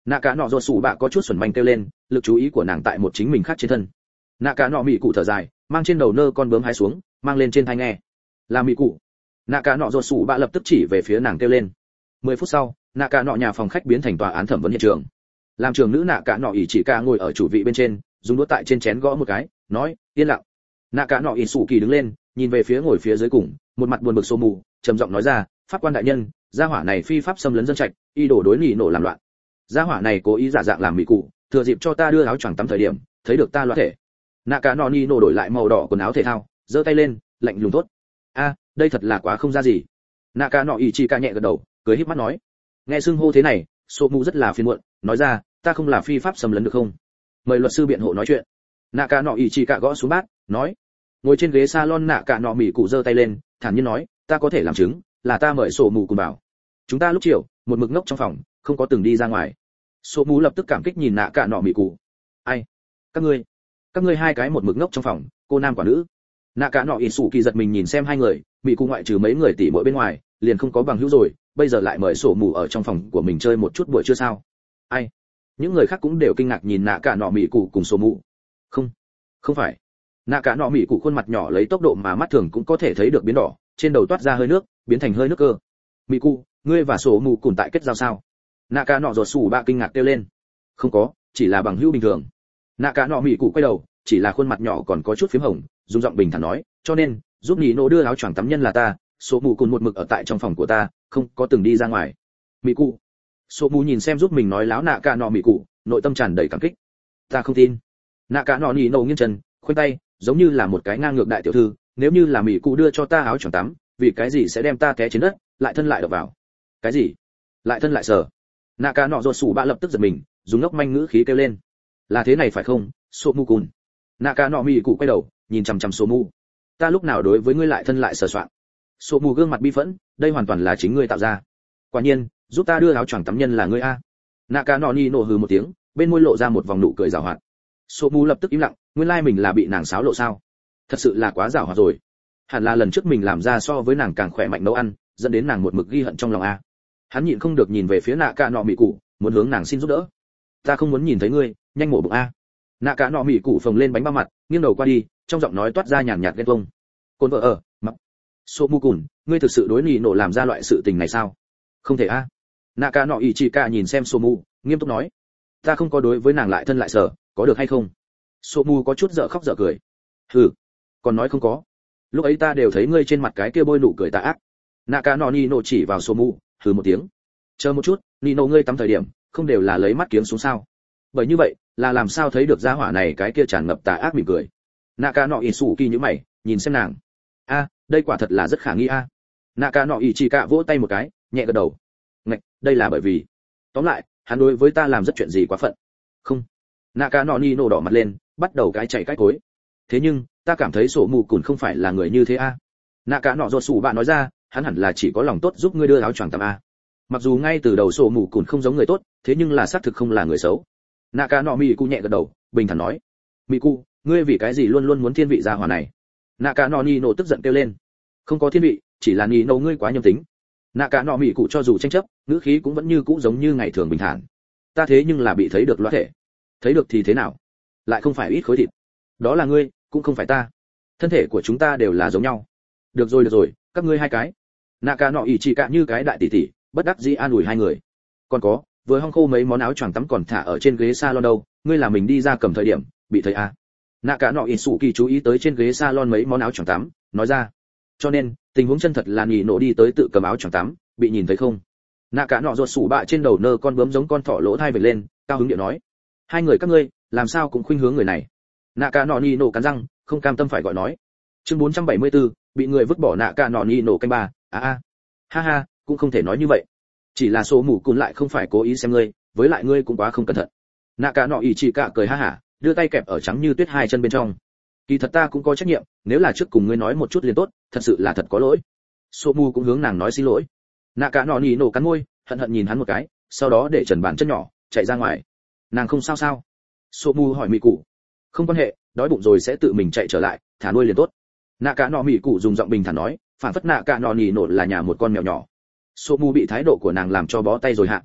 nạ cả nọ ruột sủ bạ có chút xuẩn manh kêu lên, lực chú ý của nàng tại một chính mình khác trên thân. Nạ cả nọ mị cụ thở dài, mang trên đầu nơ con bướm hái xuống, mang lên trên tai nghe. Là mị cụ. Nạ cả nọ ruột sủ bạ lập tức chỉ về phía nàng kêu lên. Mười phút sau, nạ cả nọ nhà phòng khách biến thành tòa án thẩm vấn hiện trường. Làm trưởng nữ nạ cả nọ ỷ chỉ ca ngồi ở chủ vị bên trên, dùng đũa tại trên chén gõ một cái, nói, yên lặng. Nạ cả nọ ỷ sủ kỳ đứng lên, nhìn về phía ngồi phía dưới cùng, một mặt buồn bực xô mù, trầm giọng nói ra, pháp quan đại nhân, gia hỏa này phi pháp xâm lấn dân trạch, y đổ đối nỉ nổ làm loạn. Gia hỏa này cố ý giả dạng làm mỹ cụ, thừa dịp cho ta đưa áo choàng tắm thời điểm, thấy được ta loạn thể. Nạ cả nọ nỉ nổ đổi lại màu đỏ quần áo thể thao, giơ tay lên, lạnh lùng tốt. A, đây thật là quá không ra gì. Nạ cả nọ ỷ chỉ ca nhẹ gật đầu, cười híp mắt nói. Nghe xưng hô thế này, xô mù rất là phiền muộn, nói ra, ta không là phi pháp xâm lấn được không? Mời luật sư biện hộ nói chuyện. Nạ cả nọ ỷ chỉ ca gõ xuống bát, nói. Ngồi trên ghế salon nạ cả nọ mỹ cụ giơ tay lên, thản nhiên nói, ta có thể làm chứng, là ta mời sổ mù cùng bảo. Chúng ta lúc chiều, một mực ngốc trong phòng, không có từng đi ra ngoài. Sổ mù lập tức cảm kích nhìn nạ cả nọ mỹ cụ. Ai? Các ngươi? Các ngươi hai cái một mực ngốc trong phòng, cô nam quả nữ. Nạ cả nọ ỷ sủ kỳ giật mình nhìn xem hai người, mỹ cụ ngoại trừ mấy người tỷ muội bên ngoài, liền không có bằng hữu rồi, bây giờ lại mời sổ mù ở trong phòng của mình chơi một chút buổi trưa sao? Ai? Những người khác cũng đều kinh ngạc nhìn nạ cả nọ mỹ cụ cùng sổ mù. Không, không phải. Nạ cả nọ mỹ cụ khuôn mặt nhỏ lấy tốc độ mà mắt thường cũng có thể thấy được biến đỏ, trên đầu toát ra hơi nước, biến thành hơi nước cơ. Mỹ cụ, ngươi và sổ mù cùng tại kết giao sao? Nạ cả nọ ruột sủ bạ kinh ngạc kêu lên. Không có, chỉ là bằng hữu bình thường. Nạ cả nọ mỹ cụ quay đầu, chỉ là khuôn mặt nhỏ còn có chút phím hồng, dùng giọng bình thản nói, cho nên giúp nhị nô đưa áo choàng tắm nhân là ta, sổ mù cùng một mực ở tại trong phòng của ta, không có từng đi ra ngoài. Mỹ cụ. Sổ mù nhìn xem giúp mình nói láo nạ cả nọ mỹ cụ, nội tâm tràn đầy cảm kích. Ta không tin. Nạ cả nọ nhị nô nghiêng chân, khoanh tay, giống như là một cái ngang ngược đại tiểu thư, nếu như là mỹ cụ đưa cho ta áo choàng tắm, vì cái gì sẽ đem ta té trên đất, lại thân lại đập vào? Cái gì? Lại thân lại sờ? Nạ cả nọ ruột sủ bạ lập tức giật mình, dùng ngốc manh ngữ khí kêu lên. Là thế này phải không, sổ mù cùn? Nạ cả nọ mỹ cụ quay đầu, nhìn chằm chằm sổ mù. Ta lúc nào đối với ngươi lại thân lại sờ soạng? Sổ mù gương mặt bi phẫn, đây hoàn toàn là chính ngươi tạo ra. Quả nhiên, giúp ta đưa áo choàng tắm nhân là ngươi a. Nạ cả nọ ni nổ hừ một tiếng, bên môi lộ ra một vòng nụ cười giảo hoạt. Sổ mù lập tức im lặng, nguyên lai mình là bị nàng xáo lộ sao? Thật sự là quá giảo hoạt rồi. Hẳn là lần trước mình làm ra so với nàng càng khỏe mạnh nấu ăn, dẫn đến nàng một mực ghi hận trong lòng a. Hắn nhịn không được nhìn về phía nạ cả nọ mỹ cụ, muốn hướng nàng xin giúp đỡ. Ta không muốn nhìn thấy ngươi, nhanh mổ bụng a. Nạ cả nọ mỹ cụ phồng lên bánh bao mặt, nghiêng đầu qua đi, trong giọng nói toát ra nhàn nhạt ghen tuông. Côn vợ ở, mặc. Sô mu cùn, ngươi thực sự đối nỉ nổ làm ra loại sự tình này sao? Không thể a. Nạ cả nọ ỷ chỉ cả nhìn xem Sô mu, nghiêm túc nói. Ta không có đối với nàng lại thân lại sở, có được hay không? Sô mu có chút dở khóc dở cười. Hừ, còn nói không có. Lúc ấy ta đều thấy ngươi trên mặt cái kia bôi nụ cười tà ác. Nạ cả nọ nino chỉ vào Sô mu, hừ một tiếng. Chờ một chút, nino ngươi tắm thời điểm, không đều là lấy mắt kiếm xuống sao? Bởi như vậy, là làm sao thấy được gia hỏa này cái kia tràn ngập tà ác mỉm cười. Nạ cả nọ ỷ sủ kỳ như mày, nhìn xem nàng. A, đây quả thật là rất khả nghi a. Nạ cả nọ ỷ chỉ cả vỗ tay một cái, nhẹ gật đầu. Ngạch, đây là bởi vì. Tóm lại, hắn đối với ta làm rất chuyện gì quá phận. Không. Nạ cả nọ nino đỏ mặt lên, bắt đầu cái chạy cái cối. Thế nhưng, ta cảm thấy sổ mù cùn không phải là người như thế a. Nạ cả nọ ruột sủ bạn nói ra, hắn hẳn là chỉ có lòng tốt giúp ngươi đưa áo choàng tắm a. Mặc dù ngay từ đầu sổ mù cùn không giống người tốt, thế nhưng là xác thực không là người xấu. Nạ cả nọ mỹ cụ nhẹ gật đầu, bình thản nói. Mỹ cụ, ngươi vì cái gì luôn luôn muốn thiên vị gia hỏa này? Nạ cả nọ nino tức giận kêu lên. Không có thiên vị, chỉ là nino ngươi quá nhầm tính. Nạ cả nọ mỹ cụ cho dù tranh chấp, ngữ khí cũng vẫn như cũ giống như ngày thường bình thản. Ta thế nhưng là bị thấy được loát thể. Thấy được thì thế nào? Lại không phải ít khối thịt. Đó là ngươi, cũng không phải ta. Thân thể của chúng ta đều là giống nhau. Được rồi được rồi, các ngươi hai cái. Nạ cả nọ ỷ chỉ cả như cái đại tỷ tỷ, bất đắc dĩ an ủi hai người. Còn có, vừa hong khô mấy món áo choàng tắm còn thả ở trên ghế salon đâu, ngươi là mình đi ra cầm thời điểm, bị thấy à? Nạ cả nọ ỷ sủ kỳ chú ý tới trên ghế salon mấy món áo choàng tắm, nói ra. Cho nên, tình huống chân thật là nhị nổ đi tới tự cầm áo choàng tắm, bị nhìn thấy không? Nạ cả nọ ruột sủ bạ trên đầu nơ con bướm giống con thỏ lỗ thai vệt lên, cao hứng điệu nói. Hai người các ngươi, làm sao cũng khuynh hướng người này. Nạ cả nọ nhị nổ cắn răng, không cam tâm phải gọi nói. Chương bốn trăm bảy mươi tư, bị người vứt bỏ nạ cả nọ nhị nổ canh ba, a a. Ha ha, cũng không thể nói như vậy. Chỉ là số mù cùn lại không phải cố ý xem ngươi, với lại ngươi cũng quá không cẩn thận. Nạ cả nọ ỷ chỉ cả cười ha hả, đưa tay kẹp ở trắng như tuyết hai chân bên trong. Kỳ thật ta cũng có trách nhiệm, nếu là trước cùng ngươi nói một chút liền tốt, thật sự là thật có lỗi. Số mù cũng hướng nàng nói xin lỗi. Nạ cả nọ nhị nổ cắn môi, hận hận nhìn hắn một cái, sau đó để trần bàn chân nhỏ, chạy ra ngoài. Nàng không sao sao? Số mù hỏi mỹ cụ. Không quan hệ, đói bụng rồi sẽ tự mình chạy trở lại, thả nuôi liền tốt. Nạ cả nọ mỹ cụ dùng giọng bình thản nói, phản phất nạ cả nọ nhị nổ là nhà một con mèo nhỏ. Số mù bị thái độ của nàng làm cho bó tay rồi hạ.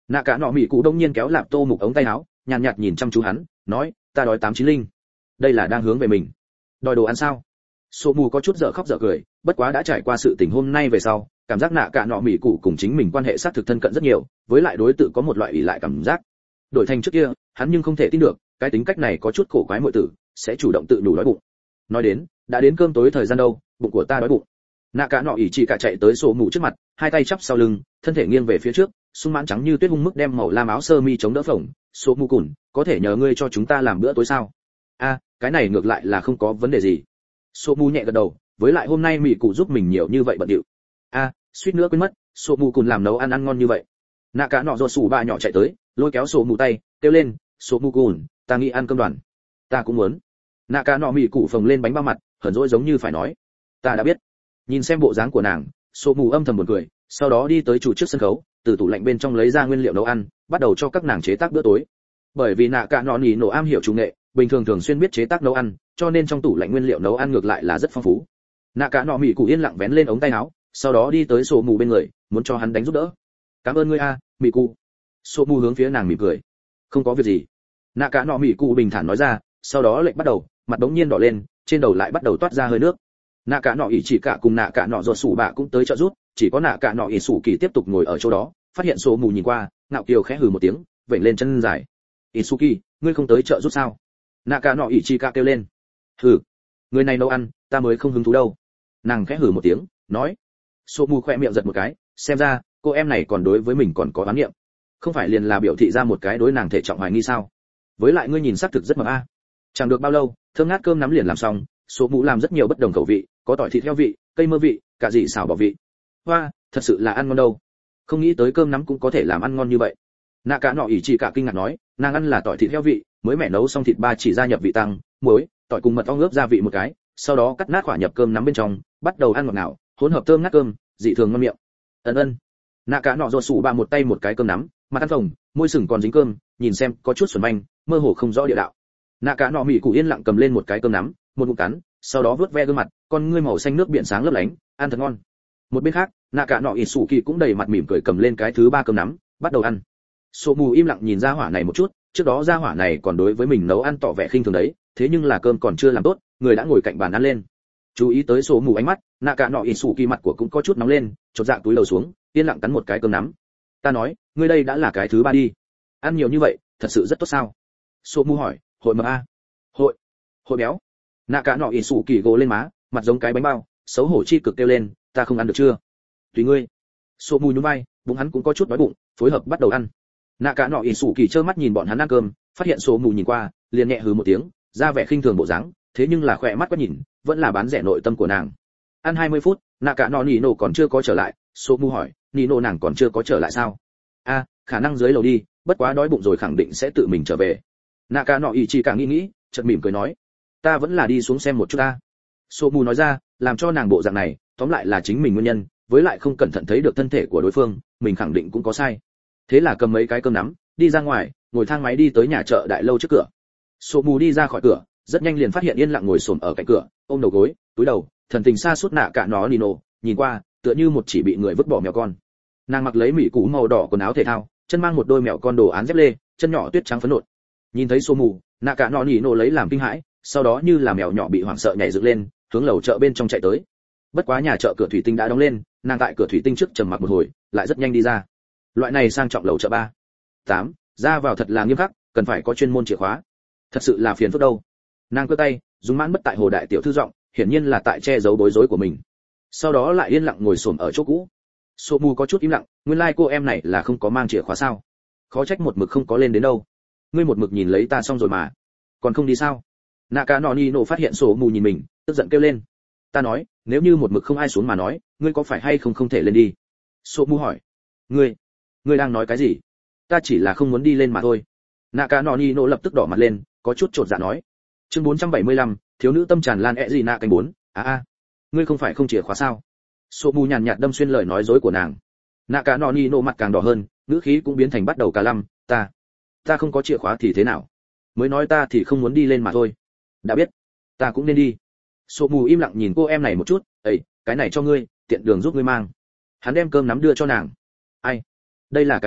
nạ cả nọ mỹ cụ đông nhiên kéo lạp tô mục ống tay áo, nhàn nhạt, nhạt nhìn chăm chú hắn, nói, ta đói tám chín linh. Đây là đang hướng về mình, đòi đồ ăn sao? Sô mù có chút dở khóc dở cười, bất quá đã trải qua sự tình hôm nay về sau, cảm giác nạ cả nọ mỹ cụ cùng chính mình quan hệ sát thực thân cận rất nhiều, với lại đối tự có một loại ủy lại cảm giác. Đổi thành trước kia, hắn nhưng không thể tin được, cái tính cách này có chút cổ quái muội tử, sẽ chủ động tự đủ đói bụng. Nói đến, đã đến cơm tối thời gian đâu, bụng của ta đói bụng. Nạ cả nọ ỉ chỉ cả chạy tới Sô mù trước mặt, hai tay chắp sau lưng, thân thể nghiêng về phía trước, sung mãn trắng như tuyết hung mức đem màu lam áo sơ mi chống đỡ phồng. Sô mù cùn, có thể nhờ ngươi cho chúng ta làm bữa tối sao? A, cái này ngược lại là không có vấn đề gì. Sô mù nhẹ gật đầu, với lại hôm nay mỹ cụ giúp mình nhiều như vậy bận điệu. A, suýt nữa quên mất, Sô mù cùn làm nấu ăn ăn ngon như vậy. Nạ cả nọ rột sủ ba nhỏ chạy tới, lôi kéo Sô mù tay, kêu lên, Sô mù cùn, ta nghĩ ăn cơm đoàn. Ta cũng muốn. Nạ cả nọ mỹ cụ phồng lên bánh bao mặt, hờn dỗi giống như phải nói, ta đã biết. Nhìn xem bộ dáng của nàng, Sô mù âm thầm buồn cười, sau đó đi tới chủ trước sân khấu, từ tủ lạnh bên trong lấy ra nguyên liệu nấu ăn, bắt đầu cho các nàng chế tác bữa tối. Bởi vì nạ cả nọ nỉ nổ am hiểu chủ nghệ, bình thường thường xuyên biết chế tác nấu ăn, cho nên trong tủ lạnh nguyên liệu nấu ăn ngược lại là rất phong phú. Nạ cả nọ mỹ cụ yên lặng vén lên ống tay áo, sau đó đi tới Sô mù bên người, muốn cho hắn đánh giúp đỡ. Cảm ơn ngươi a, mỹ cụ. Sô mù hướng phía nàng mỉm cười. Không có việc gì. Nạ cả nọ mỹ cụ bình thản nói ra, sau đó lệnh bắt đầu, mặt đống nhiên đỏ lên, trên đầu lại bắt đầu toát ra hơi nước. Nạ cả nọ ỉ chỉ cả cùng nạ cả nọ ruột sủ bạ cũng tới trợ giúp, chỉ có nạ cả nọ ỉ sủ kỳ tiếp tục ngồi ở chỗ đó, phát hiện Sô mù nhìn qua, ngạo kiều khẽ hừ một tiếng, vểnh lên chân dài. Isuki, ngươi không tới trợ giúp sao? Nạ cả nọ ỉ chỉ cả kêu lên. Hừ, người này nấu ăn, ta mới không hứng thú đâu. Nàng khẽ hừ một tiếng, nói. Sô mù khoe miệng giật một cái, xem ra cô em này còn đối với mình còn có oán niệm, không phải liền là biểu thị ra một cái đối nàng thể trọng hoài nghi sao? Với lại ngươi nhìn sắc thực rất mập a. Chẳng được bao lâu, thơm ngát cơm nắm liền làm xong, Sô mù làm rất nhiều bất đồng khẩu vị, có tỏi thịt heo vị, cây mơ vị, cả dị xào bò vị. Hoa, thật sự là ăn ngon đâu. Không nghĩ tới cơm nắm cũng có thể làm ăn ngon như vậy. Nạ cả nọ ỉ chỉ cả kinh ngạc nói, nàng ăn là tỏi thịt heo vị, mới mẻ nấu xong thịt ba chỉ gia nhập vị tăng, muối, tỏi cùng mật ong ướp gia vị một cái, sau đó cắt nát quả nhập cơm nắm bên trong, bắt đầu ăn ngọt ngào, hỗn hợp thơm ngát cơm, dị thường ngon miệng. Ân ân. Nạ cả nọ ruột sủ ba một tay một cái cơm nắm, mặt ăn phồng, môi sừng còn dính cơm, nhìn xem có chút xuẩn manh, mơ hồ không rõ địa đạo. Nạ cả nọ mỹ cụ yên lặng cầm lên một cái cơm nắm, một ngụm cắn, sau đó vớt ve gương mặt, con ngươi màu xanh nước biển sáng lấp lánh, ăn thật ngon. Một bên khác, nạ cả nọ ỉ sủ kỳ cũng đầy mặt mỉm cười cầm lên cái thứ ba cơm nắm, bắt đầu ăn. Sô mù im lặng nhìn ra hỏa này một chút, trước đó ra hỏa này còn đối với mình nấu ăn tỏ vẻ khinh thường đấy, thế nhưng là cơm còn chưa làm tốt, người đã ngồi cạnh bàn ăn lên. Chú ý tới Sô mù ánh mắt, nạ cả nọ ỉ sủ kỳ mặt của cũng có chút nóng lên, chột dạ túi đầu xuống, yên lặng cắn một cái cơm nắm. Ta nói, ngươi đây đã là cái thứ ba đi, ăn nhiều như vậy, thật sự rất tốt sao? Sô mù hỏi, hội mập a? Hội, hội béo. Nạ cả nọ ỉ sủ kỳ gồ lên má, mặt giống cái bánh bao, xấu hổ chi cực kêu lên, ta không ăn được chưa? Tùy ngươi. Sô mù nhún vai, bụng hắn cũng có chút đói bụng, phối hợp bắt đầu ăn. Nạ cả nọ ỉ sủ kỳ trơ mắt nhìn bọn hắn ăn cơm, phát hiện Sô mù nhìn qua, liền nhẹ hừ một tiếng, ra vẻ khinh thường bộ dáng, thế nhưng là khỏe mắt quét nhìn, vẫn là bán rẻ nội tâm của nàng. Ăn hai mươi phút, nạ cả nọ nỉ nổ còn chưa có trở lại, Sô mù hỏi, nỉ nổ nàng còn chưa có trở lại sao? A, khả năng dưới lầu đi, bất quá đói bụng rồi khẳng định sẽ tự mình trở về. Nạ cả nọ ỉ chỉ cả nghĩ nghĩ, chợt mỉm cười nói, ta vẫn là đi xuống xem một chút ta. Sô mù nói ra, làm cho nàng bộ dạng này, tóm lại là chính mình nguyên nhân, với lại không cẩn thận thấy được thân thể của đối phương, mình khẳng định cũng có sai. Thế là cầm mấy cái cơm nắm, đi ra ngoài, ngồi thang máy đi tới nhà chợ đại lâu trước cửa. Sô mù đi ra khỏi cửa, rất nhanh liền phát hiện yên lặng ngồi xổm ở cạnh cửa, ôm đầu gối, túi đầu, thần tình xa suốt nạ cả nó Nino, nhìn qua, tựa như một chỉ bị người vứt bỏ mèo con. Nàng mặc lấy mỹ cũ màu đỏ quần áo thể thao, chân mang một đôi mèo con đồ án dép lê, chân nhỏ tuyết trắng phấn nộn. Nhìn thấy Sô mù, nạ cả nó Nino lấy làm kinh hãi, sau đó như là mèo nhỏ bị hoảng sợ nhảy dựng lên, hướng lầu chợ bên trong chạy tới. Bất quá nhà chợ cửa thủy tinh đã đóng lên, nàng tại cửa thủy tinh trước trầm mặc một hồi, lại rất nhanh đi ra. Loại này sang trọng lầu chợ ba tám, ra vào thật là nghiêm khắc, cần phải có chuyên môn chìa khóa. Thật sự là phiền phức đâu. Nàng cơ tay, dùng mãn bất tại hồ đại tiểu thư giọng, hiển nhiên là tại che giấu bối rối của mình. Sau đó lại yên lặng ngồi xổm ở chỗ cũ. Sô mù có chút im lặng, nguyên lai like cô em này là không có mang chìa khóa sao? Khó trách một mực không có lên đến đâu. Ngươi một mực nhìn lấy ta xong rồi mà, còn không đi sao? Naka Nonino phát hiện Sô mù nhìn mình, tức giận kêu lên. Ta nói, nếu như một mực không ai xuống mà nói, ngươi có phải hay không không thể lên đi? Sô mù hỏi. Ngươi, ngươi đang nói cái gì? Ta chỉ là không muốn đi lên mà thôi. Naka Nonino lập tức đỏ mặt lên, có chút chột dạ nói. Chương bốn trăm bảy mươi lăm, thiếu nữ tâm tràn lan ẹ gì nạ canh bốn. A a, ngươi không phải không chìa khóa sao? Sô mù nhàn nhạt đâm xuyên lời nói dối của nàng. Naka Nonino mặt càng đỏ hơn, ngữ khí cũng biến thành bắt đầu cà lăm. Ta, ta không có chìa khóa thì thế nào? Mới nói ta thì không muốn đi lên mà thôi. Đã biết, ta cũng nên đi. Sô mù im lặng nhìn cô em này một chút, ấy, cái này cho ngươi, tiện đường giúp ngươi mang. Hắn đem cơm nắm đưa cho nàng. Ai? Đây là cái gì?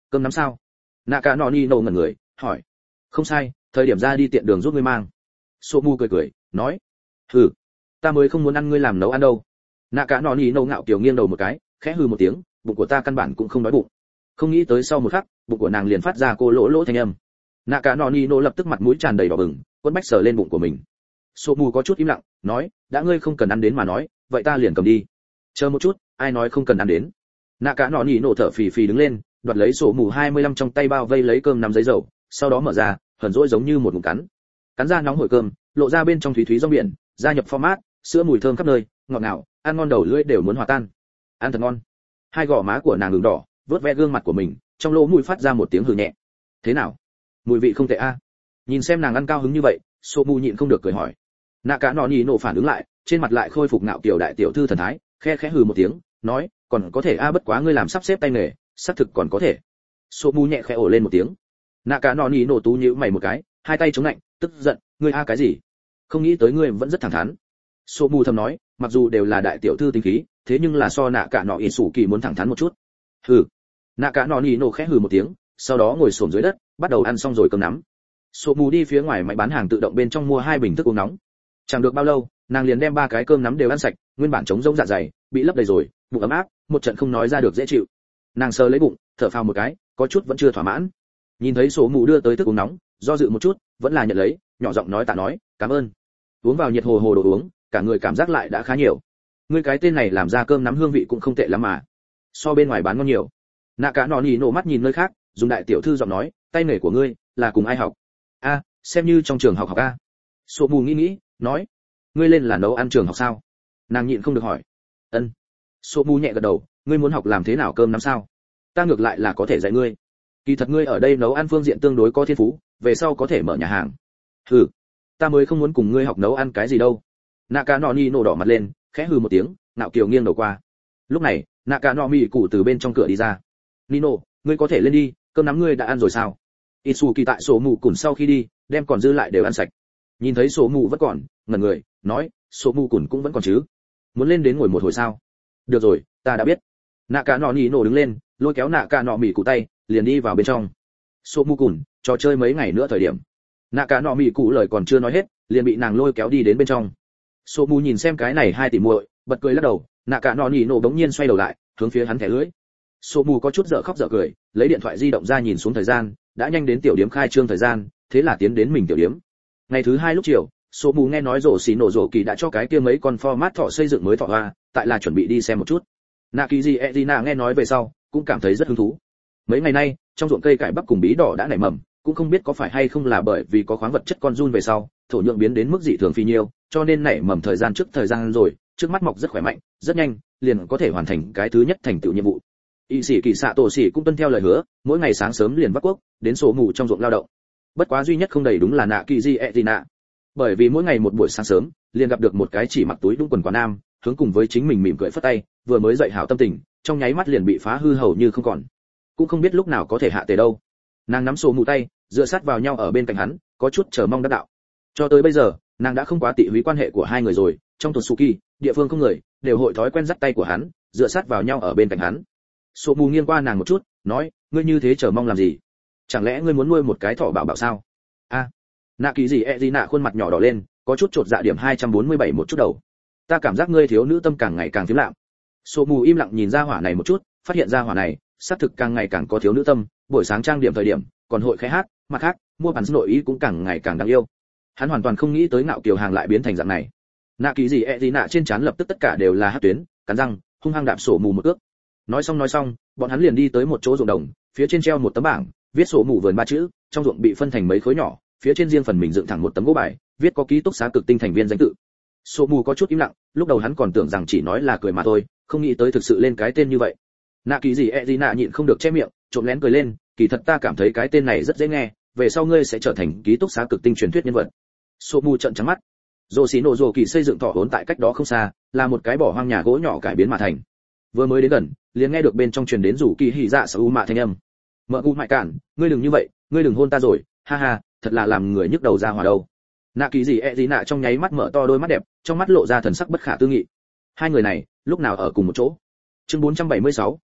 cơm nắm sao? Nạ cả nọ ni nổ ngẩn người, hỏi. Không sai, thời điểm ra đi tiện đường giúp ngươi mang. Sô mu cười cười, nói. Hừ, ta mới không muốn ăn ngươi làm nấu ăn đâu. Nạ cả nọ ni nổ ngạo kiều nghiêng đầu một cái, khẽ hừ một tiếng, bụng của ta căn bản cũng không đói bụng. Không nghĩ tới sau một khắc, bụng của nàng liền phát ra cô lỗ lỗ thanh âm. Nạ cả nọ ni nổ lập tức mặt mũi tràn đầy đỏ bừng, quấn bách sờ lên bụng của mình. Sô mu có chút im lặng, nói, đã ngươi không cần ăn đến mà nói, vậy ta liền cầm đi. Chờ một chút, ai nói không cần ăn đến? Nạ cả nọ ni nổ thở phì phì đứng lên, đoạt lấy sổ mù hai mươi lăm trong tay bao vây lấy cơm nắm giấy dầu, sau đó mở ra, hờn dỗi giống như một ngụm cắn. Cắn ra nóng hổi cơm, lộ ra bên trong thúy thúy rong biển, gia nhập format, sữa mùi thơm khắp nơi, ngọt ngào, ăn ngon đầu lưỡi đều muốn hòa tan. Ăn thật ngon. Hai gò má của nàng ửng đỏ, vớt ve gương mặt của mình, trong lỗ mũi phát ra một tiếng hừ nhẹ. Thế nào? Mùi vị không tệ a. Nhìn xem nàng ăn cao hứng như vậy, sổ mù nhịn không được cười hỏi. Nạ cả nọ nhì nổ phản ứng lại, trên mặt lại khôi phục ngạo kiều đại tiểu thư thần thái, khe khẽ hừ một tiếng, nói, còn có thể a bất quá ngươi làm sắp xếp tay nghề, xác thực còn có thể. Sô mu nhẹ khẽ ồ lên một tiếng. Nạ cả nọ nhì nổ tú nhíu mày một cái, hai tay chống lạnh, tức giận, ngươi a cái gì? Không nghĩ tới ngươi vẫn rất thẳng thắn. Sô mu thầm nói, mặc dù đều là đại tiểu thư tính khí, thế nhưng là so nạ cả nọ ỉ sủ kỳ muốn thẳng thắn một chút. Hừ. Nạ cả nọ nhì nổ khẽ hừ một tiếng, sau đó ngồi xổm dưới đất, bắt đầu ăn xong rồi cơm nắm. Sô mu đi phía ngoài máy bán hàng tự động bên trong mua hai bình thức uống nóng. Chẳng được bao lâu, nàng liền đem ba cái cơm nắm đều ăn sạch, nguyên bản trống rỗng dạ dày bị lấp đầy rồi, bụng ấm áp, một trận không nói ra được dễ chịu. Nàng sờ lấy bụng, thở phào một cái, có chút vẫn chưa thỏa mãn. Nhìn thấy số mù đưa tới thức uống nóng, do dự một chút, vẫn là nhận lấy, nhỏ giọng nói tạ nói, cảm ơn. Uống vào nhiệt hồ hồ đồ uống, cả người cảm giác lại đã khá nhiều. Ngươi cái tên này làm ra cơm nắm hương vị cũng không tệ lắm mà. So bên ngoài bán ngon nhiều. Nạ cả nọ nhì nổ mắt nhìn nơi khác, dùng đại tiểu thư giọng nói, tay nghề của ngươi là cùng ai học? A, xem như trong trường học học a. Số mù nghĩ nghĩ, nói, ngươi lên là nấu ăn trường học sao? Nàng nhịn không được hỏi. Ân. Số mù nhẹ gật đầu, ngươi muốn học làm thế nào cơm nắm sao? Ta ngược lại là có thể dạy ngươi. Kỳ thật ngươi ở đây nấu ăn phương diện tương đối có thiên phú, về sau có thể mở nhà hàng. Hừ, ta mới không muốn cùng ngươi học nấu ăn cái gì đâu. Naka no ni nổ đỏ mặt lên, khẽ hừ một tiếng, nạo kiều nghiêng đầu qua. Lúc này, Naka no mi cụ từ bên trong cửa đi ra. Nino, ngươi có thể lên đi, cơm nắm ngươi đã ăn rồi sao? Itsuki tại sổ mù cùn sau khi đi, đem còn dư lại đều ăn sạch. Nhìn thấy sổ mù vẫn còn, ngẩn người, nói, sổ mù cùn cũng vẫn còn chứ? Muốn lên đến ngồi một hồi sao? Được rồi, ta đã biết. Naka no ni nổ đứng lên, lôi kéo Naka no mi cụ tay, liền đi vào bên trong. Sổ mù cùn, trò chơi mấy ngày nữa thời điểm. Naka no mi cụ lời còn chưa nói hết, liền bị nàng lôi kéo đi đến bên trong. Sổ mù nhìn xem cái này hai tỷ muội, bật cười lắc đầu. Naka no ni nổ bỗng nhiên xoay đầu lại, hướng phía hắn thẻ lưỡi. Sổ mù có chút dở khóc dở cười, lấy điện thoại di động ra nhìn xuống thời gian, đã nhanh đến tiểu điểm khai trương thời gian, thế là tiến đến mình tiểu điểm. Ngày thứ hai lúc chiều, Sổ mù nghe nói rổ xì nổ rổ kỳ đã cho cái kia mấy con format thọ xây dựng mới thọ hoa, tại là chuẩn bị đi xem một chút. Nakiji Ezina nghe nói về sau, cũng cảm thấy rất hứng thú. Mấy ngày nay, trong ruộng cây cải bắp cùng bí đỏ đã nảy mầm, cũng không biết có phải hay không là bởi vì có khoáng vật chất con giun về sau, thổ nhưỡng biến đến mức dị thường phi nhiêu, cho nên nảy mầm thời gian trước thời gian rồi, trước mắt mọc rất khỏe mạnh, rất nhanh, liền có thể hoàn thành cái thứ nhất thành tựu nhiệm vụ. Y sĩ kỳ xạ tổ sĩ cũng tuân theo lời hứa, mỗi ngày sáng sớm liền vác quốc, đến Sổ mù trong ruộng lao động. Bất quá duy nhất không đầy đúng là Nakiji Ezina. Bởi vì mỗi ngày một buổi sáng sớm, liền gặp được một cái chỉ mặc túi đúng quần quả nam, hướng cùng với chính mình mỉm cười phất tay, vừa mới dậy hảo tâm tình, trong nháy mắt liền bị phá hư hầu như không còn. Cũng không biết lúc nào có thể hạ tề đâu. Nàng nắm Sổ mù tay, dựa sát vào nhau ở bên cạnh hắn, có chút chờ mong đắc đạo. Cho tới bây giờ, nàng đã không quá tị húy quan hệ của hai người rồi, trong Totsuki, địa phương không người, đều hội thói quen dắt tay của hắn, dựa sát vào nhau ở bên cạnh hắn. Sổ mù nghiêng qua nàng một chút, nói, ngươi như thế chờ mong làm gì? Chẳng lẽ ngươi muốn nuôi một cái thỏ bảo bảo sao? A. Nạ kỳ gì e gì nạ khuôn mặt nhỏ đỏ lên, có chút trột dạ điểm hai trăm bốn mươi bảy một chút đầu. Ta cảm giác ngươi thiếu nữ tâm càng ngày càng phiếm lạm. Sổ mù im lặng nhìn ra hỏa này một chút, phát hiện ra hỏa này, xác thực càng ngày càng có thiếu nữ tâm, buổi sáng trang điểm thời điểm, còn hội khẽ hát, mặt khác, mua bản nội ý cũng càng ngày càng đáng yêu. Hắn hoàn toàn không nghĩ tới Nạo Kiều Hàng lại biến thành dạng này. Nạ kỳ gì e gì nạ trên trán lập tức tất cả đều là hắc tuyến, cắn răng, hung hăng đạp Sổ mù một cước. Nói xong nói xong, bọn hắn liền đi tới một chỗ ruộng đồng, phía trên treo một tấm bảng, viết Sổ mù vườn ba chữ, trong ruộng bị phân thành mấy khối nhỏ, phía trên riêng phần mình dựng thẳng một tấm gỗ bài, viết có ký túc xá cực tinh thành viên danh tự. Sổ mù có chút im lặng, lúc đầu hắn còn tưởng rằng chỉ nói là cười mà thôi, không nghĩ tới thực sự lên cái tên như vậy. Nạ kỳ gì e gì nạ nhịn không được che miệng, trộm lén cười lên, kỳ thật ta cảm thấy cái tên này rất dễ nghe, về sau ngươi sẽ trở thành ký túc xá cực tinh truyền thuyết nhân vật. Sổ mù trợn trắng mắt. Rồ xí nổ rồ kỳ xây dựng thọ hồn tại cách đó không xa, là một cái bỏ hoang nhà gỗ nhỏ cải biến mà thành. Vừa mới đến gần, liền nghe được bên trong truyền đến rủ kỳ hỉ dạ sở u mạ thanh âm. Mợ u mại cản, ngươi đừng như vậy, ngươi đừng hôn ta rồi, ha ha, thật là làm người nhức đầu ra hỏa đâu. Nạ kỳ gì e gì nạ trong nháy mắt mở to đôi mắt đẹp, trong mắt lộ ra thần sắc bất khả tư nghị. Hai người này, lúc nào ở cùng một chỗ? Chương bốn trăm bảy mươi sáu,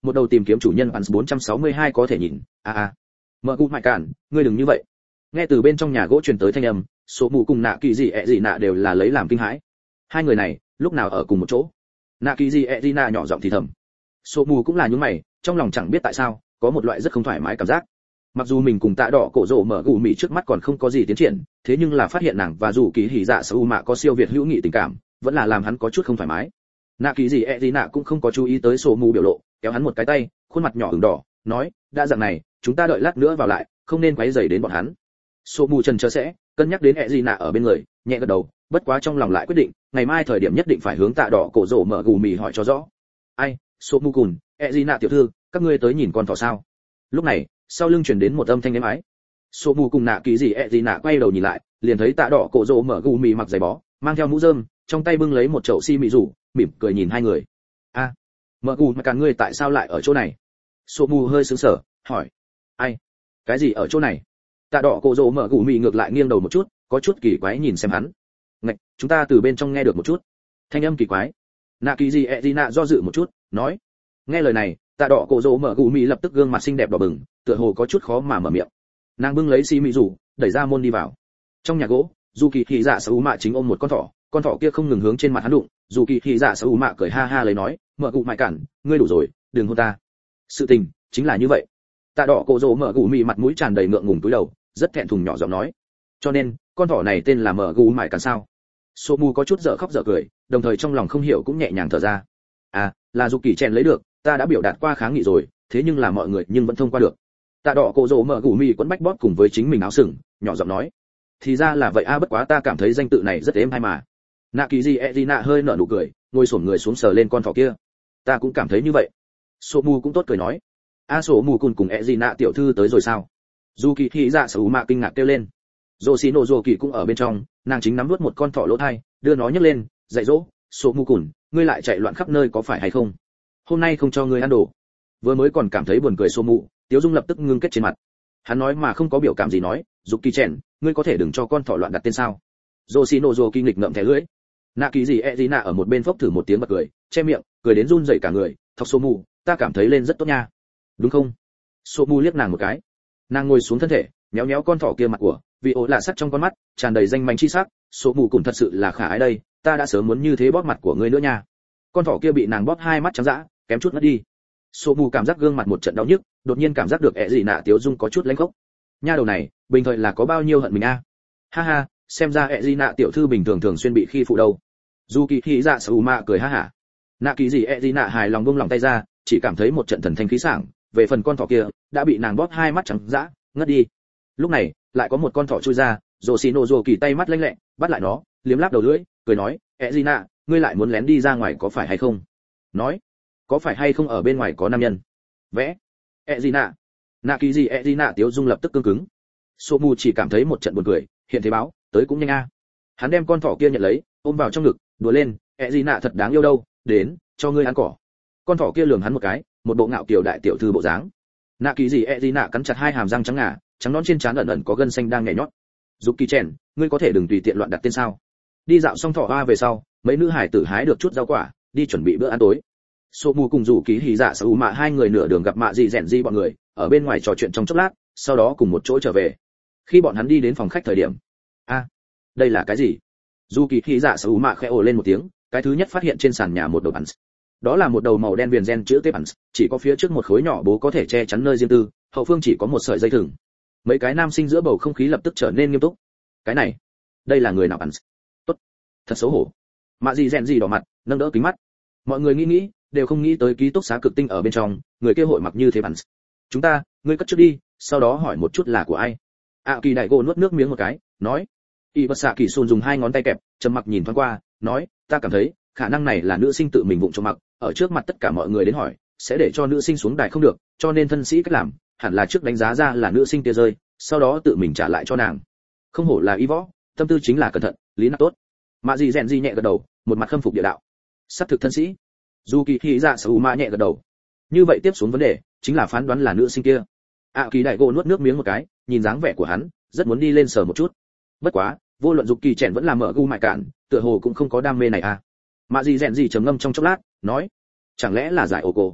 một đầu tìm kiếm chủ nhân Pans bốn trăm sáu mươi hai có thể nhìn. A a. Mở cụ mại cản, ngươi đừng như vậy. Nghe từ bên trong nhà gỗ truyền tới thanh âm, số mù cùng nạ kỳ gì ẹ gì nạ đều là lấy làm kinh hãi. Hai người này, lúc nào ở cùng một chỗ? Nạ kỳ gì ẹ gì nạ nhỏ giọng thì thầm. Số mù cũng là nhướng mày, trong lòng chẳng biết tại sao, có một loại rất không thoải mái cảm giác. Mặc dù mình cùng tạ đỏ cổ rồ mở gù mì trước mắt còn không có gì tiến triển, thế nhưng là phát hiện nàng và dù kỳ hỉ dạ su mạ có siêu việt hữu nghị tình cảm, vẫn là làm hắn có chút không thoải mái. Nạ kỳ gì ẹ gì nạ cũng không có chú ý tới số mù biểu lộ, kéo hắn một cái tay, khuôn mặt nhỏ ửng đỏ, nói, đã dạng này, chúng ta đợi lát nữa vào lại, không nên quấy rầy đến bọn hắn. Số mù trần chờ sẽ cân nhắc đến ẹ gì nạ ở bên người, nhẹ gật đầu, bất quá trong lòng lại quyết định, ngày mai thời điểm nhất định phải hướng tạ đỏ cổ rồ mở gù mì hỏi cho rõ. Ai, số mù cùn, ẹ gì nạ tiểu thư, các ngươi tới nhìn con thỏ sao? Lúc này, sau lưng truyền đến một âm thanh êm ái. Số mù cùng nạ kỳ gì ẹ gì nạ quay đầu nhìn lại, liền thấy tạ đỏ cổ rồ mở gù mì mặc giày bó, mang theo mũ rơm, trong tay bưng lấy một chậu xi mị rủ, mỉm cười nhìn hai người. A, à, mở gù mà cả ngươi tại sao lại ở chỗ này? Số mù hơi sững sờ, hỏi. Ai? Cái gì ở chỗ này? Tạ đỏ cổ rồ mở gù mì ngược lại nghiêng đầu một chút, có chút kỳ quái nhìn xem hắn. Ngạch, chúng ta từ bên trong nghe được một chút. Thanh âm kỳ quái. Nạ kỳ gì ẹ gì nạ do dự một chút, nói. Nghe lời này, tạ đỏ cổ rồ mở gù mì lập tức gương mặt xinh đẹp đỏ bừng, tựa hồ có chút khó mà mở miệng. Nàng bưng lấy xi mị rủ, đẩy ra môn đi vào. Trong nhà gỗ, dù kỳ thị dạ sở mạ chính ôm một con thỏ, con thỏ kia không ngừng hướng trên mặt hắn đụng, dù kỳ thị dạ sở mạ cười ha ha lấy nói, mở cụ mại cản, ngươi đủ rồi, đừng hôn ta. Sự tình chính là như vậy. Tạ đỏ cổ rồ mở gù mì mặt mũi tràn đầy ngượng ngùng túi đầu, rất thẹn thùng nhỏ giọng nói. Cho nên, con thỏ này tên là mở gù mại cản sao? Sô mù có chút dở khóc dở cười, đồng thời trong lòng không hiểu cũng nhẹ nhàng thở ra. À, là dù kỳ chèn lấy được, ta đã biểu đạt qua kháng nghị rồi, thế nhưng là mọi người nhưng vẫn thông qua được. Tạ đỏ cổ rồ mở gù mì quấn bách bóp cùng với chính mình áo sừng, nhỏ giọng nói. Thì ra là vậy a, bất quá ta cảm thấy danh tự này rất êm hay mà. Nạ kỳ gì Edina hơi nở nụ cười, ngồi xổm người xuống sờ lên con thỏ kia. Ta cũng cảm thấy như vậy. Sô mù cũng tốt cười nói. A sổ mù cùng cùng Edina tiểu thư tới rồi sao? Dù kỳ thị dạ sở mạ kinh ngạc kêu lên. Dô xí nổ dô kỳ cũng ở bên trong, nàng chính nắm nuốt một con thỏ lỗ thai, đưa nó nhấc lên, dạy dỗ. Sô mù cùn, ngươi lại chạy loạn khắp nơi có phải hay không? Hôm nay không cho ngươi ăn đồ. Vừa mới còn cảm thấy buồn cười Sô mù, Tiếu Dung lập tức ngưng kết trên mặt. Hắn nói mà không có biểu cảm gì nói, dục kỳ chèn, ngươi có thể đừng cho con thỏ loạn đặt tên sao? Yoshino Dô kinh lịch ngậm thẻ lưỡi. Nạ kỳ gì Ezina ở một bên phốc thử một tiếng bật cười, che miệng, cười đến run rẩy cả người, "Thọc Sô mù, ta cảm thấy lên rất tốt nha." "Đúng không?" Sô mù liếc nàng một cái. Nàng ngồi xuống thân thể, méo méo con thỏ kia mặt của, vì ố lạ sắc trong con mắt, tràn đầy danh manh chi sắc, "Sô mù cũng thật sự là khả ái đây, ta đã sớm muốn như thế bóp mặt của ngươi nữa nha." Con thỏ kia bị nàng bóp hai mắt trắng dã, kém chút ngất đi. Sô mù cảm giác gương mặt một trận đau nhức, đột nhiên cảm giác được ẻ gì nạ Tiếu Dung có chút lãnh khốc. Nha đầu này, bình thời là có bao nhiêu hận mình a? Ha ha, xem ra ẻ gì nạ tiểu thư bình thường thường xuyên bị khi phụ đâu. Dù kỳ thị dạ sở mạ cười ha hả. Nạ kỳ gì ẻ gì nạ hài lòng buông lòng tay ra, chỉ cảm thấy một trận thần thanh khí sảng, về phần con thỏ kia, đã bị nàng bóp hai mắt trắng dã, ngất đi. Lúc này, lại có một con thỏ chui ra, Yoshino Dô kỳ tay mắt lanh lẹ, bắt lại nó, liếm láp đầu lưỡi, cười nói, ẻ gì nạ, ngươi lại muốn lén đi ra ngoài có phải hay không? Nói, có phải hay không ở bên ngoài có nam nhân? Vẽ, ẻ gì nạ? Nạ kỳ gì ẻ gì nạ Tiếu Dung lập tức cứng cứng. Sô mù chỉ cảm thấy một trận buồn cười, hiện thế báo, tới cũng nhanh a. Hắn đem con thỏ kia nhận lấy, ôm vào trong ngực, đùa lên, ẻ gì nạ thật đáng yêu đâu, đến, cho ngươi ăn cỏ. Con thỏ kia lườm hắn một cái, một bộ ngạo kiều đại tiểu thư bộ dáng. Nạ kỳ gì ẻ gì nạ cắn chặt hai hàm răng trắng ngà, trắng nõn trên trán ẩn ẩn có gân xanh đang nhảy nhót. Dục kỳ chèn, ngươi có thể đừng tùy tiện loạn đặt tên sao? Đi dạo xong thỏ hoa về sau, mấy nữ hải tử hái được chút rau quả, đi chuẩn bị bữa ăn tối. Sô mù cùng rủ ký hỉ dạ sở mạ hai người nửa đường gặp mạ gì rèn di bọn người, ở bên ngoài trò chuyện trong chốc lát, sau đó cùng một chỗ trở về. Khi bọn hắn đi đến phòng khách thời điểm, a, à, đây là cái gì? Dù kỳ hỉ dạ sở mạ khẽ ồ lên một tiếng, cái thứ nhất phát hiện trên sàn nhà một đầu bắn. Đó là một đầu màu đen viền gen chữ T bắn, chỉ có phía trước một khối nhỏ bố có thể che chắn nơi riêng tư, hậu phương chỉ có một sợi dây thừng. Mấy cái nam sinh giữa bầu không khí lập tức trở nên nghiêm túc. Cái này, đây là người nào bắn? Tốt, thật xấu hổ. Mạ gì rèn gì đỏ mặt, nâng đỡ kính mắt. Mọi người nghĩ nghĩ, đều không nghĩ tới ký túc xá cực tinh ở bên trong, người kia hội mặc như thế bắn. Chúng ta, ngươi cất trước đi, sau đó hỏi một chút là của ai. À kỳ đại gỗ nuốt nước miếng một cái, nói. Y bất xạ kỳ xùn dùng hai ngón tay kẹp, trầm mặc nhìn thoáng qua, nói, ta cảm thấy, khả năng này là nữ sinh tự mình vụng trộm mặc, ở trước mặt tất cả mọi người đến hỏi, sẽ để cho nữ sinh xuống đài không được, cho nên thân sĩ cách làm, hẳn là trước đánh giá ra là nữ sinh kia rơi, sau đó tự mình trả lại cho nàng. Không hổ là y võ, tâm tư chính là cẩn thận, lý nặc tốt. Mạ gì rèn gì nhẹ gật đầu, một mặt khâm phục địa đạo. Sắp thực thân sĩ. Dù kỳ thị dạ sở mạ nhẹ gật đầu. Như vậy tiếp xuống vấn đề, chính là phán đoán là nữ sinh kia. À kỳ đại gỗ nuốt nước miếng một cái, nhìn dáng vẻ của hắn, rất muốn đi lên sờ một chút. Bất quá, vô luận dục kỳ chèn vẫn là mở gu mại cản, tựa hồ cũng không có đam mê này à. Mạ gì rèn gì trầm ngâm trong chốc lát, nói, chẳng lẽ là giải ô cô?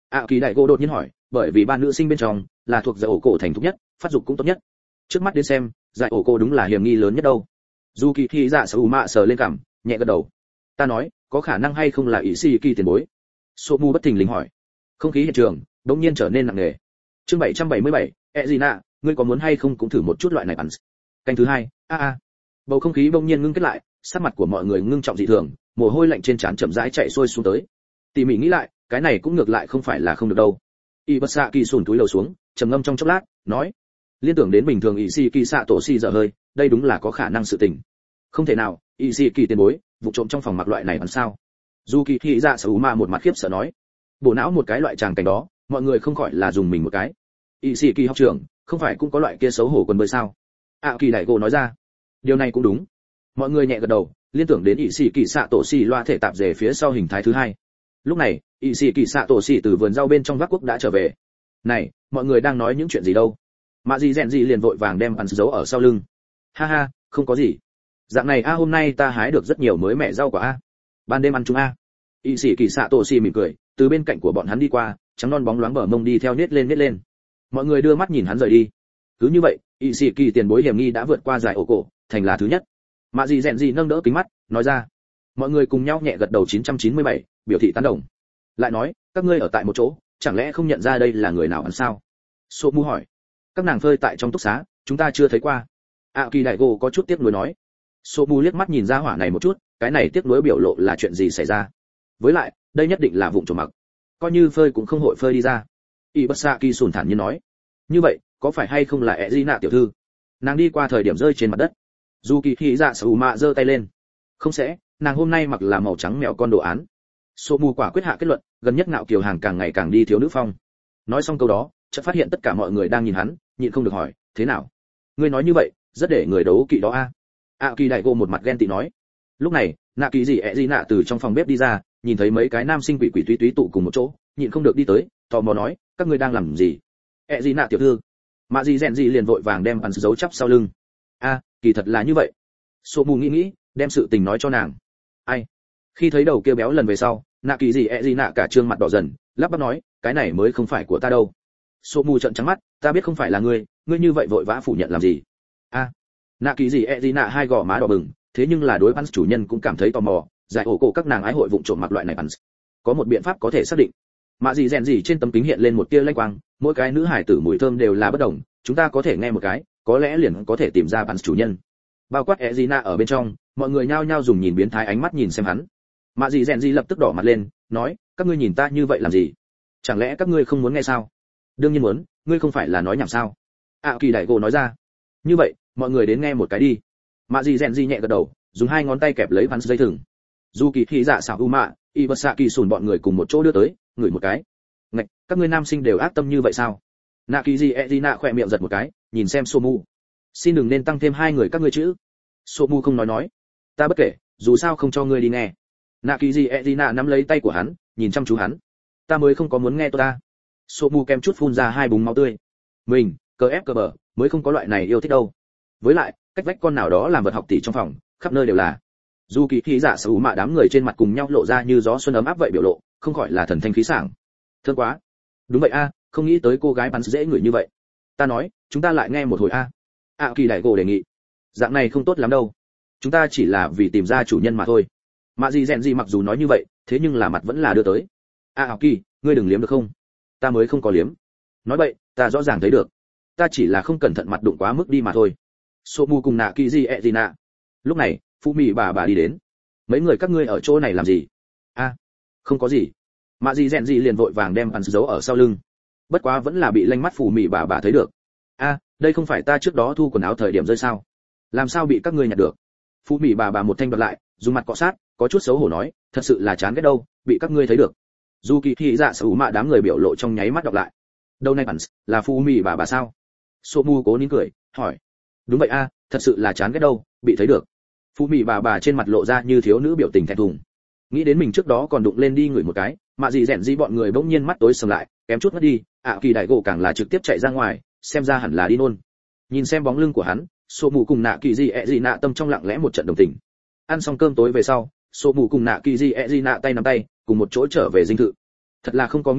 ạ kỳ đại gỗ đột nhiên hỏi, bởi vì ba nữ sinh bên trong là thuộc giải ổ cổ thành thục nhất, phát dục cũng tốt nhất. Trước mắt đến xem, giải ổ cổ đúng là hiểm nghi lớn nhất đâu. Dù kỳ thị dạ sở mạ sờ lên cằm, nhẹ gật đầu. Ta nói, có khả năng hay không là ỷ xì kỳ tiền bối? Sô mu bất thình lình hỏi. Không khí hiện trường đột nhiên trở nên nặng nề. Chương bảy trăm bảy mươi bảy, Ezina, ngươi có muốn hay không cũng thử một chút loại này bắn. Canh thứ hai, a a. Bầu không khí bỗng nhiên ngưng kết lại, sắc mặt của mọi người ngưng trọng dị thường, mồ hôi lạnh trên trán chậm rãi chạy xuôi xuống tới. Tỉ mỉ nghĩ lại, cái này cũng ngược lại không phải là không được đâu. Ibasa kỳ sùn túi đầu xuống, trầm ngâm trong chốc lát, nói: liên tưởng đến bình thường ỷ xì kỳ xạ tổ xì dở hơi, đây đúng là có khả năng sự tình. Không thể nào, ỷ xì kỳ tiền bối, vụ trộm trong phòng mặc loại này bắn sao? Dù kỳ thị dạ sở ma một mặt khiếp sợ nói. Bộ não một cái loại tràng cảnh đó, mọi người không khỏi là dùng mình một cái. ỷ xì kỳ học trưởng, không phải cũng có loại kia xấu hổ quần bơi sao? ạ kỳ đại gỗ nói ra. Điều này cũng đúng. Mọi người nhẹ gật đầu, liên tưởng đến ỷ xì kỳ xạ tổ xì loa thể tạp dề phía sau hình thái thứ hai. Lúc này, ỷ xì kỳ xạ tổ xì từ vườn rau bên trong vác quốc đã trở về. Này, mọi người đang nói những chuyện gì đâu? Mạ gì rèn gì liền vội vàng đem ăn giấu ở sau lưng. Ha ha, không có gì. Dạng này a hôm nay ta hái được rất nhiều mới mẻ rau quả a. Ban đêm ăn chung a. ỷ xì kỳ xạ tổ xì mỉm cười, từ bên cạnh của bọn hắn đi qua, trắng non bóng loáng bờ mông đi theo nết lên nết lên. Mọi người đưa mắt nhìn hắn rời đi. Cứ như vậy, ỷ xì kỳ tiền bối hiểm nghi đã vượt qua giải ổ cổ, thành là thứ nhất. Mạ gì rèn gì nâng đỡ kính mắt, nói ra. Mọi người cùng nhau nhẹ gật đầu chín trăm chín mươi bảy, biểu thị tán đồng. Lại nói, các ngươi ở tại một chỗ, chẳng lẽ không nhận ra đây là người nào ăn sao? Sô mu hỏi. Các nàng phơi tại trong túc xá, chúng ta chưa thấy qua. ạ kỳ đại gỗ có chút tiếc nuối nói. Sô mu liếc mắt nhìn ra hỏa này một chút, cái này tiếc nuối biểu lộ là chuyện gì xảy ra? Với lại, đây nhất định là vụng trộm mặc, coi như phơi cũng không hội phơi đi ra. Ibasaki sùn thản nhiên nói. Như vậy, có phải hay không là Ezina tiểu thư? Nàng đi qua thời điểm rơi trên mặt đất. Dù kỳ thị dạ sù mạ giơ tay lên. Không sẽ, nàng hôm nay mặc là màu trắng mèo con đồ án. Sô mu quả quyết hạ kết luận, gần nhất ngạo kiều hàng càng ngày càng đi thiếu nữ phong. Nói xong câu đó, chợt phát hiện tất cả mọi người đang nhìn hắn, nhịn không được hỏi, thế nào? Ngươi nói như vậy, rất để người đấu kỵ đó a. ạ kỳ đại gỗ một mặt ghen tị nói. Lúc này, nạ kỳ gì ẹ gì nạ từ trong phòng bếp đi ra, nhìn thấy mấy cái nam sinh quỷ quỷ túy túy tụ cùng một chỗ, nhịn không được đi tới, tò mò nói, các ngươi đang làm gì? Ẹ gì nạ tiểu thư. Mạ gì rèn gì liền vội vàng đem ăn giấu chắp sau lưng. A, kỳ thật là như vậy. Sô mù nghĩ nghĩ, đem sự tình nói cho nàng. Ai? Khi thấy đầu kia béo lần về sau, nạ kỳ gì ẹ gì nạ cả trương mặt đỏ dần, lắp bắp nói, cái này mới không phải của ta đâu. Sô mù trợn trắng mắt, ta biết không phải là ngươi, ngươi như vậy vội vã phủ nhận làm gì? A. Nạ kỳ gì ẹ gì nạ hai gò má đỏ bừng, thế nhưng là đối Pans chủ nhân cũng cảm thấy tò mò, giải ổ cổ các nàng ái hội vụng trộm mặc loại này Pans. Có một biện pháp có thể xác định. Mạ gì rèn gì trên tấm kính hiện lên một tia lanh quang, mỗi cái nữ hải tử mùi thơm đều là bất đồng, chúng ta có thể nghe một cái, có lẽ liền có thể tìm ra Pans chủ nhân. Bao quát Ezina ở bên trong, mọi người nhao nhao dùng nhìn biến thái ánh mắt nhìn xem hắn. Mạ gì rèn gì lập tức đỏ mặt lên, nói, các ngươi nhìn ta như vậy làm gì? Chẳng lẽ các ngươi không muốn nghe sao? Đương nhiên muốn, ngươi không phải là nói nhảm sao? ạ kỳ đại gỗ nói ra. Như vậy, mọi người đến nghe một cái đi. Mạ gì rèn gì nhẹ gật đầu, dùng hai ngón tay kẹp lấy Pans dây thừng. Dù kỳ thị dạ xảo u mạ, Ibasaki sùn bọn người cùng một chỗ đưa tới, ngửi một cái. Ngạch, các ngươi nam sinh đều ác tâm như vậy sao? Nạ kỳ gì Ezina khỏe miệng giật một cái, nhìn xem Somu. Xin đừng nên tăng thêm hai người các ngươi chữ. Somu không nói nói. Ta bất kể, dù sao không cho ngươi đi nghe. Nạ kỳ gì Ezina nắm lấy tay của hắn, nhìn chăm chú hắn. Ta mới không có muốn nghe tôi ta. Somu kem chút phun ra hai búng máu tươi. Mình, cờ ép cờ bờ, mới không có loại này yêu thích đâu. Với lại, cách vách con nào đó làm vật học tỷ trong phòng, khắp nơi đều là. Dù kỳ khí giả sở mạ đám người trên mặt cùng nhau lộ ra như gió xuân ấm áp vậy biểu lộ, không khỏi là thần thanh khí sảng. Thương quá. Đúng vậy a, không nghĩ tới cô gái bắn dễ người như vậy. Ta nói, chúng ta lại nghe một hồi a. ạ kỳ đại gỗ đề nghị. Dạng này không tốt lắm đâu. Chúng ta chỉ là vì tìm ra chủ nhân mà thôi. Mạ gì rèn gì mặc dù nói như vậy, thế nhưng là mặt vẫn là đưa tới. A à, kỳ, ngươi đừng liếm được không? Ta mới không có liếm. Nói vậy, ta rõ ràng thấy được. Ta chỉ là không cẩn thận mặt đụng quá mức đi mà thôi. Sô mu cùng nạ kỳ gì ẹ gì nạ. Lúc này, phụ mì bà bà đi đến. Mấy người các ngươi ở chỗ này làm gì? A, à, không có gì. Mạ gì rèn gì liền vội vàng đem ăn giấu ở sau lưng. Bất quá vẫn là bị lanh mắt phụ mì bà bà thấy được. A, à, đây không phải ta trước đó thu quần áo thời điểm rơi sao? Làm sao bị các ngươi nhặt được? Phụ mì bà bà một thanh bật lại, dùng mặt cọ sát, có chút xấu hổ nói, thật sự là chán ghét đâu, bị các ngươi thấy được. Dù kỳ thị dạ sở mạ đám người biểu lộ trong nháy mắt đọc lại. Đâu này Pans, là phụ mì bà bà sao? Sô mu cố nín cười, hỏi. Đúng vậy a, à, thật sự là chán ghét đâu, bị thấy được. Phụ mì bà bà trên mặt lộ ra như thiếu nữ biểu tình thẹn thùng. Nghĩ đến mình trước đó còn đụng lên đi ngửi một cái, mà gì rèn gì bọn người bỗng nhiên mắt tối sầm lại, kém chút mất đi, ạ à, kỳ đại gỗ càng là trực tiếp chạy ra ngoài, xem ra hẳn là đi nôn. Nhìn xem bóng lưng của hắn, Sô mù cùng nạ kỳ gì ẹ gì nạ tâm trong lặng lẽ một trận đồng tình. Ăn xong cơm tối về sau, Sô mù cùng nạ kỳ gì ẹ gì nạ tay nắm tay, cùng một chỗ trở về dinh thự. Thật là không có nghĩ đến,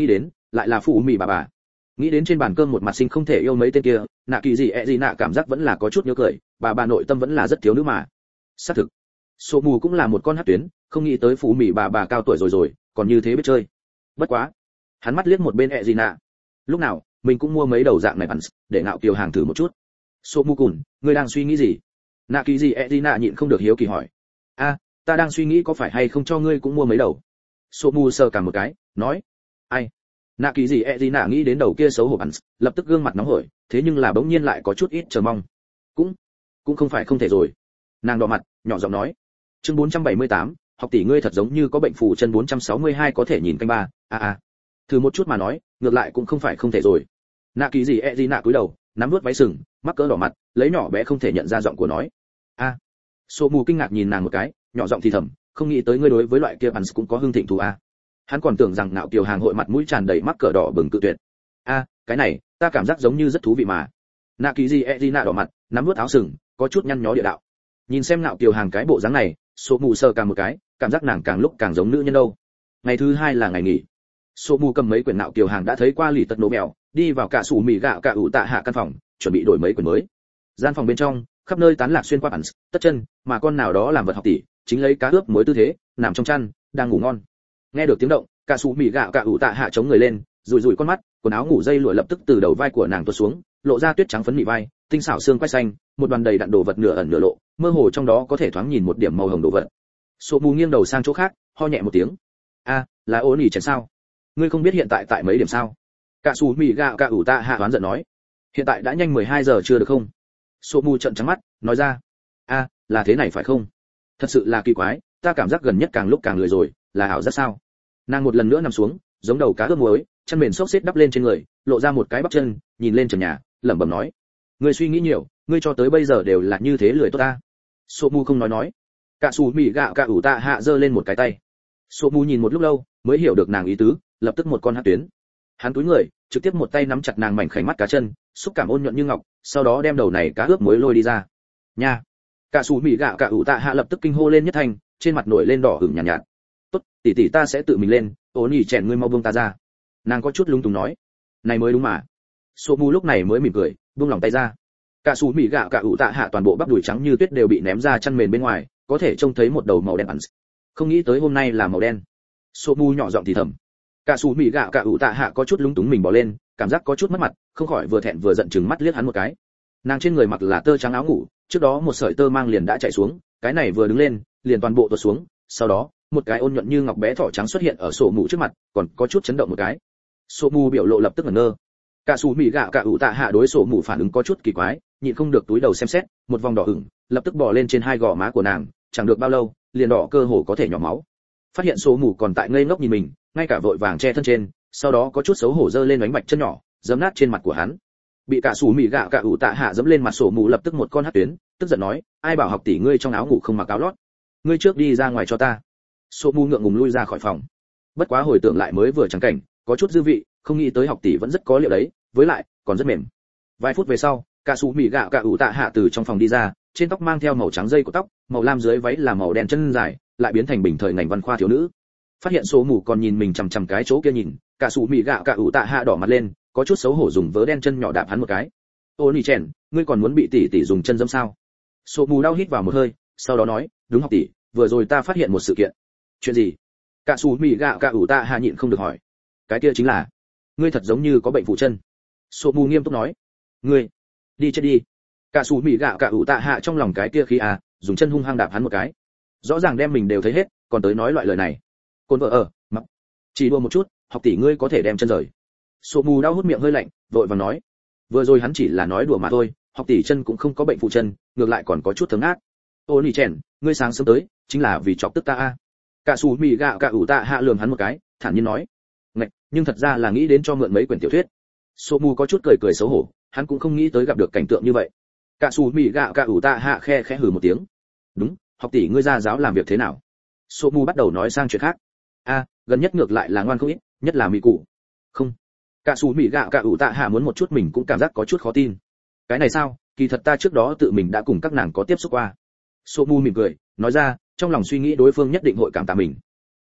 lại là phụ mì bà bà. Nghĩ đến trên bàn cơm một mặt sinh không thể yêu mấy tên kia, nạ kỳ gì ẹ gì nạ cảm giác vẫn là có chút nhớ cười, bà bà nội tâm vẫn là rất thiếu nữ mà. Xác thực, Sô Mù cũng là một con hát tuyến, không nghĩ tới phụ mì bà bà cao tuổi rồi rồi, còn như thế biết chơi. Bất quá, hắn mắt liếc một bên ẹ gì nạ. Lúc nào, mình cũng mua mấy đầu dạng này bắn, để ngạo kiều hàng thử một chút. Sô Mù cùn, ngươi đang suy nghĩ gì? Nạ kỳ gì ẹ gì nạ nhịn không được hiếu kỳ hỏi. A, ta đang suy nghĩ có phải hay không cho ngươi cũng mua mấy đầu. Sô Mù sờ cả một cái, nói. Ai? Nạ kỳ gì ẹ gì nạ nghĩ đến đầu kia xấu hổ bắn, lập tức gương mặt nóng hổi, thế nhưng là bỗng nhiên lại có chút ít chờ mong. Cũng, cũng không phải không thể rồi. Nàng đỏ mặt, nhỏ giọng nói. Chương bốn trăm bảy mươi tám, học tỷ ngươi thật giống như có bệnh phù chân bốn trăm sáu mươi hai có thể nhìn canh ba. A a. Thử một chút mà nói, ngược lại cũng không phải không thể rồi. Nạ kỳ gì ẹ gì nạ cúi đầu, nắm nuốt váy sừng, mắc cỡ đỏ mặt, lấy nhỏ bé không thể nhận ra giọng của nói. A. Sô Mù kinh ngạc nhìn nàng một cái, nhỏ giọng thì thầm, không nghĩ tới ngươi đối với loại kia bắn cũng có hưng thịnh thú a. Hắn còn tưởng rằng nạo kiều hàng hội mặt mũi tràn đầy mắc cỡ đỏ bừng cự tuyệt. A, cái này, ta cảm giác giống như rất thú vị mà. Nạ kỳ gì ẹ gì nạ đỏ mặt, nắm nuốt áo sừng, có chút nhăn nhó địa đạo. Nhìn xem nạo kiều hàng cái bộ dáng này, Sô Mù sờ càng một cái, cảm giác nàng càng lúc càng giống nữ nhân đâu. Ngày thứ hai là ngày nghỉ. Sô Mù cầm mấy quyển nạo kiều hàng đã thấy qua lì tật nổ mèo, đi vào cả sủ mì gạo cả ủ tạ hạ căn phòng, chuẩn bị đổi mấy quyển mới. Gian phòng bên trong, khắp nơi tán lạc xuyên qua bản, tất chân, mà con nào đó làm vật học tỷ, chính lấy cá ướp muối tư thế, nằm trong chăn, đang ngủ ngon. Nghe được tiếng động, cả sủ mì gạo cả ủ tạ hạ chống người lên, rủi rủi con mắt, quần áo ngủ dây lụa lập tức từ đầu vai của nàng tuột xuống, lộ ra tuyết trắng phấn mị vai, tinh xảo xương quai xanh, một đoàn đầy đặn đồ vật nửa ẩn nửa lộ, mơ hồ trong đó có thể thoáng nhìn một điểm màu hồng đồ vật. Sô Mù nghiêng đầu sang chỗ khác, ho nhẹ một tiếng. A, là ôn nhỉ chén sao? Ngươi không biết hiện tại tại mấy điểm sao? Cả sủ mì gạo cả ủ tạ hạ đoán giận nói. Hiện tại đã nhanh mười hai giờ chưa được không? Sô Mù trợn trắng mắt, nói ra. A, là thế này phải không? Thật sự là kỳ quái, ta cảm giác gần nhất càng lúc càng lười rồi, là ảo giác sao? Nàng một lần nữa nằm xuống, giống đầu cá ướp muối, chân mền xốc xếch đắp lên trên người, lộ ra một cái bắp chân, nhìn lên trần nhà, lẩm bẩm nói. Ngươi suy nghĩ nhiều, ngươi cho tới bây giờ đều là như thế lười tốt ta. Sô Mù không nói nói. Cả sủ mì gạo cả ủ tạ hạ giơ lên một cái tay. Sô Mù nhìn một lúc lâu, mới hiểu được nàng ý tứ, lập tức một con hắc tuyến. Hắn túi người, trực tiếp một tay nắm chặt nàng mảnh khảnh mắt cá chân, xúc cảm ôn nhuận như ngọc, sau đó đem đầu này cá ướp muối lôi đi ra. Nha. Cả sủ mì gạo cả ủ tạ hạ lập tức kinh hô lên nhất thành, trên mặt nổi lên đỏ ửng nhàn nhạt, nhạt. Tốt, tỷ tỷ ta sẽ tự mình lên, ôn nhỉ chèn ngươi mau buông ta ra. Nàng có chút lúng túng nói. Này mới đúng mà. Sô Mù lúc này mới mỉm cười, buông lòng tay ra. Cả sủ mì gạo cả ủ tạ hạ toàn bộ bắp đùi trắng như tuyết đều bị ném ra chăn mền bên ngoài, có thể trông thấy một đầu màu đen ẩn. Không nghĩ tới hôm nay là màu đen. Sô Mù nhỏ giọng thì thầm. Cả sủ mì gạo cả ủ tạ hạ có chút lúng túng mình bỏ lên, cảm giác có chút mất mặt, không khỏi vừa thẹn vừa giận chừng mắt liếc hắn một cái. Nàng trên người mặc là tơ trắng áo ngủ, trước đó một sợi tơ mang liền đã chạy xuống, cái này vừa đứng lên, liền toàn bộ tuột xuống, sau đó, một cái ôn nhuận như ngọc bé thỏ trắng xuất hiện ở Sô Mù trước mặt, còn có chút chấn động một cái. Sô Mù biểu lộ lập tức ngẩn ngơ. Cả sủ mì gạo cả ủ tạ hạ đối Sô Mù phản ứng có chút kỳ quái, nhịn không được túi đầu xem xét, một vòng đỏ ửng, lập tức bò lên trên hai gò má của nàng, chẳng được bao lâu, liền đỏ cơ hồ có thể nhỏ máu. Phát hiện Sô Mù còn tại ngây ngốc nhìn mình, ngay cả vội vàng che thân trên, sau đó có chút xấu hổ giơ lên đánh bạch chân nhỏ, giẫm nát trên mặt của hắn. Bị cả sủ mì gạo cả ủ tạ hạ giẫm lên mặt Sô Mù lập tức một con hắt tuyến, tức giận nói, ai bảo học tỷ ngươi trong áo ngủ không mặc áo lót, ngươi trước đi ra ngoài cho ta. Sô Mù ngượng ngùng lui ra khỏi phòng. Bất quá hồi tưởng lại mới vừa chẳng cảnh, có chút dư vị, không nghĩ tới học tỷ vẫn rất có liệu đấy, với lại còn rất mềm. Vài phút về sau, cả sủ mì gạo cả ủ tạ hạ từ trong phòng đi ra, trên tóc mang theo màu trắng dây của tóc, màu lam dưới váy là màu đen chân dài, lại biến thành bình thời ngành văn khoa thiếu nữ. Phát hiện Sô Mù còn nhìn mình chằm chằm cái chỗ kia nhìn, cả sủ mì gạo cả ủ tạ hạ đỏ mặt lên, có chút xấu hổ dùng vớ đen chân nhỏ đạp hắn một cái. Ô nỉ chèn, ngươi còn muốn bị tỷ tỷ dùng chân dẫm sao? Sô Mù đau hít vào một hơi, sau đó nói, đúng học tỷ, vừa rồi ta phát hiện một sự kiện. Chuyện gì? Cả sủ mì gạo cả ủ tạ hạ nhịn không được hỏi. Cái kia chính là, ngươi thật giống như có bệnh phụ chân. Sô Mù nghiêm túc nói. Ngươi, đi chết đi. Cả sủ mì gạo cả ủ tạ hạ trong lòng cái kia khí à, dùng chân hung hăng đạp hắn một cái. Rõ ràng đem mình đều thấy hết, còn tới nói loại lời này. Côn vợ ở, mặc. Chỉ đùa một chút, học tỷ ngươi có thể đem chân rời. Sô Mù đau hút miệng hơi lạnh, vội vàng nói. Vừa rồi hắn chỉ là nói đùa mà thôi, học tỷ chân cũng không có bệnh phụ chân, ngược lại còn có chút thấm ác. Ô nỉ chèn, ngươi sáng sớm tới, chính là vì chọc tức ta a. Cả sủ mì gạo cả ủ tạ hạ lườm hắn một cái, thản nhiên nói. Ngạch, nhưng thật ra là nghĩ đến cho mượn mấy quyển tiểu thuyết. Sô Mù có chút cười cười xấu hổ, hắn cũng không nghĩ tới gặp được cảnh tượng như vậy. Cả sủ mì gạo cả ủ tạ hạ khe khẽ hừ một tiếng. Đúng, học tỷ ngươi ra giáo làm việc thế nào? Sô Mù bắt đầu nói sang chuyện khác. A, gần nhất ngược lại là ngoan không ít, nhất là mì cụ. Không. Cả sủ mì gạo cả ủ tạ hạ muốn một chút mình cũng cảm giác có chút khó tin. Cái này sao, kỳ thật ta trước đó tự mình đã cùng các nàng có tiếp xúc qua. Sô Mù mỉm cười, nói ra, trong lòng suy nghĩ đối phương nhất định hội cảm tạ mình.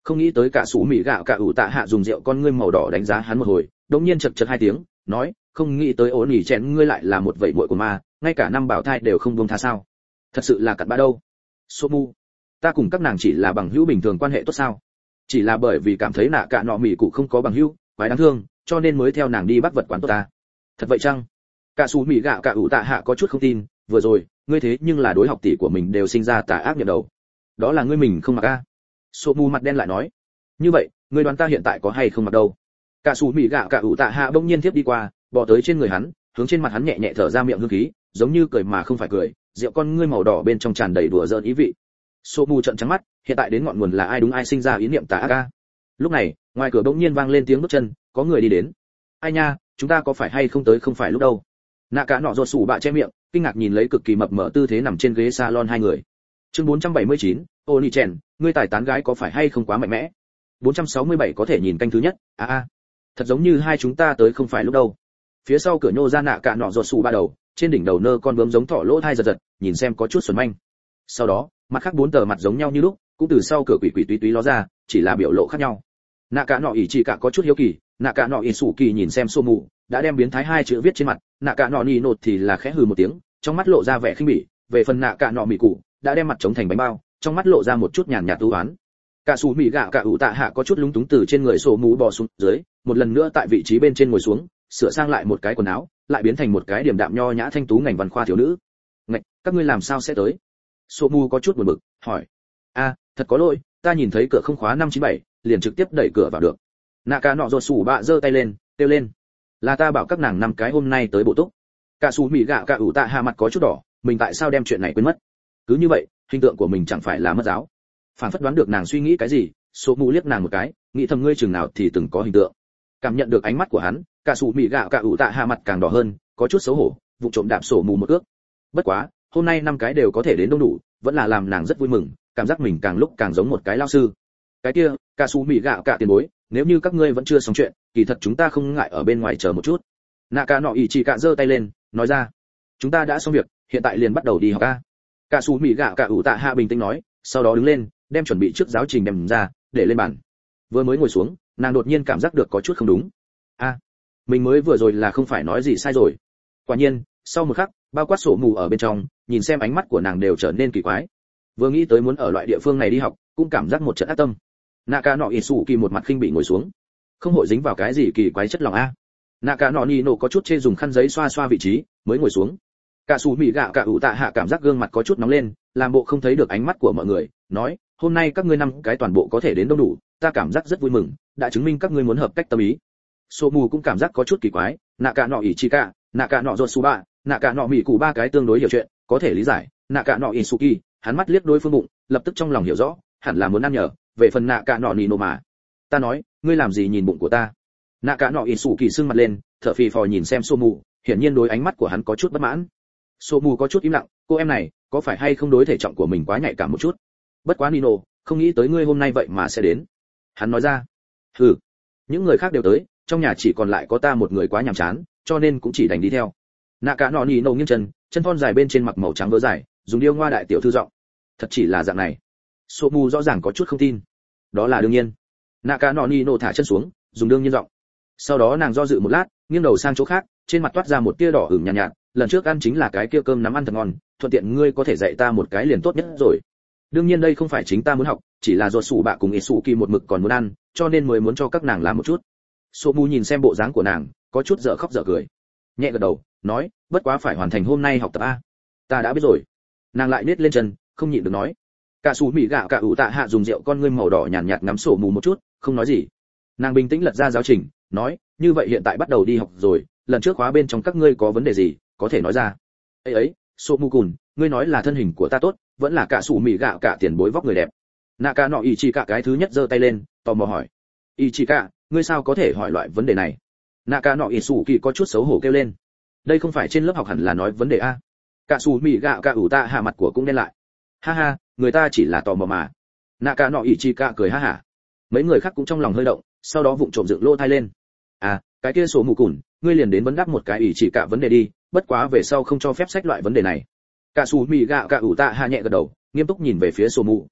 Không nghĩ tới cả sủ mì gạo cả ủ tạ hạ dùng rượu con ngươi màu đỏ đánh giá hắn một hồi, đống nhiên chật chật hai tiếng, nói, không nghĩ tới ổn nhỉ chén ngươi lại là một vậy muội của ma, ngay cả năm bảo thai đều không buông tha sao? Thật sự là cặn bã đâu. Somu, ta cùng các nàng chỉ là bằng hữu bình thường quan hệ tốt sao? Chỉ là bởi vì cảm thấy nạ cả nọ mỉ cụ không có bằng hữu, quái đáng thương, cho nên mới theo nàng đi bắt vật quán tốt ta. Thật vậy chăng? Cả sủ mì gạo cả ủ tạ hạ có chút không tin, vừa rồi, ngươi thế nhưng là đối học tỷ của mình đều sinh ra tà ác nhập đầu. Đó là ngươi mình không mặc a. Somu mặt đen lại nói, như vậy, ngươi đoán ta hiện tại có hay không mặc đâu? Cả sủ mì gạo cả ủ tạ hạ bỗng nhiên tiếp đi qua, bò tới trên người hắn, hướng trên mặt hắn nhẹ nhẹ thở ra miệng hương khí, giống như cười mà không phải cười, rượu con ngươi màu đỏ bên trong tràn đầy đùa giỡn ý vị. Somu trợn trắng mắt, hiện tại đến ngọn nguồn là ai đúng ai sinh ra ý niệm tà ác a. Lúc này, ngoài cửa bỗng nhiên vang lên tiếng bước chân, có người đi đến. Ai nha, chúng ta có phải hay không tới không phải lúc đâu. Nạ cả nọ ruột sủ bạ che miệng, kinh ngạc nhìn lấy cực kỳ mập mờ tư thế nằm trên ghế salon hai người. Chương bốn trăm bảy mươi chín, Oni Chen, ngươi tài tán gái có phải hay không quá mạnh mẽ? bốn trăm sáu mươi bảy có thể nhìn canh thứ nhất. A a. Thật giống như hai chúng ta tới không phải lúc đâu. Phía sau cửa nhô ra nạ cả nọ ruột sủ ba đầu, trên đỉnh đầu nơ con bướm giống thỏ lỗ thai giật giật, nhìn xem có chút xuẩn manh. Sau đó, mặt khác bốn tờ mặt giống nhau như lúc, cũng từ sau cửa quỷ quỷ túy túy ló ra, chỉ là biểu lộ khác nhau. Nạ cả nọ ỉ chỉ cả có chút hiếu kỳ, nạ cả nọ ỉ sủ kỳ nhìn xem Somu, đã đem biến thái hai chữ viết trên mặt, nạ cả nọ nỉ nột thì là khẽ hừ một tiếng, trong mắt lộ ra vẻ khinh bỉ, về phần nạ cả nọ mỉ cụ, đã đem mặt chống thành bánh bao, trong mắt lộ ra một chút nhàn nhạt u oán. Cả sủ mỉ gạo cả ủ tạ hạ có chút lúng túng từ trên người Somu bò xuống dưới, một lần nữa tại vị trí bên trên ngồi xuống, sửa sang lại một cái quần áo, lại biến thành một cái điểm đạm nho nhã thanh tú ngành văn khoa thiếu nữ. Ngạch, các ngươi làm sao sẽ tới? Somu có chút buồn bực, hỏi. A, thật có lỗi, ta nhìn thấy cửa không khóa năm chín bảy, liền trực tiếp đẩy cửa vào được. Nạ cả nọ rột sủ bạ giơ tay lên, kêu lên. Là ta bảo các nàng năm cái hôm nay tới bộ túc. Cả sủ mỉ gạo cả ủ tạ hạ mặt có chút đỏ, mình tại sao đem chuyện này quên mất? Cứ như vậy, hình tượng của mình chẳng phải là mất giáo. Phản phất đoán được nàng suy nghĩ cái gì, Somu liếc nàng một cái, nghĩ thầm ngươi chừng nào thì từng có hình tượng. Cảm nhận được ánh mắt của hắn, cả sủ mỉ gạo cả ủ tạ hạ mặt càng đỏ hơn, có chút xấu hổ, vụ trộm đạp sổ mù một ước. Bất quá, hôm nay năm cái đều có thể đến đông đủ, vẫn là làm nàng rất vui mừng, cảm giác mình càng lúc càng giống một cái lao sư. Cái kia, cả sủ mỉ gạo cả tiền bối, nếu như các ngươi vẫn chưa xong chuyện, kỳ thật chúng ta không ngại ở bên ngoài chờ một chút. Nạ cả nọ ỉ chỉ cả giơ tay lên, nói ra, chúng ta đã xong việc, hiện tại liền bắt đầu đi học a. Cả sủ mỉ gạo cả ủ tạ hạ bình tĩnh nói, sau đó đứng lên, đem chuẩn bị trước giáo trình đem ra, để lên bàn. Vừa mới ngồi xuống, nàng đột nhiên cảm giác được có chút không đúng. A, mình mới vừa rồi là không phải nói gì sai rồi. Quả nhiên, sau một khắc, bao quát sổ mù ở bên trong, nhìn xem ánh mắt của nàng đều trở nên kỳ quái. Vừa nghĩ tới muốn ở loại địa phương này đi học, cũng cảm giác một trận ác tâm. Naka nọ Isu kỳ một mặt khinh bị ngồi xuống, không hội dính vào cái gì kỳ quái chất lòng a. Naka nọ Nino có chút chê dùng khăn giấy xoa xoa vị trí, mới ngồi xuống. Cả sủ mỉ gạo cả ủ tạ hạ cảm giác gương mặt có chút nóng lên, làm bộ không thấy được ánh mắt của mọi người, nói, hôm nay các ngươi năm cái toàn bộ có thể đến đông đủ, ta cảm giác rất vui mừng, đã chứng minh các ngươi muốn hợp cách tâm ý. Somu cũng cảm giác có chút kỳ quái, Naka nọ Ichika, Naka nọ Josuba, Naka nọ mỉ cụ ba cái tương đối hiểu chuyện, có thể lý giải, Naka nọ Isuki, hắn mắt liếc đối phương bụng, lập tức trong lòng hiểu rõ, hẳn là muốn ăn nhờ, về phần nạ cả nọ nino mà. Ta nói, ngươi làm gì nhìn bụng của ta? Nạ cả nọ Isuki sưng mặt lên, thở phì phò nhìn xem Somu, hiển nhiên đối ánh mắt của hắn có chút bất mãn. Somu có chút im lặng, cô em này, có phải hay không đối thể trọng của mình quá nhạy cảm một chút? Bất quá Nino, không nghĩ tới ngươi hôm nay vậy mà sẽ đến. Hắn nói ra. Hừ, những người khác đều tới, trong nhà chỉ còn lại có ta một người quá nhàm chán, cho nên cũng chỉ đành đi theo. Nạ cả nọ Nino nghiêng chân, chân thon dài bên trên mặc màu trắng vớ dài, dùng điêu ngoa đại tiểu thư giọng. Thật chỉ là dạng này. Somu rõ ràng có chút không tin. Đó là đương nhiên. Naka nọ Nino thả chân xuống, dùng đương nhiên giọng. Sau đó nàng do dự một lát, nghiêng đầu sang chỗ khác, trên mặt toát ra một tia đỏ ửng nhàn nhạt, nhạt, lần trước ăn chính là cái kia cơm nắm ăn thật ngon, thuận tiện ngươi có thể dạy ta một cái liền tốt nhất rồi. Đương nhiên đây không phải chính ta muốn học, chỉ là do sủ bạ cùng Isuki một mực còn muốn ăn, cho nên mới muốn cho các nàng làm một chút. Somu nhìn xem bộ dáng của nàng, có chút dở khóc dở cười. Nhẹ gật đầu, nói, bất quá phải hoàn thành hôm nay học tập a. Ta đã biết rồi. Nàng lại nết lên chân, không nhịn được nói. Cả sủ mỉ gạo cả ủ tạ hạ dùng rượu con ngươi màu đỏ nhàn nhạt ngắm sổ mù một chút, không nói gì. Nàng bình tĩnh lật ra giáo trình, nói, như vậy hiện tại bắt đầu đi học rồi, lần trước khóa bên trong các ngươi có vấn đề gì, có thể nói ra. ấy ấy, sổ mù cùn, ngươi nói là thân hình của ta tốt, vẫn là cả sủ mỉ gạo cả tiền bối vóc người đẹp. Naka nọ ý chỉ cả cái thứ nhất giơ tay lên, tò mò hỏi. Ý chỉ cả, ngươi sao có thể hỏi loại vấn đề này? Naka nọ ý sủ kỳ có chút xấu hổ kêu lên. Đây không phải trên lớp học hẳn là nói vấn đề a. Cả sủ mỉ gạo cả ủ tạ hạ mặt của cũng đen lại. Ha ha, người ta chỉ là tò mò mà. Naka nọ ỉ chi cả cười ha hả. Mấy người khác cũng trong lòng hơi động, sau đó vụng trộm dựng lô thai lên. À, cái kia số mù cùn, ngươi liền đến vấn đáp một cái ỉ chỉ cả vấn đề đi, bất quá về sau không cho phép sách loại vấn đề này. Cả sủ mì gạo cả ủ tạ hạ nhẹ gật đầu, nghiêm túc nhìn về phía số mù.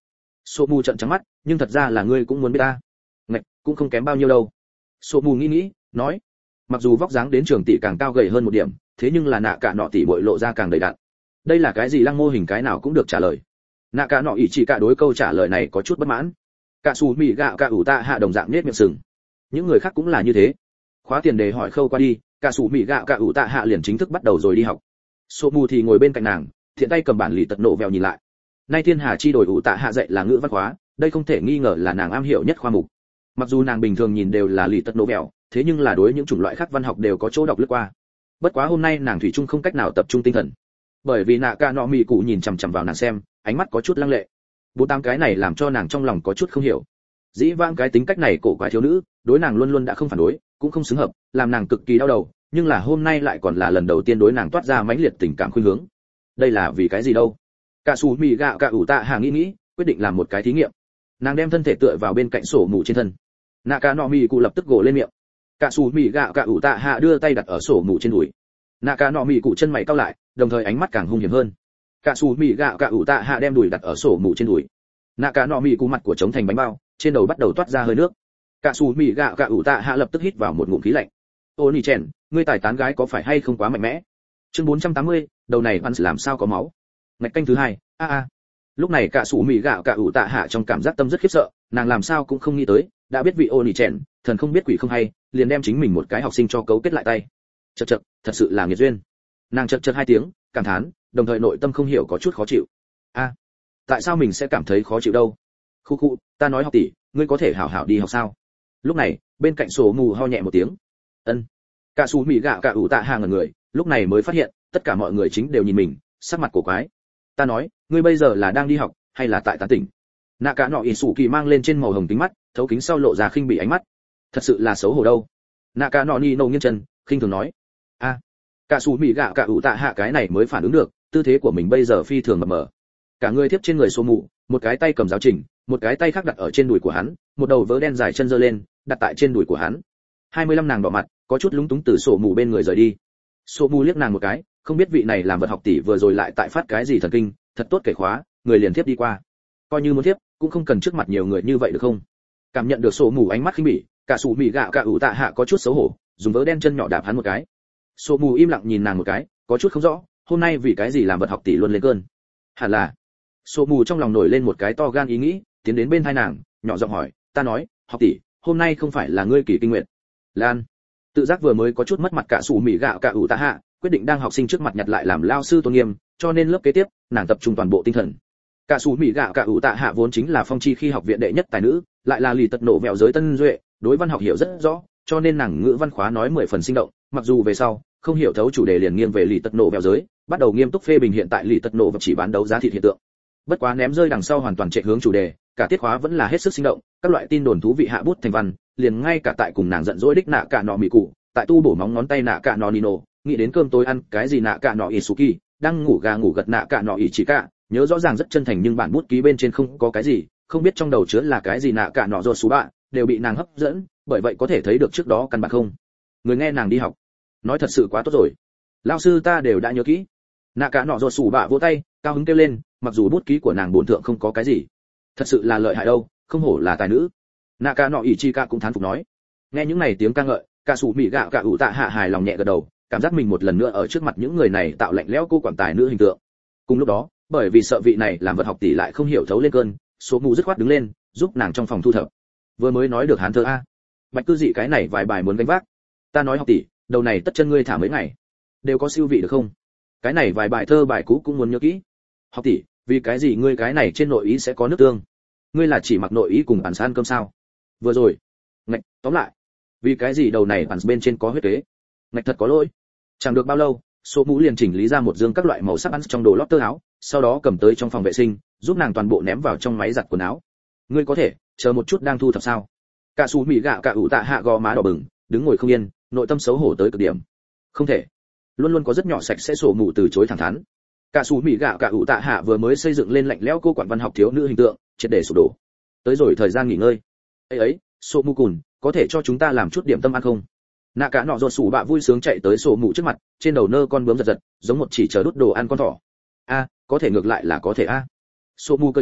Sô mù trợn trắng mắt, nhưng thật ra là ngươi cũng muốn biết ta. Ngạch, cũng không kém bao nhiêu đâu. Sô mù nghĩ nghĩ, nói, mặc dù vóc dáng đến trường tỷ càng cao gầy hơn một điểm, thế nhưng là nạ cả nọ tỷ bội lộ ra càng đầy đặn. Đây là cái gì lăng mô hình cái nào cũng được trả lời. Nạ cả nọ ỷ chỉ cả đối câu trả lời này có chút bất mãn. Cả sủ mì gạo cả ủ tạ hạ đồng dạng nết miệng sừng. Những người khác cũng là như thế. Khóa tiền đề hỏi khâu qua đi, cả sủ mì gạo cả ủ tạ hạ liền chính thức bắt đầu rồi đi học. Sô mù thì ngồi bên cạnh nàng, thiện tay cầm bản lì tật nộ vèo nhìn lại. Nay thiên hà chi đổi ủ tạ hạ dạy là ngữ văn khóa, đây không thể nghi ngờ là nàng am hiểu nhất khoa mục. Mặc dù nàng bình thường nhìn đều là lì tật nộ vèo, thế nhưng là đối những chủng loại khác văn học đều có chỗ đọc lướt qua. Bất quá hôm nay nàng thủy chung không cách nào tập trung tinh thần, bởi vì nạ ca nọ mì cụ nhìn chằm chằm vào nàng xem, ánh mắt có chút lăng lệ. Bốn tám cái này làm cho nàng trong lòng có chút không hiểu. Dĩ vãng cái tính cách này cổ quái thiếu nữ, đối nàng luôn luôn đã không phản đối, cũng không xứng hợp, làm nàng cực kỳ đau đầu, nhưng là hôm nay lại còn là lần đầu tiên đối nàng toát ra mãnh liệt tình cảm khuynh hướng. Đây là vì cái gì đâu? Cả sủ mì gạo cả ủ tạ hạ nghĩ nghĩ, quyết định làm một cái thí nghiệm. Nàng đem thân thể tựa vào bên cạnh sổ mù trên thân. Nạ ca nọ mì cụ lập tức gồ lên miệng. Cả sủ mì gạo cả ủ tạ hạ đưa tay đặt ở sổ mù trên đùi. Nạ ca nọ mì cụ chân mày cau lại, đồng thời ánh mắt càng hung hiểm hơn. Cả sủ mì gạo cả ủ tạ hạ đem đùi đặt ở sổ mù trên đùi. Nạ ca nọ mì cụ mặt của trống thành bánh bao, trên đầu bắt đầu toát ra hơi nước. Cả sủ mì gạo cả ủ tạ hạ lập tức hít vào một ngụm khí lạnh. Ô nỉ chèn, ngươi tài tán gái có phải hay không quá mạnh mẽ? Chương bốn trăm tám mươi, đầu này ăn làm sao có máu. Ngạch canh thứ hai, a a. Lúc này cả sủ mì gạo cả ủ tạ hạ trong cảm giác tâm rất khiếp sợ, nàng làm sao cũng không nghĩ tới, đã biết vị ô nỉ chèn, thần không biết quỷ không hay, liền đem chính mình một cái học sinh cho cấu kết lại tay. Chậc chậc, thật sự là nghiệt duyên. Nàng chậc chậc hai tiếng, cảm thán, đồng thời nội tâm không hiểu có chút khó chịu. A, tại sao mình sẽ cảm thấy khó chịu đâu? Khu khu, ta nói học tỷ, ngươi có thể hảo hảo đi học sao? Lúc này, bên cạnh sổ mù ho nhẹ một tiếng. Ân. Cả sủ mì gạo cả ủ tạ hạ ngẩn người, lúc này mới phát hiện, tất cả mọi người chính đều nhìn mình, sắc mặt cổ quái. Ta nói, ngươi bây giờ là đang đi học, hay là tại tán tỉnh? Nạ cả nọ ỷ sủ kỳ mang lên trên màu hồng kính mắt, thấu kính sau lộ ra khinh bỉ ánh mắt. Thật sự là xấu hổ đâu. Nạ cả nọ ni nô nghiêng chân, khinh thường nói. A. Cả sủ mì gạo cả ủ tạ hạ cái này mới phản ứng được, tư thế của mình bây giờ phi thường mập mờ. Cả người tiếp trên người xô mù, một cái tay cầm giáo trình, một cái tay khác đặt ở trên đùi của hắn, một đầu vớ đen dài chân giơ lên, đặt tại trên đùi của hắn. hai mươi lăm nàng đỏ mặt, có chút lúng túng từ sổ mù bên người rời đi. Sổ mù liếc nàng một cái, không biết vị này làm vật học tỷ vừa rồi lại tại phát cái gì thần kinh, thật tốt kể khóa, người liền tiếp đi qua. Coi như muốn tiếp, cũng không cần trước mặt nhiều người như vậy được không? Cảm nhận được sổ mù ánh mắt khinh bỉ, cả sủ mì gạo cả ủ tạ hạ có chút xấu hổ, dùng vớ đen chân nhỏ đạp hắn một cái. Sổ mù im lặng nhìn nàng một cái, có chút không rõ, hôm nay vì cái gì làm vật học tỷ luôn lên cơn. Hẳn là. Sổ mù trong lòng nổi lên một cái to gan ý nghĩ, tiến đến bên tai nàng, nhỏ giọng hỏi, ta nói, học tỷ, hôm nay không phải là ngươi kỳ kinh nguyệt? Lan. Tự giác vừa mới có chút mất mặt cả sủ mì gạo cả ủ tạ hạ, quyết định đang học sinh trước mặt nhặt lại làm lao sư tôn nghiêm, cho nên lớp kế tiếp, nàng tập trung toàn bộ tinh thần. Cả sủ mì gạo cả ủ tạ hạ vốn chính là phong chi khi học viện đệ nhất tài nữ, lại là lì tật nộ mèo giới tân duệ, đối văn học hiểu rất rõ, cho nên nàng ngữ văn khóa nói mười phần sinh động, mặc dù về sau không hiểu thấu chủ đề liền nghiêng về lì tật nộ mèo giới, bắt đầu nghiêm túc phê bình hiện tại lì tật nộ và chỉ bán đấu giá thịt hiện tượng. Bất quá ném rơi đằng sau hoàn toàn chạy hướng chủ đề, cả tiết khóa vẫn là hết sức sinh động, các loại tin đồn thú vị hạ bút thành văn, liền ngay cả tại cùng nàng giận dỗi đích nạ cả nọ mì cụ, tại tu bổ móng ngón tay nạ cả nọ nino, nghĩ đến cơm tối ăn cái gì nạ cả nọ isuki, đang ngủ gà ngủ gật nạ cả nọ ichika, nhớ rõ ràng rất chân thành nhưng bản bút ký bên trên không có cái gì, không biết trong đầu chứa là cái gì nạ cả nọ rồi sú bạ, đều bị nàng hấp dẫn, bởi vậy có thể thấy được trước đó căn bản không. Người nghe nàng đi học, nói thật sự quá tốt rồi. Lão sư ta đều đã nhớ kỹ. Nạ cả nọ rồi sú bạ vỗ tay, cao hứng kêu lên, mặc dù bút ký của nàng bổn thượng không có cái gì, thật sự là lợi hại đâu, không hổ là tài nữ. Nạ cả nọ ichika cũng thán phục nói. Nghe những này tiếng ca ngợi, cả sủ mì gạo cả ủ tạ hạ hài lòng nhẹ gật đầu, cảm giác mình một lần nữa ở trước mặt những người này tạo lạnh lẽo cô quản tài nữ hình tượng. Cùng lúc đó, bởi vì sợ vị này làm vật học tỷ lại không hiểu thấu lên cơn, số mù dứt khoát đứng lên, giúp nàng trong phòng thu thập. Vừa mới nói được hán thơ a, bạch cư dị cái này vài bài muốn gánh vác. Ta nói học tỷ, đầu này tất chân ngươi thả mấy ngày, đều có siêu vị được không? Cái này vài bài thơ bài cũ cũng muốn nhớ kỹ. Học tỷ, vì cái gì ngươi cái này trên nội ý sẽ có nước tương? Ngươi là chỉ mặc nội ý cùng bản san cơm sao? Vừa rồi. Ngạch, tóm lại, vì cái gì đầu này bản bên trên có huyết kế? Ngạch thật có lỗi. Chẳng được bao lâu, số mũ liền chỉnh lý ra một dương các loại màu sắc ăn trong đồ lót tơ áo, sau đó cầm tới trong phòng vệ sinh, giúp nàng toàn bộ ném vào trong máy giặt quần áo. Ngươi có thể chờ một chút đang thu thập sao? Cả sú mì gạo cả ủ tạ hạ gò má đỏ bừng, đứng ngồi không yên, nội tâm xấu hổ tới cực điểm. Không thể. Luôn luôn có rất nhỏ sạch sẽ sổ mù từ chối thẳng thắn. Cả sú mì gạo cả ủ tạ hạ vừa mới xây dựng lên lạnh lẽo cô quản văn học thiếu nữ hình tượng, triệt để sụp đổ. Tới rồi thời gian nghỉ ngơi. Ấy ấy, sổ mù cùn, có thể cho chúng ta làm chút điểm tâm ăn không? Nạ cả nọ ruột sủ bạ vui sướng chạy tới sổ mù trước mặt, trên đầu nơ con bướm giật giật, giống một chỉ chờ đút đồ ăn con thỏ. A, có thể ngược lại là có thể a. Sổ mù cười cười,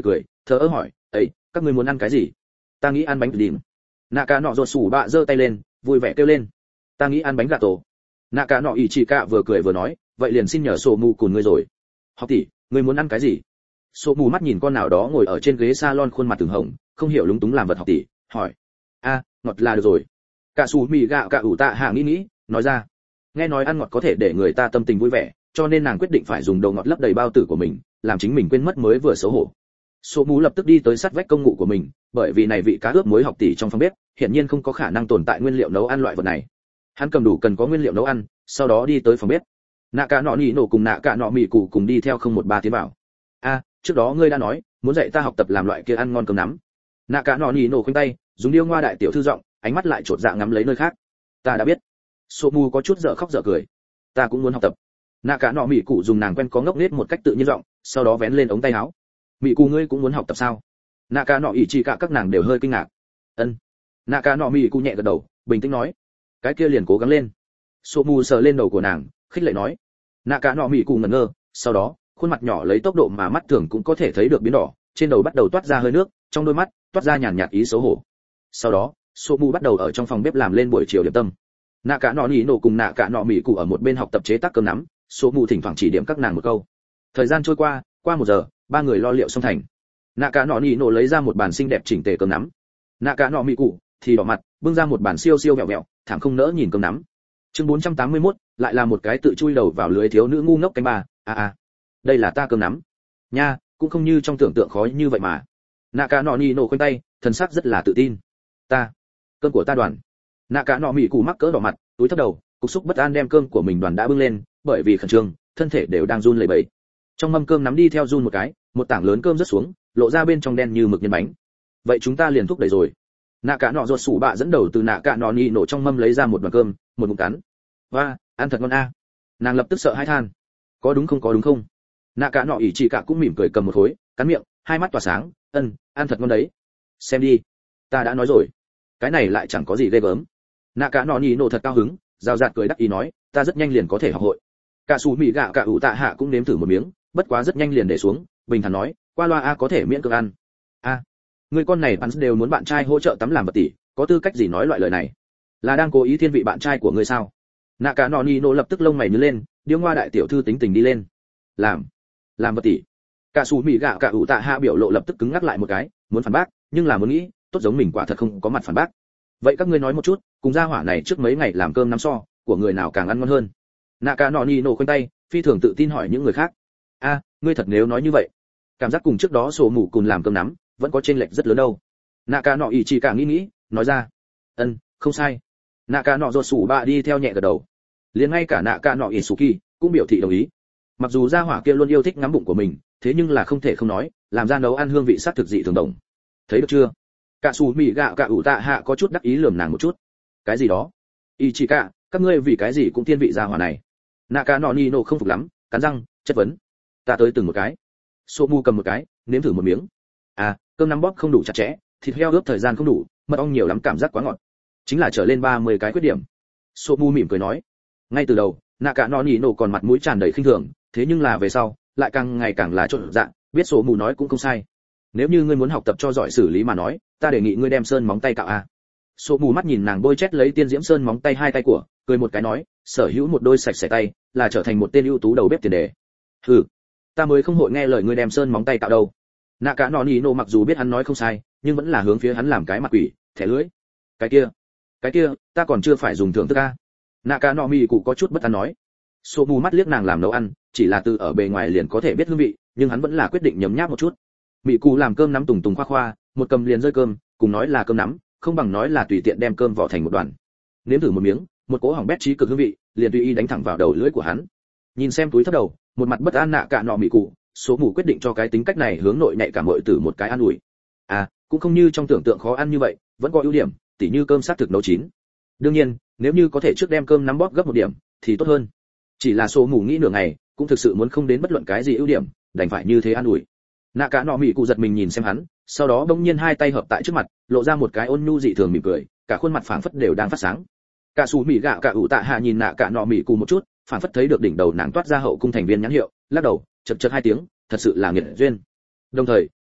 thở ơ hỏi, ấy, các ngươi muốn ăn cái gì? Ta nghĩ ăn bánh đỉnh. Nạ cả nọ rột sủ bạ giơ tay lên, vui vẻ kêu lên, ta nghĩ ăn bánh gà tổ. Nạ cả nọ ỷ chỉ cả vừa cười vừa nói, vậy liền xin nhờ sổ mù cùng ngươi rồi. Học tỷ, ngươi muốn ăn cái gì? Sổ mù mắt nhìn con nào đó ngồi ở trên ghế salon khuôn mặt từng hồng, không hiểu lúng túng làm vật học tỷ, hỏi, a, ngọt là được rồi. Cả sủ mì gạo cả ủ tạ hạ nghĩ nghĩ, nói ra, nghe nói ăn ngọt có thể để người ta tâm tình vui vẻ, cho nên nàng quyết định phải dùng đầu ngọt lấp đầy bao tử của mình, làm chính mình quên mất mới vừa xấu hổ. Số mù lập tức đi tới sát vách công ngụ của mình, bởi vì này vị cá ướp muối học tỷ trong phòng bếp, hiển nhiên không có khả năng tồn tại nguyên liệu nấu ăn loại vật này. Hắn cầm đủ cần có nguyên liệu nấu ăn, sau đó đi tới phòng bếp. Nạ cả nọ nhị nổ cùng nạ cả nọ mì cụ cùng đi theo không một ba tiến vào. A, trước đó ngươi đã nói, muốn dạy ta học tập làm loại kia ăn ngon cơm nắm. Nạ cả nọ nhị nổ khoanh tay, dùng điêu ngoa đại tiểu thư giọng, ánh mắt lại trột dạ ngắm lấy nơi khác. Ta đã biết. Số mù có chút dở khóc dở cười. Ta cũng muốn học tập. Nạ cả nọ mì cụ dùng nàng quen có ngốc nghếch một cách tự nhiên giọng, sau đó vén lên ống tay áo. Mị cụ ngươi cũng muốn học tập sao? Nạ cả nọ ỷ chỉ cả các nàng đều hơi kinh ngạc. Ân. Nạ cả nọ mị cụ nhẹ gật đầu, bình tĩnh nói, cái kia liền cố gắng lên. Sô mù sờ lên đầu của nàng, khích lệ nói. Nạ cả nọ mị cụ ngẩn ngơ, sau đó khuôn mặt nhỏ lấy tốc độ mà mắt thường cũng có thể thấy được biến đỏ, trên đầu bắt đầu toát ra hơi nước, trong đôi mắt toát ra nhàn nhạt ý xấu hổ. Sau đó Sô mù bắt đầu ở trong phòng bếp làm lên buổi chiều điểm tâm. Nạ cả nọ nhị nổ cùng nạ cả nọ mị cụ ở một bên học tập chế tác cơm nắm, Sô mù thỉnh thoảng chỉ điểm các nàng một câu. Thời gian trôi qua, qua một giờ, ba người lo liệu xong thành. Nạ cả nọ nhị nổ lấy ra một bàn xinh đẹp chỉnh tề cơm nắm. Nạ cả nọ mị cụ thì đỏ mặt, bưng ra một bàn siêu siêu vẹo vẹo, thảm không nỡ nhìn cơm nắm. Chương bốn trăm tám mươi mốt, lại là một cái tự chui đầu vào lưới thiếu nữ ngu ngốc canh ba. A a, đây là ta cơm nắm. Nha, cũng không như trong tưởng tượng khó như vậy mà. Nạ cả nọ nhị nổ khoanh tay, thần sắc rất là tự tin. Ta, cơm của ta đoàn. Nạ cả nọ mị cụ mắc cỡ đỏ mặt, túi thấp đầu, cục xúc bất an đem cơm của mình đoàn đã bưng lên, bởi vì khẩn trương, thân thể đều đang run lẩy bẩy. Trong mâm cơm nắm đi theo run một cái, một tảng lớn cơm rớt xuống, lộ ra bên trong đen như mực nhân bánh. Vậy chúng ta liền thúc đẩy rồi. Nạ cả nọ ruột sủ bạ dẫn đầu từ nạ cả nọ nhị nổ trong mâm lấy ra một đoàn cơm, một ngụm cắn. Và, ăn thật ngon a. Nàng lập tức sợ hãi than. Có đúng không có đúng không? Nạ cả nọ ỷ chỉ cả cũng mỉm cười cầm một khối, cắn miệng, hai mắt tỏa sáng, ân, ăn thật ngon đấy. Xem đi, ta đã nói rồi. Cái này lại chẳng có gì ghê gớm. Nạ cả nọ nhị nổ thật cao hứng, rào rạt cười đắc ý nói, ta rất nhanh liền có thể học hội. Cả sủ mì gạo cả ủ tạ hạ cũng nếm thử một miếng, bất quá rất nhanh liền để xuống, bình thản nói, qua loa a có thể miễn cưỡng ăn. A, người con này hắn đều muốn bạn trai hỗ trợ tắm làm vật tỷ, có tư cách gì nói loại lời này? Là đang cố ý thiên vị bạn trai của ngươi sao? Nạ cả nọ nhị nổ lập tức lông mày nhướng lên, điêu ngoa đại tiểu thư tính tình đi lên. Làm, làm vật tỷ. Cả sủ mì gạo cả ủ tạ hạ biểu lộ lập tức cứng ngắc lại một cái, muốn phản bác, nhưng là muốn nghĩ, tốt giống mình quả thật không có mặt phản bác. Vậy các ngươi nói một chút, cùng gia hỏa này trước mấy ngày làm cơm nắm so, của người nào càng ăn ngon hơn? Nạ cả nọ nhị nổ khoanh tay, phi thường tự tin hỏi những người khác. A, ngươi thật nếu nói như vậy, cảm giác cùng trước đó sổ mù cùng làm cơm nắm vẫn có chênh lệch rất lớn đâu. Nạ cả nọ ỷ chỉ cả nghĩ nghĩ, nói ra, ân, không sai. Nạ cả nọ ruột sủ bạ đi theo nhẹ gật đầu. Liền ngay cả nạ cả nọ ỷ suki cũng biểu thị đồng ý. Mặc dù gia hỏa kia luôn yêu thích ngắm bụng của mình, thế nhưng là không thể không nói, làm ra nấu ăn hương vị sát thực dị thường đồng. Thấy được chưa? Cả sủ mì gạo cả ủ tạ hạ có chút đắc ý lườm nàng một chút. Cái gì đó? Ỷ chỉ cả, các ngươi vì cái gì cũng thiên vị gia hỏa này? Nạ cả nọ nhị nổ không phục lắm, cắn răng, chất vấn. Ta tới từng một cái. Sô mu cầm một cái, nếm thử một miếng. À, cơm nắm bóp không đủ chặt chẽ, thịt heo ướp thời gian không đủ, mật ong nhiều lắm cảm giác quá ngọt. Chính là trở lên ba mươi cái khuyết điểm. Sô mu mỉm cười nói. Ngay từ đầu, nạ cả nọ nhị nổ còn mặt mũi tràn đầy khinh thường, thế nhưng là về sau, lại càng ngày càng là trộn dạ, biết Sô mu nói cũng không sai. Nếu như ngươi muốn học tập cho giỏi xử lý mà nói, ta đề nghị ngươi đem sơn móng tay cạo a. Sô mu mắt nhìn nàng bôi chét lấy tiên diễm sơn móng tay hai tay của, cười một cái nói, sở hữu một đôi sạch sẽ tay, là trở thành một tên ưu tú đầu bếp tiền đề. Hừ, ta mới không hội nghe lời ngươi đem sơn móng tay cạo đâu. Nạ cả nọ nhị nổ mặc dù biết hắn nói không sai, nhưng vẫn là hướng phía hắn làm cái mặt quỷ, thẻ lưỡi. Cái kia, cái kia, ta còn chưa phải dùng thưởng thức a. Nạ cả nọ mì cụ có chút bất an nói. Sô mù mắt liếc nàng làm nấu ăn, chỉ là từ ở bề ngoài liền có thể biết hương vị, nhưng hắn vẫn là quyết định nhấm nháp một chút. Mị cụ làm cơm nắm tùng tùng khoa khoa, một cầm liền rơi cơm, cùng nói là cơm nắm, không bằng nói là tùy tiện đem cơm vỏ thành một đoàn. Nếm thử một miếng, một cỗ hỏng bét trí cực hương vị, liền tùy ý đánh thẳng vào đầu lưỡi của hắn. Nhìn xem túi thấp đầu, một mặt bất an nạ cả nọ mị cụ, số mù quyết định cho cái tính cách này hướng nội nhạy cảm muội tử một cái an ủi. À, cũng không như trong tưởng tượng khó ăn như vậy, vẫn có ưu điểm, tỉ như cơm sát thực nấu chín. Đương nhiên, nếu như có thể trước đem cơm nắm bóp gấp một điểm, thì tốt hơn. Chỉ là số mù nghĩ nửa ngày, cũng thực sự muốn không đến bất luận cái gì ưu điểm, đành phải như thế an ủi. Nạ cả nọ mị cụ giật mình nhìn xem hắn, sau đó bỗng nhiên hai tay hợp tại trước mặt, lộ ra một cái ôn nhu dị thường mỉm cười, cả khuôn mặt phảng phất đều đang phát sáng. Cả sủ mị gạo cả ủ tạ hạ nhìn nạ cả nọ mị cụ một chút, phảng phất thấy được đỉnh đầu nàng toát ra hậu cung thành viên nhãn hiệu, lắc đầu, chật chật hai tiếng, thật sự là nghiệt duyên. Đồng thời,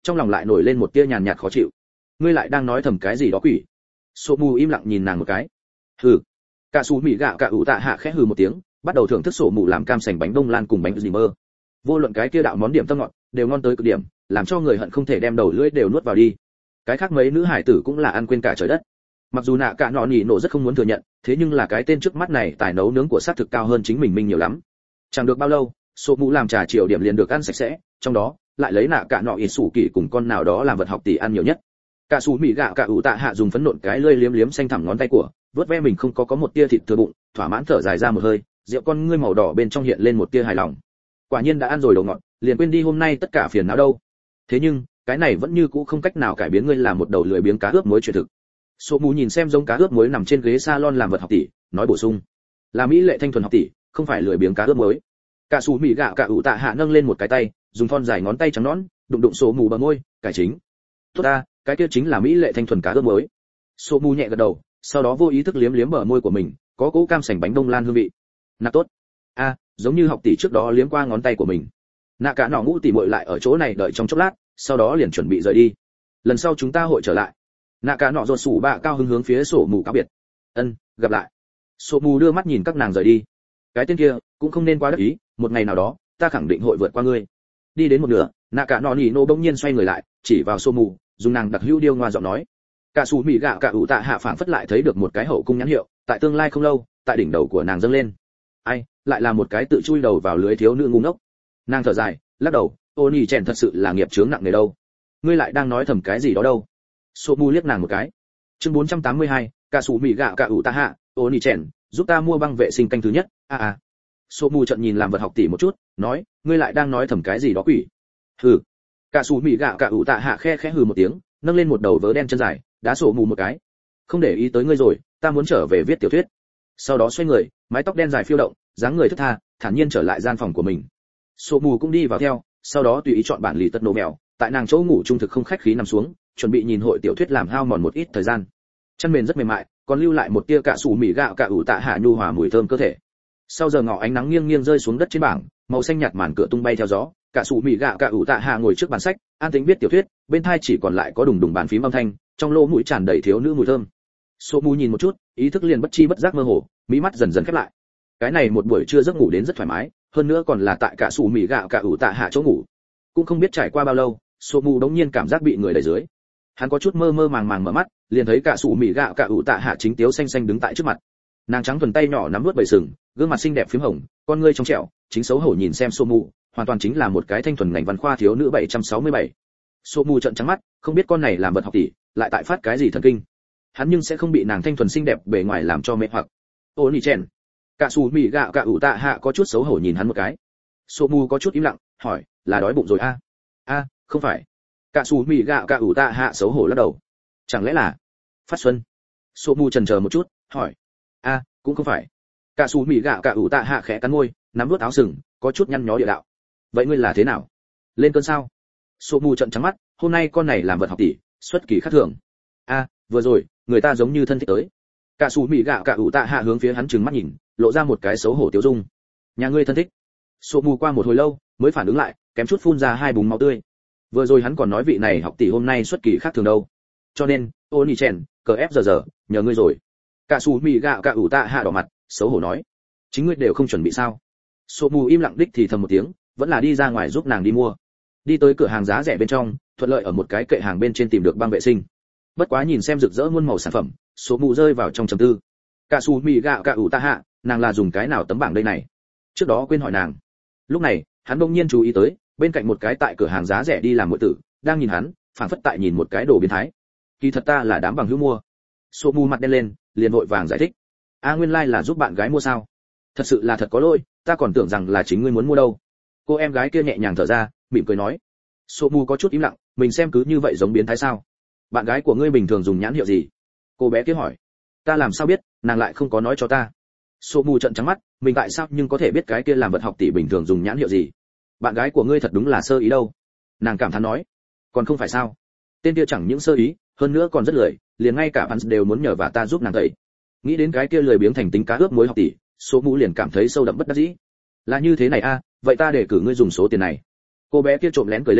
trong lòng lại nổi lên một tia nhàn nhạt khó chịu. Ngươi lại đang nói thầm cái gì đó quỷ? Sô mù im lặng nhìn nàng một cái. Hừ. Cả Sú Mị Gạo Cả ủ tạ hạ khẽ hừ một tiếng, bắt đầu thưởng thức sổ mù làm cam sành bánh bông lan cùng bánh gì mơ. Vô luận cái kia đạo món điểm tâm ngọt, đều ngon tới cực điểm, làm cho người hận không thể đem đầu lưỡi đều nuốt vào đi. Cái khác mấy nữ hải tử cũng là ăn quên cả trời đất. Mặc dù nạ cả nọ nỉ nổ rất không muốn thừa nhận, thế nhưng là cái tên trước mắt này tài nấu nướng của sát thực cao hơn chính mình mình nhiều lắm. Chẳng được bao lâu, sổ mù làm trà chiều điểm liền được ăn sạch sẽ, trong đó lại lấy nạ cả nọ ít sủ kỳ cùng con nào đó làm vật học tỷ ăn nhiều nhất. Cả Sú Mị Gạo Cả ủ tạ hạ dùng phấn nộn cái lưỡi liếm liếm xanh thẳm ngón tay của, vớt ve mình không có có một tia thịt thừa bụng, thỏa mãn thở dài ra một hơi, rượu con ngươi màu đỏ bên trong hiện lên một tia hài lòng. Quả nhiên đã ăn rồi đồ ngọt, liền quên đi hôm nay tất cả phiền não đâu. Thế nhưng, cái này vẫn như cũ không cách nào cải biến ngươi làm một đầu lười biếng cá ướp muối truyền thực. Sô mù nhìn xem giống cá ướp muối nằm trên ghế salon làm vật học tỷ, nói bổ sung, là mỹ lệ thanh thuần học tỷ, không phải lười biếng cá ướp muối. Cả Sú Mị Gạo Cả ủ tạ hạ nâng lên một cái tay, dùng thon dài ngón tay trắng nõn, đụng đụng sô mù bờ môi, cải chính. Tốt ta, cái kia chính là mỹ lệ thanh thuần cá ướp muối. Sô mù nhẹ gật đầu, sau đó vô ý thức liếm liếm bờ môi của mình, có cỗ cam sành bánh bông lan hương vị. Nạc tốt. A, à, giống như học tỷ trước đó liếm qua ngón tay của mình. Nạ cả nọ ngũ tỷ muội lại ở chỗ này đợi trong chốc lát, sau đó liền chuẩn bị rời đi. Lần sau chúng ta hội trở lại. Nạ cả nọ rột sủ bạ cao hứng hướng phía sổ mù cáo biệt. Ân, gặp lại. Sổ mù đưa mắt nhìn các nàng rời đi. Cái tên kia cũng không nên quá đắc ý, một ngày nào đó ta khẳng định hội vượt qua ngươi. Đi đến một nửa, nạ cả nọ nỉ nô bỗng nhiên xoay người lại, chỉ vào sổ mù, dùng nàng đặc hữu điêu ngoa giọng nói. Cả Sú Mị Gạo Cả ủ tạ hạ phảng phất lại thấy được một cái hậu cung nhãn hiệu, tại tương lai không lâu, tại đỉnh đầu của nàng dâng lên. Ai, lại là một cái tự chui đầu vào lưới thiếu nữ ngu ngốc. Nàng thở dài, lắc đầu, ô nhì chèn thật sự là nghiệp chướng nặng nề đâu. Ngươi lại đang nói thầm cái gì đó đâu? Sô mu liếc nàng một cái. Chương bốn trăm tám mươi hai, Cả Sú Mị Gạo Cả ủ tạ hạ, ô nhì chèn, giúp ta mua băng vệ sinh canh thứ nhất. A a. Sô mu trận nhìn làm vật học tỷ một chút, nói, ngươi lại đang nói thầm cái gì đó quỷ? Hừ. Cả Sú Mị Gạo Cả ủ tạ hạ khe khẽ hừ một tiếng, nâng lên một đầu vớ đen chân dài, đá sổ mù một cái. Không để ý tới ngươi rồi, ta muốn trở về viết tiểu thuyết. Sau đó xoay người, mái tóc đen dài phiêu động, dáng người thướt tha, thản nhiên trở lại gian phòng của mình. Sổ mù cũng đi vào theo, sau đó tùy ý chọn bản lì tất nổ mèo, tại nàng chỗ ngủ trung thực không khách khí nằm xuống, chuẩn bị nhìn hội tiểu thuyết làm hao mòn một ít thời gian. Chân mền rất mềm mại, còn lưu lại một tia Cả Sú Mị Gạo Cả ủ tạ hạ nhu hòa mùi thơm cơ thể. Sau giờ ngọ ánh nắng nghiêng nghiêng rơi xuống đất trên bảng, màu xanh nhạt màn cửa tung bay theo gió, Cả Sú Mị Gạo Cả ủ tạ hạ ngồi trước bàn sách, an tĩnh viết tiểu thuyết, bên tai chỉ còn lại có đùng đùng bàn phím âm thanh, trong lỗ mũi tràn đầy thiếu nữ mùi thơm. Sô mu nhìn một chút, ý thức liền bất chi bất giác mơ hồ, mí mắt dần dần khép lại. Cái này một buổi trưa giấc ngủ đến rất thoải mái, hơn nữa còn là tại Cả Sú Mị Gạo Cả ủ tạ hạ chỗ ngủ. Cũng không biết trải qua bao lâu, Sô mu đống nhiên cảm giác bị người đẩy dưới. Hắn có chút mơ mơ màng màng mở mắt, liền thấy Cả Sú Mị Gạo Cả ủ tạ hạ chính tiếu xanh xanh đứng tại trước mặt. Nàng trắng thuần tay nhỏ nắm nuốt bầy sừng, gương mặt xinh đẹp phím hồng, con ngươi trong trẻo, chính xấu hổ nhìn xem Sô mu, hoàn toàn chính là một cái thanh thuần ngành văn khoa thiếu nữ bảy trăm sáu mươi bảy. Sô mu trợn trắng mắt, không biết con này làm vật học tỷ, lại tại phát cái gì thần kinh. Hắn nhưng sẽ không bị nàng thanh thuần xinh đẹp bề ngoài làm cho mê hoặc. Ô nỉ chèn. Cả Sú Mị Gạo Cả ủ tạ hạ có chút xấu hổ nhìn hắn một cái. Sô mu có chút im lặng, hỏi, là đói bụng rồi a? À? A, à, không phải. Cả Sú Mị Gạo Cả ủ tạ hạ xấu hổ lắc đầu. Chẳng lẽ là phát xuân? Sô mu chần chờ một chút, hỏi. A, à, cũng không phải. Cả Sú Mị Gạo Cả ủ tạ hạ khẽ cắn môi, nắm vuốt áo sừng, có chút nhăn nhó địa đạo. Vậy ngươi là thế nào? Lên cơn sao? Sô mu trợn trắng mắt, hôm nay con này làm vật học tỷ, xuất kỳ khác thường. A, à, vừa rồi, người ta giống như thân thích tới. Cả Sú Mị Gạo Cả ủ tạ hạ hướng phía hắn trừng mắt nhìn, lộ ra một cái xấu hổ tiêu dung. Nhà ngươi thân thích? Sô mu qua một hồi lâu, mới phản ứng lại, kém chút phun ra hai búng máu tươi. Vừa rồi hắn còn nói vị này học tỷ hôm nay xuất kỳ khác thường đâu. Cho nên, ô nỉ chèn, cờ ép giờ giờ, nhờ ngươi rồi. Cả Sú Mị Gạo Cả ủ tạ hạ đỏ mặt, xấu hổ nói. Chính ngươi đều không chuẩn bị sao? Sô mu im lặng đích thì thầm một tiếng, vẫn là đi ra ngoài giúp nàng đi mua. Đi tới cửa hàng giá rẻ bên trong, thuận lợi ở một cái kệ hàng bên trên tìm được băng vệ sinh. Bất quá nhìn xem rực rỡ muôn màu sản phẩm, số mù rơi vào trong trầm tư. Cả Sú Mị Gạo Cả ủ tạ hạ, nàng là dùng cái nào tấm bảng đây này? Trước đó quên hỏi nàng. Lúc này, hắn bỗng nhiên chú ý tới, bên cạnh một cái tại cửa hàng giá rẻ đi làm muội tử, đang nhìn hắn, phảng phất tại nhìn một cái đồ biến thái. Kỳ thật ta là đám bằng hữu mua. Số mù mặt đen lên, liền vội vàng giải thích. A nguyên lai like là giúp bạn gái mua sao? Thật sự là thật có lỗi, ta còn tưởng rằng là chính ngươi muốn mua đâu. Cô em gái kia nhẹ nhàng thở ra, mỉm cười nói. Số mù có chút im lặng, mình xem cứ như vậy giống biến thái sao? Bạn gái của ngươi bình thường dùng nhãn hiệu gì? Cô bé kia hỏi. Ta làm sao biết, nàng lại không có nói cho ta. Số mù trợn trắng mắt, mình tại sao nhưng có thể biết cái kia làm vật học tỷ bình thường dùng nhãn hiệu gì? Bạn gái của ngươi thật đúng là sơ ý đâu. Nàng cảm thán nói. Còn không phải sao? Tên kia chẳng những sơ ý, hơn nữa còn rất lười, liền ngay cả fans đều muốn nhờ và ta giúp nàng tẩy. Nghĩ đến cái kia lười biếng thành tính cá ướp muối học tỷ, số mù liền cảm thấy sâu đậm bất đắc dĩ. Là như thế này a, à, vậy ta để cử ngươi dùng số tiền này. Cô bé kia trộm lén cười lên,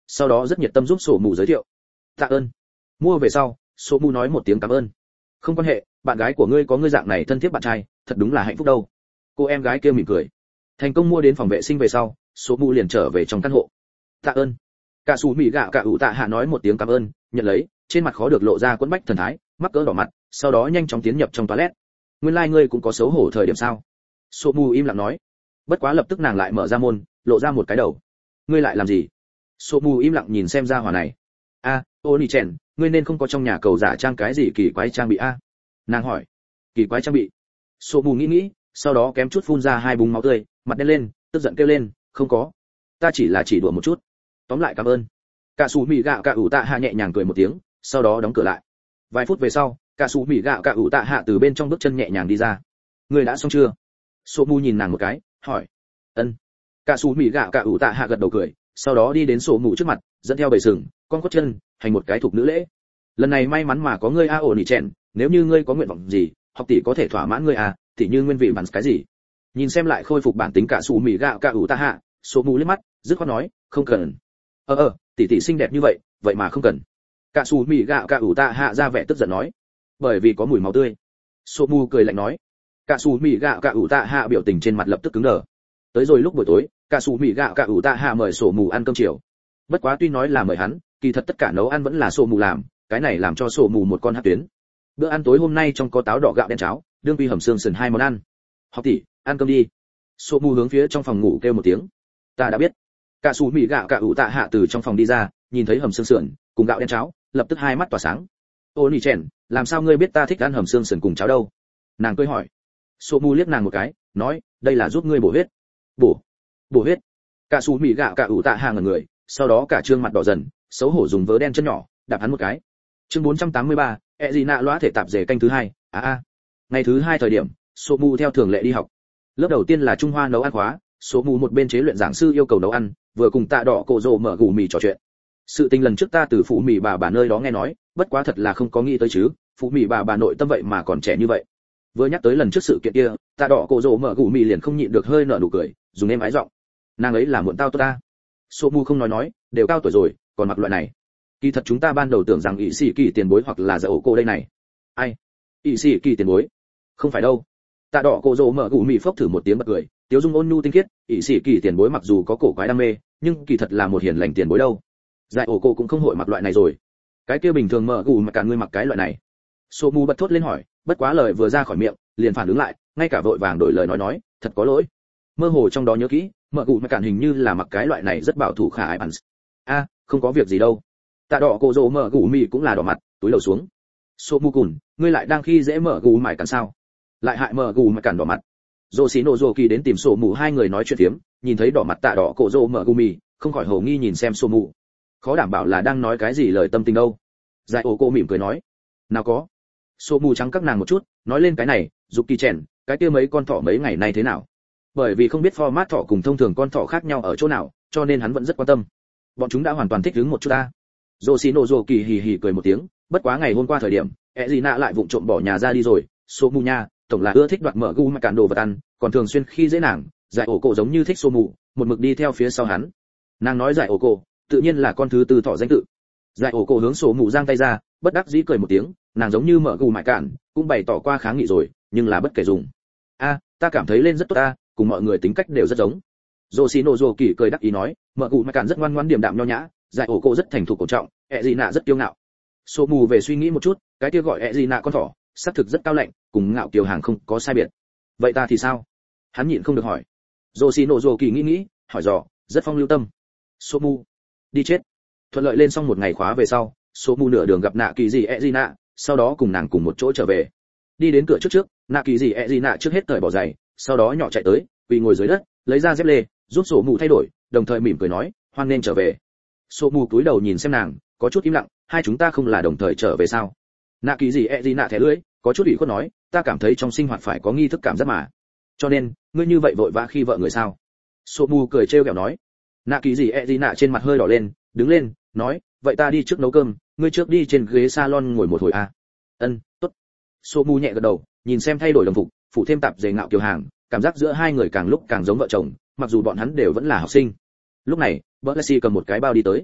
sau đó rất nhiệt tâm giúp sổ mù giới thiệu. Tạ ơn. Mua về sau, sổ mù nói một tiếng cảm ơn. Không quan hệ, bạn gái của ngươi có ngươi dạng này thân thiết bạn trai, thật đúng là hạnh phúc đâu. Cô em gái kia mỉm cười. Thành công mua đến phòng vệ sinh về sau, sổ mù liền trở về trong căn hộ. Tạ ơn. Cả sủ mì gạo cả ủ tạ hạ nói một tiếng cảm ơn, nhận lấy, trên mặt khó được lộ ra quẫn bách thần thái, mắc cỡ đỏ mặt, sau đó nhanh chóng tiến nhập trong toilet. Nguyên lai like ngươi cũng có xấu hổ thời điểm sao? Sô Mu im lặng nói. Bất quá lập tức nàng lại mở ra môn, lộ ra một cái đầu. Ngươi lại làm gì? Sô Mu im lặng nhìn xem ra hỏa này. A, Oni Chen, ngươi nên không có trong nhà cầu giả trang cái gì kỳ quái trang bị a? Nàng hỏi. Kỳ quái trang bị? Sô Mu nghĩ nghĩ, sau đó kém chút phun ra hai búng máu tươi, mặt đen lên, tức giận kêu lên, không có. Ta chỉ là chỉ đùa một chút. Tóm lại cảm ơn. Cả sủ mì gạo cả ủ tạ hạ nhẹ nhàng cười một tiếng, sau đó đóng cửa lại. Vài phút về sau, cả sủ mì gạo cả ủ tạ hạ từ bên trong bước chân nhẹ nhàng đi ra. Ngươi đã xong chưa? Sô Mu nhìn nàng một cái, hỏi. Ân. Cả sủ mì gạo cả ủ tạ hạ gật đầu cười, sau đó đi đến Sô Mu trước mặt, dẫn theo bầy sừng, con quất chân, hành một cái thuộc nữ lễ. Lần này may mắn mà có ngươi a ổn nhị chèn, nếu như ngươi có nguyện vọng gì, học tỷ có thể thỏa mãn ngươi à, tỷ như nguyên vị bản cái gì. Nhìn xem lại khôi phục bản tính cả sủ mì gạo cả ủ tạ hạ, Sô Mu liếc mắt, dứt khoát nói, không cần. Ờ ờ, tỷ tỷ xinh đẹp như vậy, vậy mà không cần. Cả sủ mì gạo cả ủ tạ hạ ra vẻ tức giận nói, bởi vì có mùi máu tươi. Sô Mu cười lạnh nói. Cả sủ mì gạo cả ủ tạ hạ biểu tình trên mặt lập tức cứng đờ. Tới rồi lúc buổi tối, cả sủ mì gạo cả ủ tạ hạ mời Sô Mu ăn cơm chiều. Bất quá tuy nói là mời hắn, kỳ thật tất cả nấu ăn vẫn là Sô Mu làm, cái này làm cho Sô Mu một con hắc tuyến. Bữa ăn tối hôm nay trong có táo đỏ gạo đen cháo, đương quy hầm xương sườn hai món ăn. Học tỷ, ăn cơm đi. Sô Mu hướng phía trong phòng ngủ kêu một tiếng. Ta đã biết. Cả sủ mì gạo cả ủ tạ hạ từ trong phòng đi ra, nhìn thấy hầm xương sườn cùng gạo đen cháo, lập tức hai mắt tỏa sáng. Ô nỉ chèn, làm sao ngươi biết ta thích ăn hầm xương sườn cùng cháo đâu? Nàng cười hỏi. Sô Mu liếc nàng một cái, nói, đây là giúp ngươi bổ huyết. Bổ? Bổ huyết? Cả sủ mì gạo cả ủ tạ hạ ngẩn người, sau đó cả trương mặt đỏ dần, xấu hổ dùng vớ đen chân nhỏ đạp hắn một cái. Chương bốn trăm tám mươi ba, e gì nạ loá thể tạp dề canh thứ hai. A a. Ngày thứ hai thời điểm, Sô Mu theo thường lệ đi học. Lớp đầu tiên là Trung Hoa nấu ăn khóa, Sô Mu một bên chế luyện giảng sư yêu cầu nấu ăn, vừa cùng Tạ Đỏ Cổ Rồ mở gù mì trò chuyện. Sự tình lần trước ta từ phụ mì bà bà nơi đó nghe nói, bất quá thật là không có nghĩ tới chứ, phụ mì bà bà nội tâm vậy mà còn trẻ như vậy. Vừa nhắc tới lần trước sự kiện kia, Tạ Đỏ Cổ Rồ mở gù mì liền không nhịn được hơi nở nụ cười, dùng êm ái giọng. Nàng ấy là muộn tao tốt ta. Sô Mu không nói nói, đều cao tuổi rồi, còn mặc loại này. Kỳ thật chúng ta ban đầu tưởng rằng ỷ sĩ kỳ tiền bối hoặc là giải ổ cô đây này. Ai? ỷ sĩ kỳ tiền bối? Không phải đâu. Tạ Đỏ Cổ Rồ mở gù mì phốc thử một tiếng bật cười, tiếu dung ôn nhu tinh khiết, ỷ sĩ kỳ tiền bối mặc dù có cổ quái đam mê, nhưng kỳ thật là một hiền lành tiền bối đâu. Giải ổ cô cũng không hội mặc loại này rồi. Cái kia bình thường mở gù mà cả ngươi mặc cái loại này. Sô Mu bật thốt lên hỏi, bất quá lời vừa ra khỏi miệng, liền phản ứng lại, ngay cả vội vàng đổi lời nói nói, thật có lỗi. Mơ hồ trong đó nhớ kỹ, mở gù mà cản hình như là mặc cái loại này rất bảo thủ khả ái bắn. A, không có việc gì đâu. Tạ Đỏ Cổ Rồ mở gù mì cũng là đỏ mặt, túi lầu xuống. Sô Mu cùn, ngươi lại đang khi dễ mở gù mải cản sao? Lại hại mở gù mà cản đỏ mặt. Dô xí nổ dô kỳ đến tìm Sô Mu hai người nói chuyện phiếm, nhìn thấy đỏ mặt Tạ Đỏ Cổ Rồ mở gù mì, không khỏi hồ nghi nhìn xem Sô Mu. Khó đảm bảo là đang nói cái gì lời tâm tình đâu. Giải ổ cô mỉm cười nói, nào có. Sô Mu trắng các nàng một chút, nói lên cái này, dục kỳ chèn, cái kia mấy con thỏ mấy ngày nay thế nào? Bởi vì không biết format thỏ cùng thông thường con thỏ khác nhau ở chỗ nào, cho nên hắn vẫn rất quan tâm. Bọn chúng đã hoàn toàn thích ứng một chút ta. Yoshino Zoki hì hì cười một tiếng, bất quá ngày hôm qua thời điểm, Ezina lại vụng trộm bỏ nhà ra đi rồi, Sô Mu nha, tổng là ưa thích đoạt mở gu mà cản đồ vật ăn, còn thường xuyên khi dễ nàng, giải ổ cổ giống như thích Sô Mu, một mực đi theo phía sau hắn. Nàng nói giải ổ cổ, tự nhiên là con thứ tư thỏ danh tự. Giải ổ cổ hướng Sô Mu giang tay ra, bất đắc dĩ cười một tiếng, nàng giống như mở gu mại cản, cũng bày tỏ qua kháng nghị rồi, nhưng là bất kể dùng. A, ta cảm thấy lên rất tốt ta, cùng mọi người tính cách đều rất giống. Yoshino Zoki cười đắc ý nói, mở gu mại cản rất ngoan ngoãn điềm đạm nho nhã, giải ổ cổ rất thành thục cổ trọng, ẹ gì nạ rất kiêu ngạo. Sô Mu về suy nghĩ một chút, cái kia gọi ẹ gì nạ con thỏ, xác thực rất cao lạnh, cùng ngạo kiều hàng không có sai biệt. Vậy ta thì sao? Hắn nhịn không được hỏi. Yoshino Zoki nghĩ nghĩ, hỏi dò, rất phong lưu tâm. Sô Mu, đi chết. Thuận lợi lên xong một ngày khóa về sau, Sô Mu nửa đường gặp nạ kỳ gì ẹ gì nạ, sau đó cùng nàng cùng một chỗ trở về. Đi đến cửa trước trước, nạ kỳ gì ẹ gì nạ trước hết cởi bỏ giày, sau đó nhỏ chạy tới, quỳ ngồi dưới đất, lấy ra dép lê, giúp Sô Mu thay đổi, đồng thời mỉm cười nói, hoan nên trở về. Sô Mu cúi đầu nhìn xem nàng, có chút im lặng, hai chúng ta không là đồng thời trở về sao? Nạ kỳ gì ẹ gì nạ thẻ lưỡi, có chút ủy khuất nói, ta cảm thấy trong sinh hoạt phải có nghi thức cảm giác mà. Cho nên, ngươi như vậy vội vã khi vợ người sao? Sô Mu cười trêu ghẹo nói. Nạ kỳ gì ẹ gì nạ trên mặt hơi đỏ lên, đứng lên, nói, vậy ta đi trước nấu cơm, ngươi trước đi trên ghế salon ngồi một hồi a. À? Ân, tốt. Sô Mu nhẹ gật đầu, nhìn xem thay đổi đồng phục, phụ thêm tạp dề ngạo kiều hàng, cảm giác giữa hai người càng lúc càng giống vợ chồng, mặc dù bọn hắn đều vẫn là học sinh. Lúc này, Berlesi cầm một cái bao đi tới.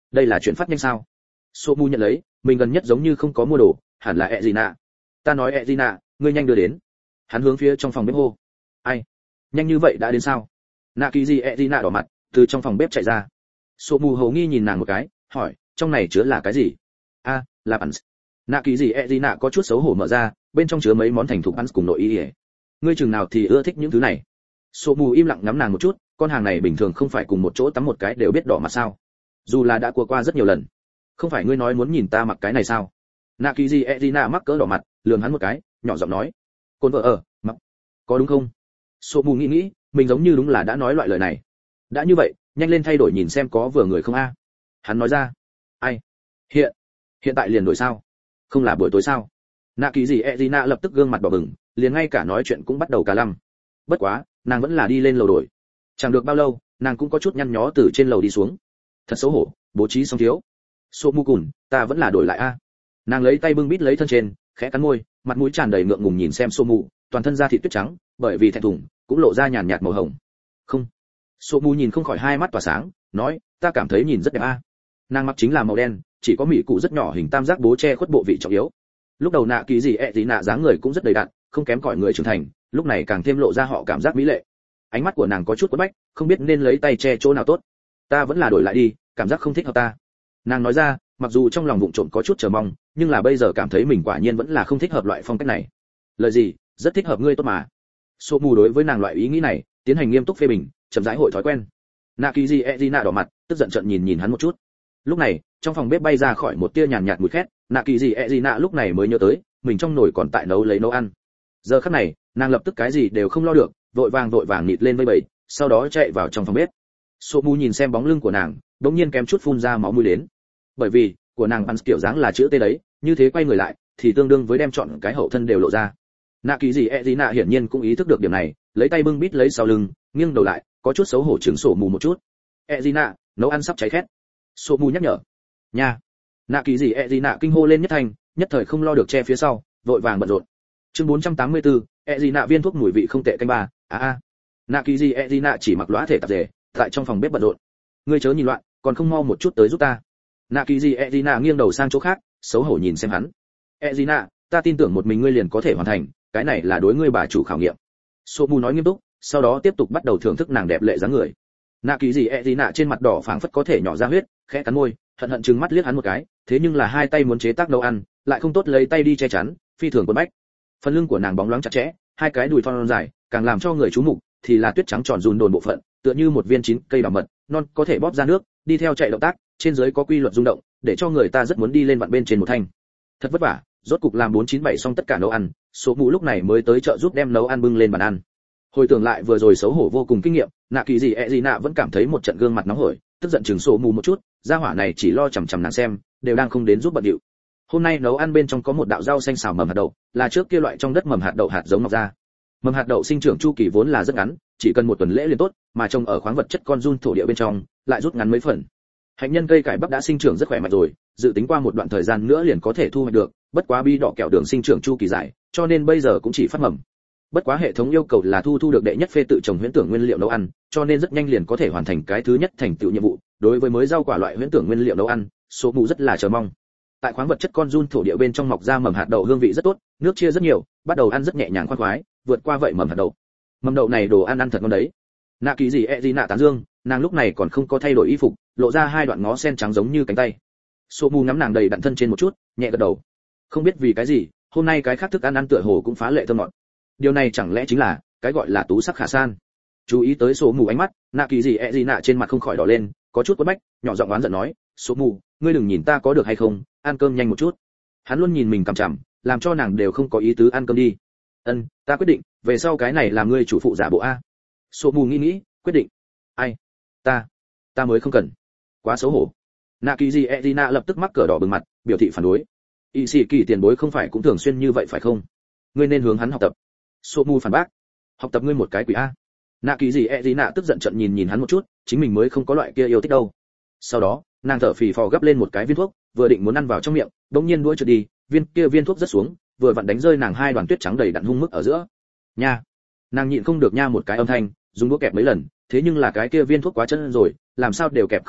đây là chuyện phát nhanh sao? Sô Mu nhận lấy, mình gần nhất giống như không có mua đồ, hẳn là ẹ gì nạ. Ta nói ẹ gì nạ, ngươi nhanh đưa đến. Hắn hướng phía trong phòng bếp hô. Ai? Nhanh như vậy đã đến sao? Nạ Kỳ gì ẹ gì nạ đỏ mặt, từ trong phòng bếp chạy ra. Sô Mu hầu nghi nhìn nàng một cái, hỏi, trong này chứa là cái gì? A, à, là bắn. Nạ Kỳ gì ẹ gì nạ có chút xấu hổ mở ra, bên trong chứa mấy món thành thục bắn cùng nội y. Ngươi chừng nào thì ưa thích những thứ này? Sô Mu im lặng ngắm nàng một chút, con hàng này bình thường không phải cùng một chỗ tắm một cái đều biết đỏ mặt sao? Dù là đã qua qua rất nhiều lần. Không phải ngươi nói muốn nhìn ta mặc cái này sao? Nạ Kỳ gì Edina mắc cỡ đỏ mặt, lườm hắn một cái, nhỏ giọng nói, côn vợ ở, mặc, có đúng không? Sô Mù nghĩ nghĩ, mình giống như đúng là đã nói loại lời này. Đã như vậy, nhanh lên thay đổi nhìn xem có vừa người không a? Hắn nói ra. Ai? Hiện, hiện tại liền đổi sao? Không là buổi tối sao? Nạ Kỳ gì Edina lập tức gương mặt đỏ bừng, liền ngay cả nói chuyện cũng bắt đầu cả lăm. Bất quá, nàng vẫn là đi lên lầu đổi. Chẳng được bao lâu, nàng cũng có chút nhăn nhó từ trên lầu đi xuống. Thật xấu hổ, bố trí xong thiếu. Sô Mu cùn, ta vẫn là đổi lại a. Nàng lấy tay bưng bít lấy thân trên, khẽ cắn môi, mặt mũi tràn đầy ngượng ngùng nhìn xem Sô Mu, toàn thân da thịt tuyết trắng, bởi vì thẹn thùng, cũng lộ ra nhàn nhạt màu hồng. Không. Sô Mu nhìn không khỏi hai mắt tỏa sáng, nói, ta cảm thấy nhìn rất đẹp a. Nàng mặc chính là màu đen, chỉ có mỹ cụ rất nhỏ hình tam giác bố che khuất bộ vị trọng yếu. Lúc đầu Nạ Kỳ gì ẹ tí nạ dáng người cũng rất đầy đặn, không kém cỏi người trưởng thành, lúc này càng thêm lộ ra họ cảm giác mỹ lệ. Ánh mắt của nàng có chút quẫn bách, không biết nên lấy tay che chỗ nào tốt. Ta vẫn là đổi lại đi, cảm giác không thích hợp ta. Nàng nói ra, mặc dù trong lòng vụng trộm có chút chờ mong, nhưng là bây giờ cảm thấy mình quả nhiên vẫn là không thích hợp loại phong cách này. Lời gì, rất thích hợp ngươi tốt mà. Sô Mù đối với nàng loại ý nghĩ này, tiến hành nghiêm túc phê bình, chậm rãi hội thói quen. Nạ Kỳ gì Edina đỏ mặt, tức giận trợn nhìn nhìn hắn một chút. Lúc này, trong phòng bếp bay ra khỏi một tia nhàn nhạt mùi khét, Nạ Kỳ gì Edina lúc này mới nhớ tới, mình trong nồi còn tại nấu lấy nấu ăn. Giờ khắc này, nàng lập tức cái gì đều không lo được, vội vàng vội vàng nịt lên vây bầy, sau đó chạy vào trong phòng bếp. Sô Mù nhìn xem bóng lưng của nàng, đột nhiên kém chút phun ra máu mũi đến. Bởi vì, của nàng bắn kiểu dáng là chữ T đấy, như thế quay người lại, thì tương đương với đem chọn cái hậu thân đều lộ ra. Nạ Kỳ gì Edina hiển nhiên cũng ý thức được điểm này, lấy tay bưng bít lấy sau lưng, nghiêng đầu lại, có chút xấu hổ trừng Sô Mù một chút. Edina, nấu ăn sắp cháy khét. Sô Mù nhắc nhở. Nha. Nạ Kỳ gì Edina kinh hô lên nhất thành, nhất thời không lo được che phía sau, vội vàng bận rộn. Chương bốn trăm tám mươi tư, Edina viên thuốc mùi vị không tệ canh ba. A a. Nạ Kỳ gì Edina chỉ mặc lóa thể tạp dề, tại trong phòng bếp bận rộn. Ngươi chớ nhìn loạn, còn không mau một chút tới giúp ta. Nạ Kỳ gì Edina nghiêng đầu sang chỗ khác, xấu hổ nhìn xem hắn. Edina, ta tin tưởng một mình ngươi liền có thể hoàn thành, cái này là đối ngươi bà chủ khảo nghiệm. Sô Mu nói nghiêm túc, sau đó tiếp tục bắt đầu thưởng thức nàng đẹp lệ dáng người. Nạ Kỳ gì Edina trên mặt đỏ phảng phất có thể nhỏ ra huyết, khẽ cắn môi, hận hận trừng mắt liếc hắn một cái, thế nhưng là hai tay muốn chế tác nấu ăn, lại không tốt lấy tay đi che chắn, phi thường quấn bách. Phần lưng của nàng bóng loáng chặt chẽ, hai cái đùi thon dài, càng làm cho người chú mục, thì là tuyết trắng tròn run đồn bộ phận, tựa như một viên chín cây đào mật, non có thể bóp ra nước, đi theo chạy động tác, trên dưới có quy luật rung động, để cho người ta rất muốn đi lên vặn bên trên một thanh. Thật vất vả, rốt cục làm bốn chín bảy xong tất cả nấu ăn, Số Mù lúc này mới tới chợ giúp đem nấu ăn bưng lên bàn ăn. Hồi tưởng lại vừa rồi xấu hổ vô cùng kinh nghiệm, Nạ Kỳ gì ẹ gì nạ vẫn cảm thấy một trận gương mặt nóng hổi, tức giận chừng Số Mù một chút, gia hỏa này chỉ lo chằm chằm nàng xem, đều đang không đến giúp bận điệu. Hôm nay nấu ăn bên trong có một đạo rau xanh xào mầm hạt đậu, là trước kia loại trong đất mầm hạt đậu hạt giống mọc ra. Mầm hạt đậu sinh trưởng chu kỳ vốn là rất ngắn, chỉ cần một tuần lễ liền tốt, mà trồng ở khoáng vật chất con giun thổ địa bên trong, lại rút ngắn mấy phần. Hạnh nhân cây cải bắp đã sinh trưởng rất khỏe mạnh rồi, dự tính qua một đoạn thời gian nữa liền có thể thu hoạch được, bất quá bi đỏ kẹo đường sinh trưởng chu kỳ dài, cho nên bây giờ cũng chỉ phát mầm. Bất quá hệ thống yêu cầu là thu thu được đệ nhất phê tự trồng huyễn tưởng nguyên liệu nấu ăn, cho nên rất nhanh liền có thể hoàn thành cái thứ nhất thành tựu nhiệm vụ. Đối với mới rau quả loại huyễn tưởng nguyên liệu nấu ăn, Số Mù rất là chờ mong. Tại khoáng vật chất con giun thổ địa bên trong mọc ra mầm hạt đậu hương vị rất tốt, nước chia rất nhiều, bắt đầu ăn rất nhẹ nhàng khoan khoái, vượt qua vậy mầm hạt đậu. Mầm đậu này đồ ăn ăn thật ngon đấy. Nạ Kỳ gì ẹ gì nạ tán dương, nàng lúc này còn không có thay đổi y phục, lộ ra hai đoạn ngó sen trắng giống như cánh tay. Số Mù ngắm nàng đầy đặn thân trên một chút, nhẹ gật đầu. Không biết vì cái gì, hôm nay cái khác thức ăn ăn tựa hồ cũng phá lệ thơm ngọt. Điều này chẳng lẽ chính là cái gọi là tú sắc khả san? Chú ý tới Số Mù ánh mắt, Nạ Kỳ gì ẹ gì nạ trên mặt không khỏi đỏ lên, có chút quẫn bách, nhỏ giọng oán giận nói, Số Mù, ngươi đừng nhìn ta có được hay không, ăn cơm nhanh một chút. Hắn luôn nhìn mình cằm chằm, làm cho nàng đều không có ý tứ ăn cơm đi. Ân, ta quyết định, về sau cái này làm ngươi chủ phụ giả bộ a. Số Mù nghĩ nghĩ, quyết định. Ai? Ta, ta mới không cần. Quá xấu hổ. Nạ Kỳ gì Edina lập tức mắc cỡ đỏ bừng mặt, biểu thị phản đối. Y sĩ kỳ tiền bối không phải cũng thường xuyên như vậy phải không? Ngươi nên hướng hắn học tập. Số Mù phản bác. Học tập ngươi một cái quỷ a. Nạ Kỳ gì Edina tức giận trận nhìn nhìn hắn một chút, chính mình mới không có loại kia yêu thích đâu. Sau đó, nàng thở phì phò gấp lên một cái viên thuốc, vừa định muốn ăn vào trong miệng, đống nhiên đuôi trượt đi, viên kia viên thuốc rớt xuống, vừa vặn đánh rơi nàng hai đoàn tuyết trắng đầy đặn hung mức ở giữa. Nha. Nàng nhịn không được nha một cái âm thanh, dùng đũa kẹp mấy lần, thế nhưng là cái kia viên thuốc quá chân rồi, làm sao đều kẹp không nổi,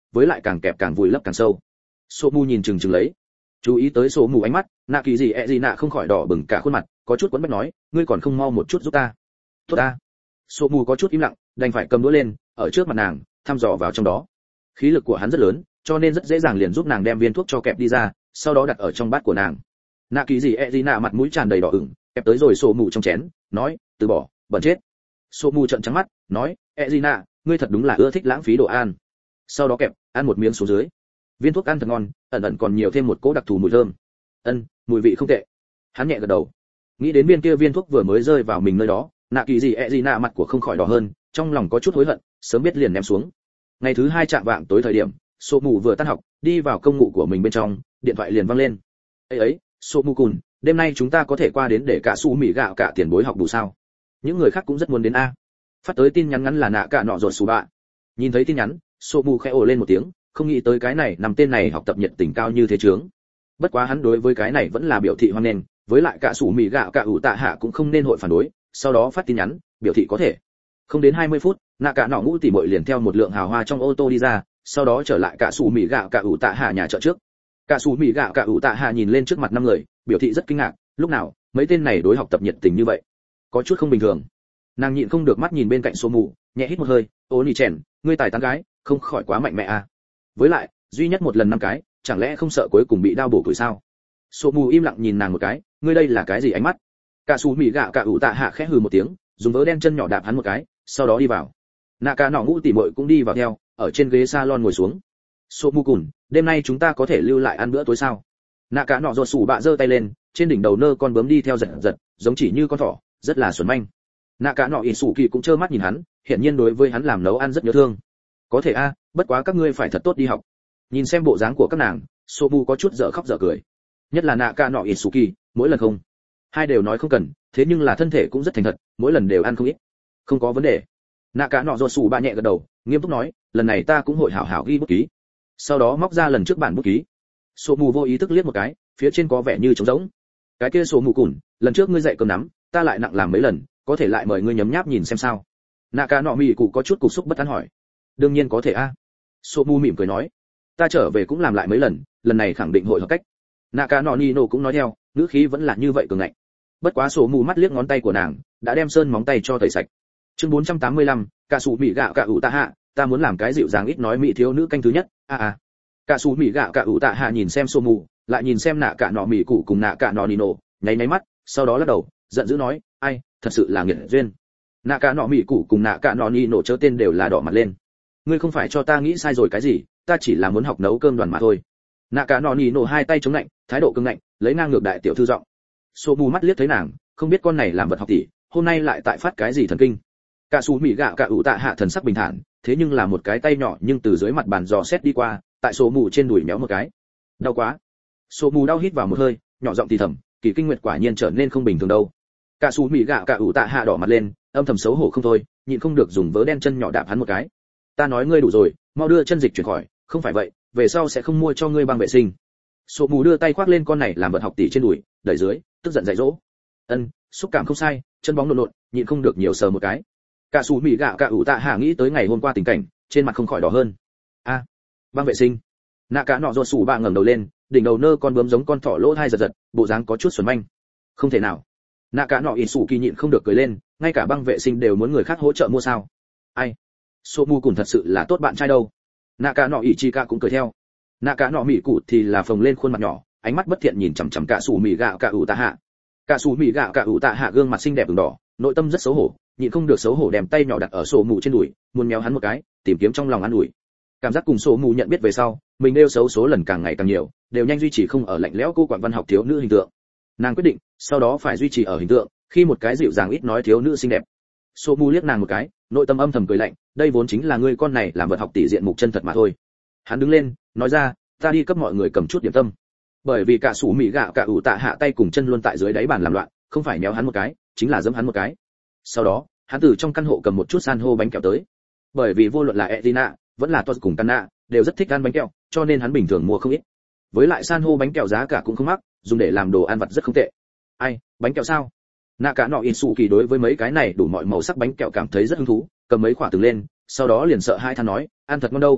với lại càng kẹp càng vùi lấp càng sâu. Sô mù nhìn chừng chừng lấy, chú ý tới Sô mù ánh mắt, nạ kỳ gì ẹ gì nạ không khỏi đỏ bừng cả khuôn mặt, có chút quấn bách nói, ngươi còn không mau một chút giúp ta. Tốt ta. Sô mù có chút im lặng, đành phải cầm đũa lên, ở trước mặt nàng, thăm dò vào trong đó. Khí lực của hắn rất lớn, cho nên rất dễ dàng liền giúp nàng đem viên thuốc cho kẹp đi ra, sau đó đặt ở trong bát của nàng. Nạ kỳ gì ẹ gì nạ mặt mũi tràn đầy đỏ ửng, kẹp tới rồi Sô mù trong chén, nói, từ bỏ, bẩn chết. Sô mù trợn trắng mắt, nói, ẹ gì nạ, ngươi thật đúng là ưa thích lãng phí đồ ăn. Sau đó kẹp, ăn một miếng xuống dưới. Viên thuốc ăn thật ngon, ẩn ẩn còn nhiều thêm một cỗ đặc thù mùi thơm. Ân, mùi vị không tệ. Hắn nhẹ gật đầu. Nghĩ đến viên kia viên thuốc vừa mới rơi vào mình nơi đó, nạ kỳ gì ẹ gì nạ mặt của không khỏi đỏ hơn, trong lòng có chút hối hận, sớm biết liền ném xuống. Ngày thứ hai chạm vạng tối thời điểm, Sô mù vừa tan học, đi vào công ngụ của mình bên trong, điện thoại liền vang lên. Ấy ấy, Sô mù cùn, đêm nay chúng ta có thể qua đến để cả su mì gạo cả tiền bối học đủ sao? Những người khác cũng rất muốn đến a. Phát tới tin nhắn ngắn là nạ cả nọ rồi xù bạ. Nhìn thấy tin nhắn, Sô mù khẽ ồ lên một tiếng, không nghĩ tới cái này nằm tên này học tập nhiệt tình cao như thế chướng. Bất quá hắn đối với cái này vẫn là biểu thị hoan nghênh, với lại cả sủ mì gạo cả ủ tạ hạ cũng không nên hội phản đối, sau đó phát tin nhắn, biểu thị có thể. Không đến hai mươi phút, nạ cả nọ ngũ tỷ muội liền theo một lượng hào hoa trong ô tô đi ra, sau đó trở lại cả sủ mì gạo cả ủ tạ hạ nhà chợ trước. Cả sủ mì gạo cả ủ tạ hạ nhìn lên trước mặt năm người, biểu thị rất kinh ngạc, lúc nào mấy tên này đối học tập nhiệt tình như vậy, có chút không bình thường. Nàng nhịn không được mắt nhìn bên cạnh Sô mù, nhẹ hít một hơi, ô nỉ chèn, ngươi tài tán gái, không khỏi quá mạnh mẽ à. Với lại, duy nhất một lần năm cái, chẳng lẽ không sợ cuối cùng bị đau bổ tuổi sao? Sô mù im lặng nhìn nàng một cái, ngươi đây là cái gì ánh mắt? Cả sủ mì gạo cả ủ tạ hạ khẽ hừ một tiếng, dùng vớ đen chân nhỏ đạp hắn một cái, sau đó đi vào. Nạ cả nọ ngũ tỷ muội cũng đi vào theo, ở trên ghế salon ngồi xuống. Sô mù cùn, đêm nay chúng ta có thể lưu lại ăn bữa tối sao? Nạ cả nọ rột sủ bạ giơ tay lên, trên đỉnh đầu nơ con bướm đi theo giật giật, giống chỉ như con thỏ, rất là xuẩn manh. Nạ cả nọ ỉ sủ kỳ cũng trơ mắt nhìn hắn, hiển nhiên đối với hắn làm nấu ăn rất nhớ thương. Có thể a, bất quá các ngươi phải thật tốt đi học. Nhìn xem bộ dáng của các nàng, Sô mù có chút dở khóc dở cười. Nhất là nạ cả nọ ỉ sủ kỳ, mỗi lần không, hai đều nói không cần, thế nhưng là thân thể cũng rất thành thật, mỗi lần đều ăn không ít. Không có vấn đề. Nạ cả nọ rột sủ bạ nhẹ gật đầu, nghiêm túc nói, lần này ta cũng hội hảo hảo ghi bút ký. Sau đó móc ra lần trước bản bút ký. Sô mù vô ý thức liếc một cái, phía trên có vẻ như trống rỗng. Cái kia Sô mù cùn, lần trước ngươi dạy cơm nắm, ta lại nặng làm mấy lần, có thể lại mời ngươi nhấm nháp nhìn xem sao? Nạ cả nọ mì cụ có chút cục xúc bất an hỏi. Đương nhiên có thể a. Sô mù mỉm cười nói, ta trở về cũng làm lại mấy lần, lần này khẳng định hội hợp cách. Nạ cả nọ nino cũng nói theo, ngữ khí vẫn là như vậy cường ngạnh. Bất quá Sô mù mắt liếc ngón tay của nàng, đã đem sơn móng tay cho tẩy sạch. Chương bốn trăm tám mươi lăm, cả sủ mì gạo cả ủ tạ hạ, ta muốn làm cái dịu dàng ít nói mỹ thiếu nữ canh thứ nhất. A a. Cả sủ mì gạo cả ủ tạ hạ nhìn xem Sô mù, lại nhìn xem nạ cả nọ mì cụ cùng nạ cả nọ nino, nháy nháy mắt, sau đó lắc đầu, giận dữ nói, ai, thật sự là nghiệt duyên. Nạ cả nọ mì cụ cùng nạ cả nọ nino chớ tên đều là đỏ mặt lên. Ngươi không phải cho ta nghĩ sai rồi cái gì, ta chỉ là muốn học nấu cơm đoàn mà thôi. Nạ cả nọ nino hai tay chống lạnh, thái độ cứng ngạnh, lấy ngang ngược đại tiểu thư giọng. Sô mù mắt liếc thấy nàng, không biết con này làm vật học tỷ, hôm nay lại tại phát cái gì thần kinh. Cả sủ mì gạo cả ủ tạ hạ thần sắc bình thản, thế nhưng là một cái tay nhỏ nhưng từ dưới mặt bàn dò xét đi qua, tại Sô mù trên đùi méo một cái. Đau quá. Sô mù đau hít vào một hơi, nhỏ giọng thì thầm, kỳ kinh nguyệt quả nhiên trở nên không bình thường đâu. Cả sủ mì gạo cả ủ tạ hạ đỏ mặt lên, âm thầm xấu hổ không thôi, nhịn không được dùng vớ đen chân nhỏ đạp hắn một cái. Ta nói ngươi đủ rồi, mau đưa chân dịch chuyển khỏi, không phải vậy, về sau sẽ không mua cho ngươi băng vệ sinh. Sô mù đưa tay khoác lên con này làm vật học tỷ trên đùi, đẩy dưới, tức giận dạy dỗ. Ân, xúc cảm không sai, chân bóng lộn lộn, nhịn không được nhiều sờ một cái. Cả sủ mì gạo cả ủ tạ hạ nghĩ tới ngày hôm qua tình cảnh, trên mặt không khỏi đỏ hơn. A, à, băng vệ sinh. Nạ cả nọ rột sủ bạ ngẩng đầu lên, đỉnh đầu nơ con bướm giống con thỏ lỗ hai giật giật, bộ dáng có chút xuẩn manh. Không thể nào. Nạ cả nọ ỉ sủ kỳ nhịn không được cười lên, ngay cả băng vệ sinh đều muốn người khác hỗ trợ mua sao? Ai? Sô mù cùng thật sự là tốt bạn trai đâu. Nạ cả nọ ỉ chi ca cũng cười theo. Nạ cả nọ mỉ cụ thì là phồng lên khuôn mặt nhỏ, ánh mắt bất thiện nhìn chằm chằm cả sủ mì gạo cả ủ tạ hạ. Cả sủ mì gạo cả ủ tạ hạ gương mặt xinh đẹp ửng đỏ, nội tâm rất xấu hổ, nhịn không được xấu hổ đem tay nhỏ đặt ở sổ mù trên đùi, muốn méo hắn một cái, tìm kiếm trong lòng an ủi. Cảm giác cùng sổ mù nhận biết về sau, mình nêu xấu số lần càng ngày càng nhiều, đều nhanh duy trì không ở lạnh lẽo cô quản văn học thiếu nữ hình tượng. Nàng quyết định, sau đó phải duy trì ở hình tượng, khi một cái dịu dàng ít nói thiếu nữ xinh đẹp. Sô mù liếc nàng một cái, nội tâm âm thầm cười lạnh, đây vốn chính là ngươi con này làm vật học tỷ diện mục chân thật mà thôi. Hắn đứng lên, nói ra, ta đi cấp mọi người cầm chút điểm tâm. Bởi vì cả sủ mì gạo cả ủ tạ hạ tay cùng chân luôn tại dưới đáy bàn làm loạn, không phải méo hắn một cái, chính là giẫm hắn một cái. Sau đó, hắn từ trong căn hộ cầm một chút san hô bánh kẹo tới. Bởi vì vô luận là Etina, vẫn là Toz cùng Canna, đều rất thích ăn bánh kẹo, cho nên hắn bình thường mua không ít. Với lại san hô bánh kẹo giá cả cũng không mắc, dùng để làm đồ ăn vặt rất không tệ. Ai, bánh kẹo sao? Nạ cả nọ Isuki đối với mấy cái này đủ mọi màu sắc bánh kẹo cảm thấy rất hứng thú, cầm mấy quả từng lên, sau đó liền sợ hai than nói, ăn thật ngon đâu.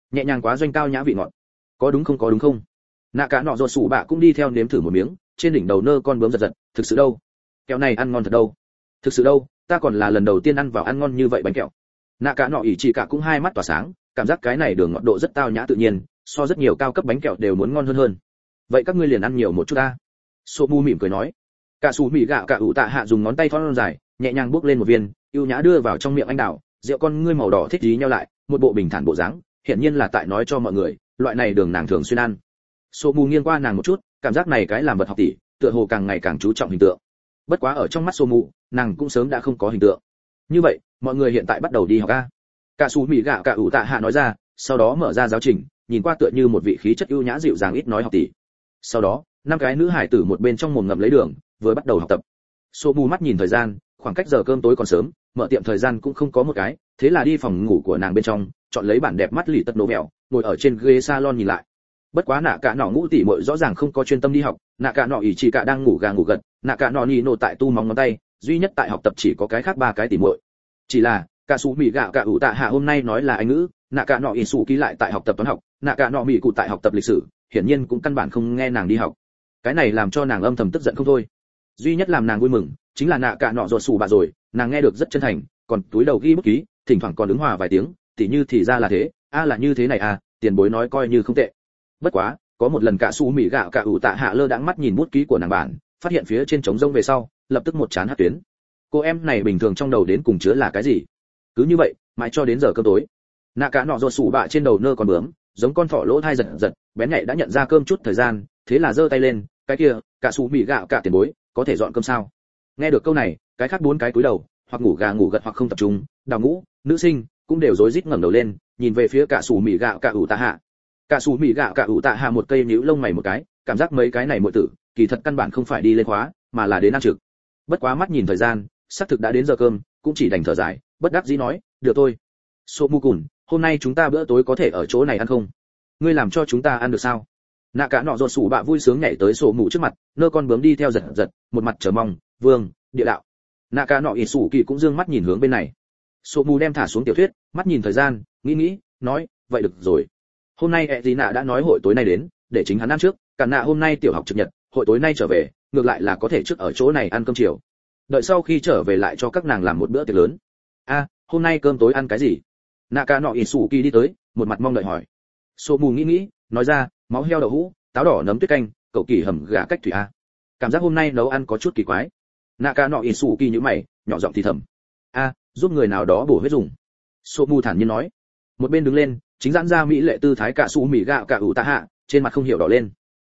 nhẹ nhàng quá doanh cao nhã vị ngọt. Có đúng không, có đúng không? Nạ cả nọ ruột sủ bạ cũng đi theo nếm thử một miếng, trên đỉnh đầu nơ con bướm giật giật, thực sự đâu? Kẹo này ăn ngon thật đâu? Thực sự đâu, ta còn là lần đầu tiên ăn vào ăn ngon như vậy bánh kẹo. Nạ cả nọ ỉ chỉ cả cũng hai mắt tỏa sáng, cảm giác cái này đường ngọt độ rất tao nhã tự nhiên, so rất nhiều cao cấp bánh kẹo đều muốn ngon hơn hơn. Vậy các ngươi liền ăn nhiều một chút ta. Sô mu mỉm cười nói. Cả sủ mì gạo cả ủ tạ hạ dùng ngón tay thon dài, nhẹ nhàng bước lên một viên, ưu nhã đưa vào trong miệng anh đào, rượu con ngươi màu đỏ thích dí nhau lại, một bộ bình thản bộ dáng, hiển nhiên là tại nói cho mọi người, loại này đường nàng thường xuyên ăn. Sô mu nghiêng qua nàng một chút, cảm giác này cái làm vật học tỷ, tựa hồ càng ngày càng chú trọng hình tượng. Bất quá ở trong mắt Sô mu, nàng cũng sớm đã không có hình tượng. Như vậy, mọi người hiện tại bắt đầu đi học a. Cả sủ mì gạo cả ủ tạ hạ nói ra, sau đó mở ra giáo trình, nhìn qua tựa như một vị khí chất ưu nhã dịu dàng ít nói học tỷ. Sau đó, năm cái nữ hải tử một bên trong mồm ngậm lấy đường, vừa bắt đầu học tập. Sô mu mắt nhìn thời gian, khoảng cách giờ cơm tối còn sớm, mở tiệm thời gian cũng không có một cái, thế là đi phòng ngủ của nàng bên trong, chọn lấy bản đẹp mắt lì tật nổ mèo, ngồi ở trên ghế salon nhìn lại. Bất quá nạ cả nọ ngũ tỷ muội rõ ràng không có chuyên tâm đi học, nạ cả nọ ỉ chỉ cả đang ngủ gà ngủ gật, nạ cả nọ nhì nổ tại tu móng ngón tay, duy nhất tại học tập chỉ có cái khác ba cái tỷ muội. Chỉ là cả sủ mì gạo cả ủ tạ hạ hôm nay nói là anh ngữ, nạ cả nọ ỉ sủ ký lại tại học tập toán học, nạ cả nọ mì cụ tại học tập lịch sử, hiển nhiên cũng căn bản không nghe nàng đi học. Cái này làm cho nàng âm thầm tức giận không thôi. Duy nhất làm nàng vui mừng chính là nạ cả nọ ruột sủ bà rồi, nàng nghe được rất chân thành, còn túi đầu ghi bút ký, thỉnh thoảng còn ứng hòa vài tiếng, tỉ như thì ra là thế, a là như thế này à, tiền bối nói coi như không tệ. Bất quá, có một lần cả sủ mì gạo cả ủ tạ hạ lơ đãng mắt nhìn bút ký của nàng bản, phát hiện phía trên trống rông về sau, lập tức một chán hắt tuyến. Cô em này bình thường trong đầu đến cùng chứa là cái gì? Cứ như vậy, mãi cho đến giờ cơm tối. Nạ cả nọ ruột sủ bạ trên đầu nơ còn bướm, giống con thỏ lỗ thai giật giật, bén nhạy đã nhận ra cơm chút thời gian, thế là giơ tay lên, cái kia, cả sủ mì gạo cả tiền bối, có thể dọn cơm sao? Nghe được câu này, cái khác bốn cái cúi đầu, hoặc ngủ gà ngủ gật hoặc không tập trung, đào ngũ, nữ sinh cũng đều rối rít ngẩng đầu lên, nhìn về phía cả sủ mì gạo cả ủ tạ hạ. Cả sủ mì gạo cả ủ tạ hạ một cây nhíu lông mày một cái, cảm giác mấy cái này muội tử, kỳ thật căn bản không phải đi lên khóa, mà là đến ăn trực. Bất quá mắt nhìn thời gian, xác thực đã đến giờ cơm, cũng chỉ đành thở dài, bất đắc dĩ nói, được thôi. Sô mu cùn, hôm nay chúng ta bữa tối có thể ở chỗ này ăn không? Ngươi làm cho chúng ta ăn được sao? Nạ cả nọ ruột sủ bạ vui sướng nhảy tới sổ mù trước mặt, nơ con bướm đi theo giật giật, một mặt chờ mong, vương, địa đạo. Nạ cả nọ ỉ sủ kỳ cũng dương mắt nhìn hướng bên này. Sổ mù đem thả xuống tiểu thuyết, mắt nhìn thời gian, nghĩ nghĩ, nói, vậy được rồi. Hôm nay ẹ gì nạ đã nói hội tối nay đến, để chính hắn ăn trước, cả nạ hôm nay tiểu học trực nhật, hội tối nay trở về, ngược lại là có thể trước ở chỗ này ăn cơm chiều. Đợi sau khi trở về lại cho các nàng làm một bữa tiệc lớn. A, hôm nay cơm tối ăn cái gì? Nạ cả nọ ỉ sủ kỳ đi tới, một mặt mong đợi hỏi. Sổ mù nghĩ nghĩ, nói ra, máu heo đậu hũ, táo đỏ nấm tuyết canh, cậu kỳ hầm gà cách thủy a. Cảm giác hôm nay nấu ăn có chút kỳ quái. Nạ cả nọ ỉ sủ kỳ nhíu mày, nhỏ giọng thì thầm. A, giúp người nào đó bổ huyết dùng. Sổ mù thản nhiên nói. Một bên đứng lên, chính giãn ra mỹ lệ tư thái cả sủ mì gạo cả ủ tạ hạ, trên mặt không hiểu đỏ lên.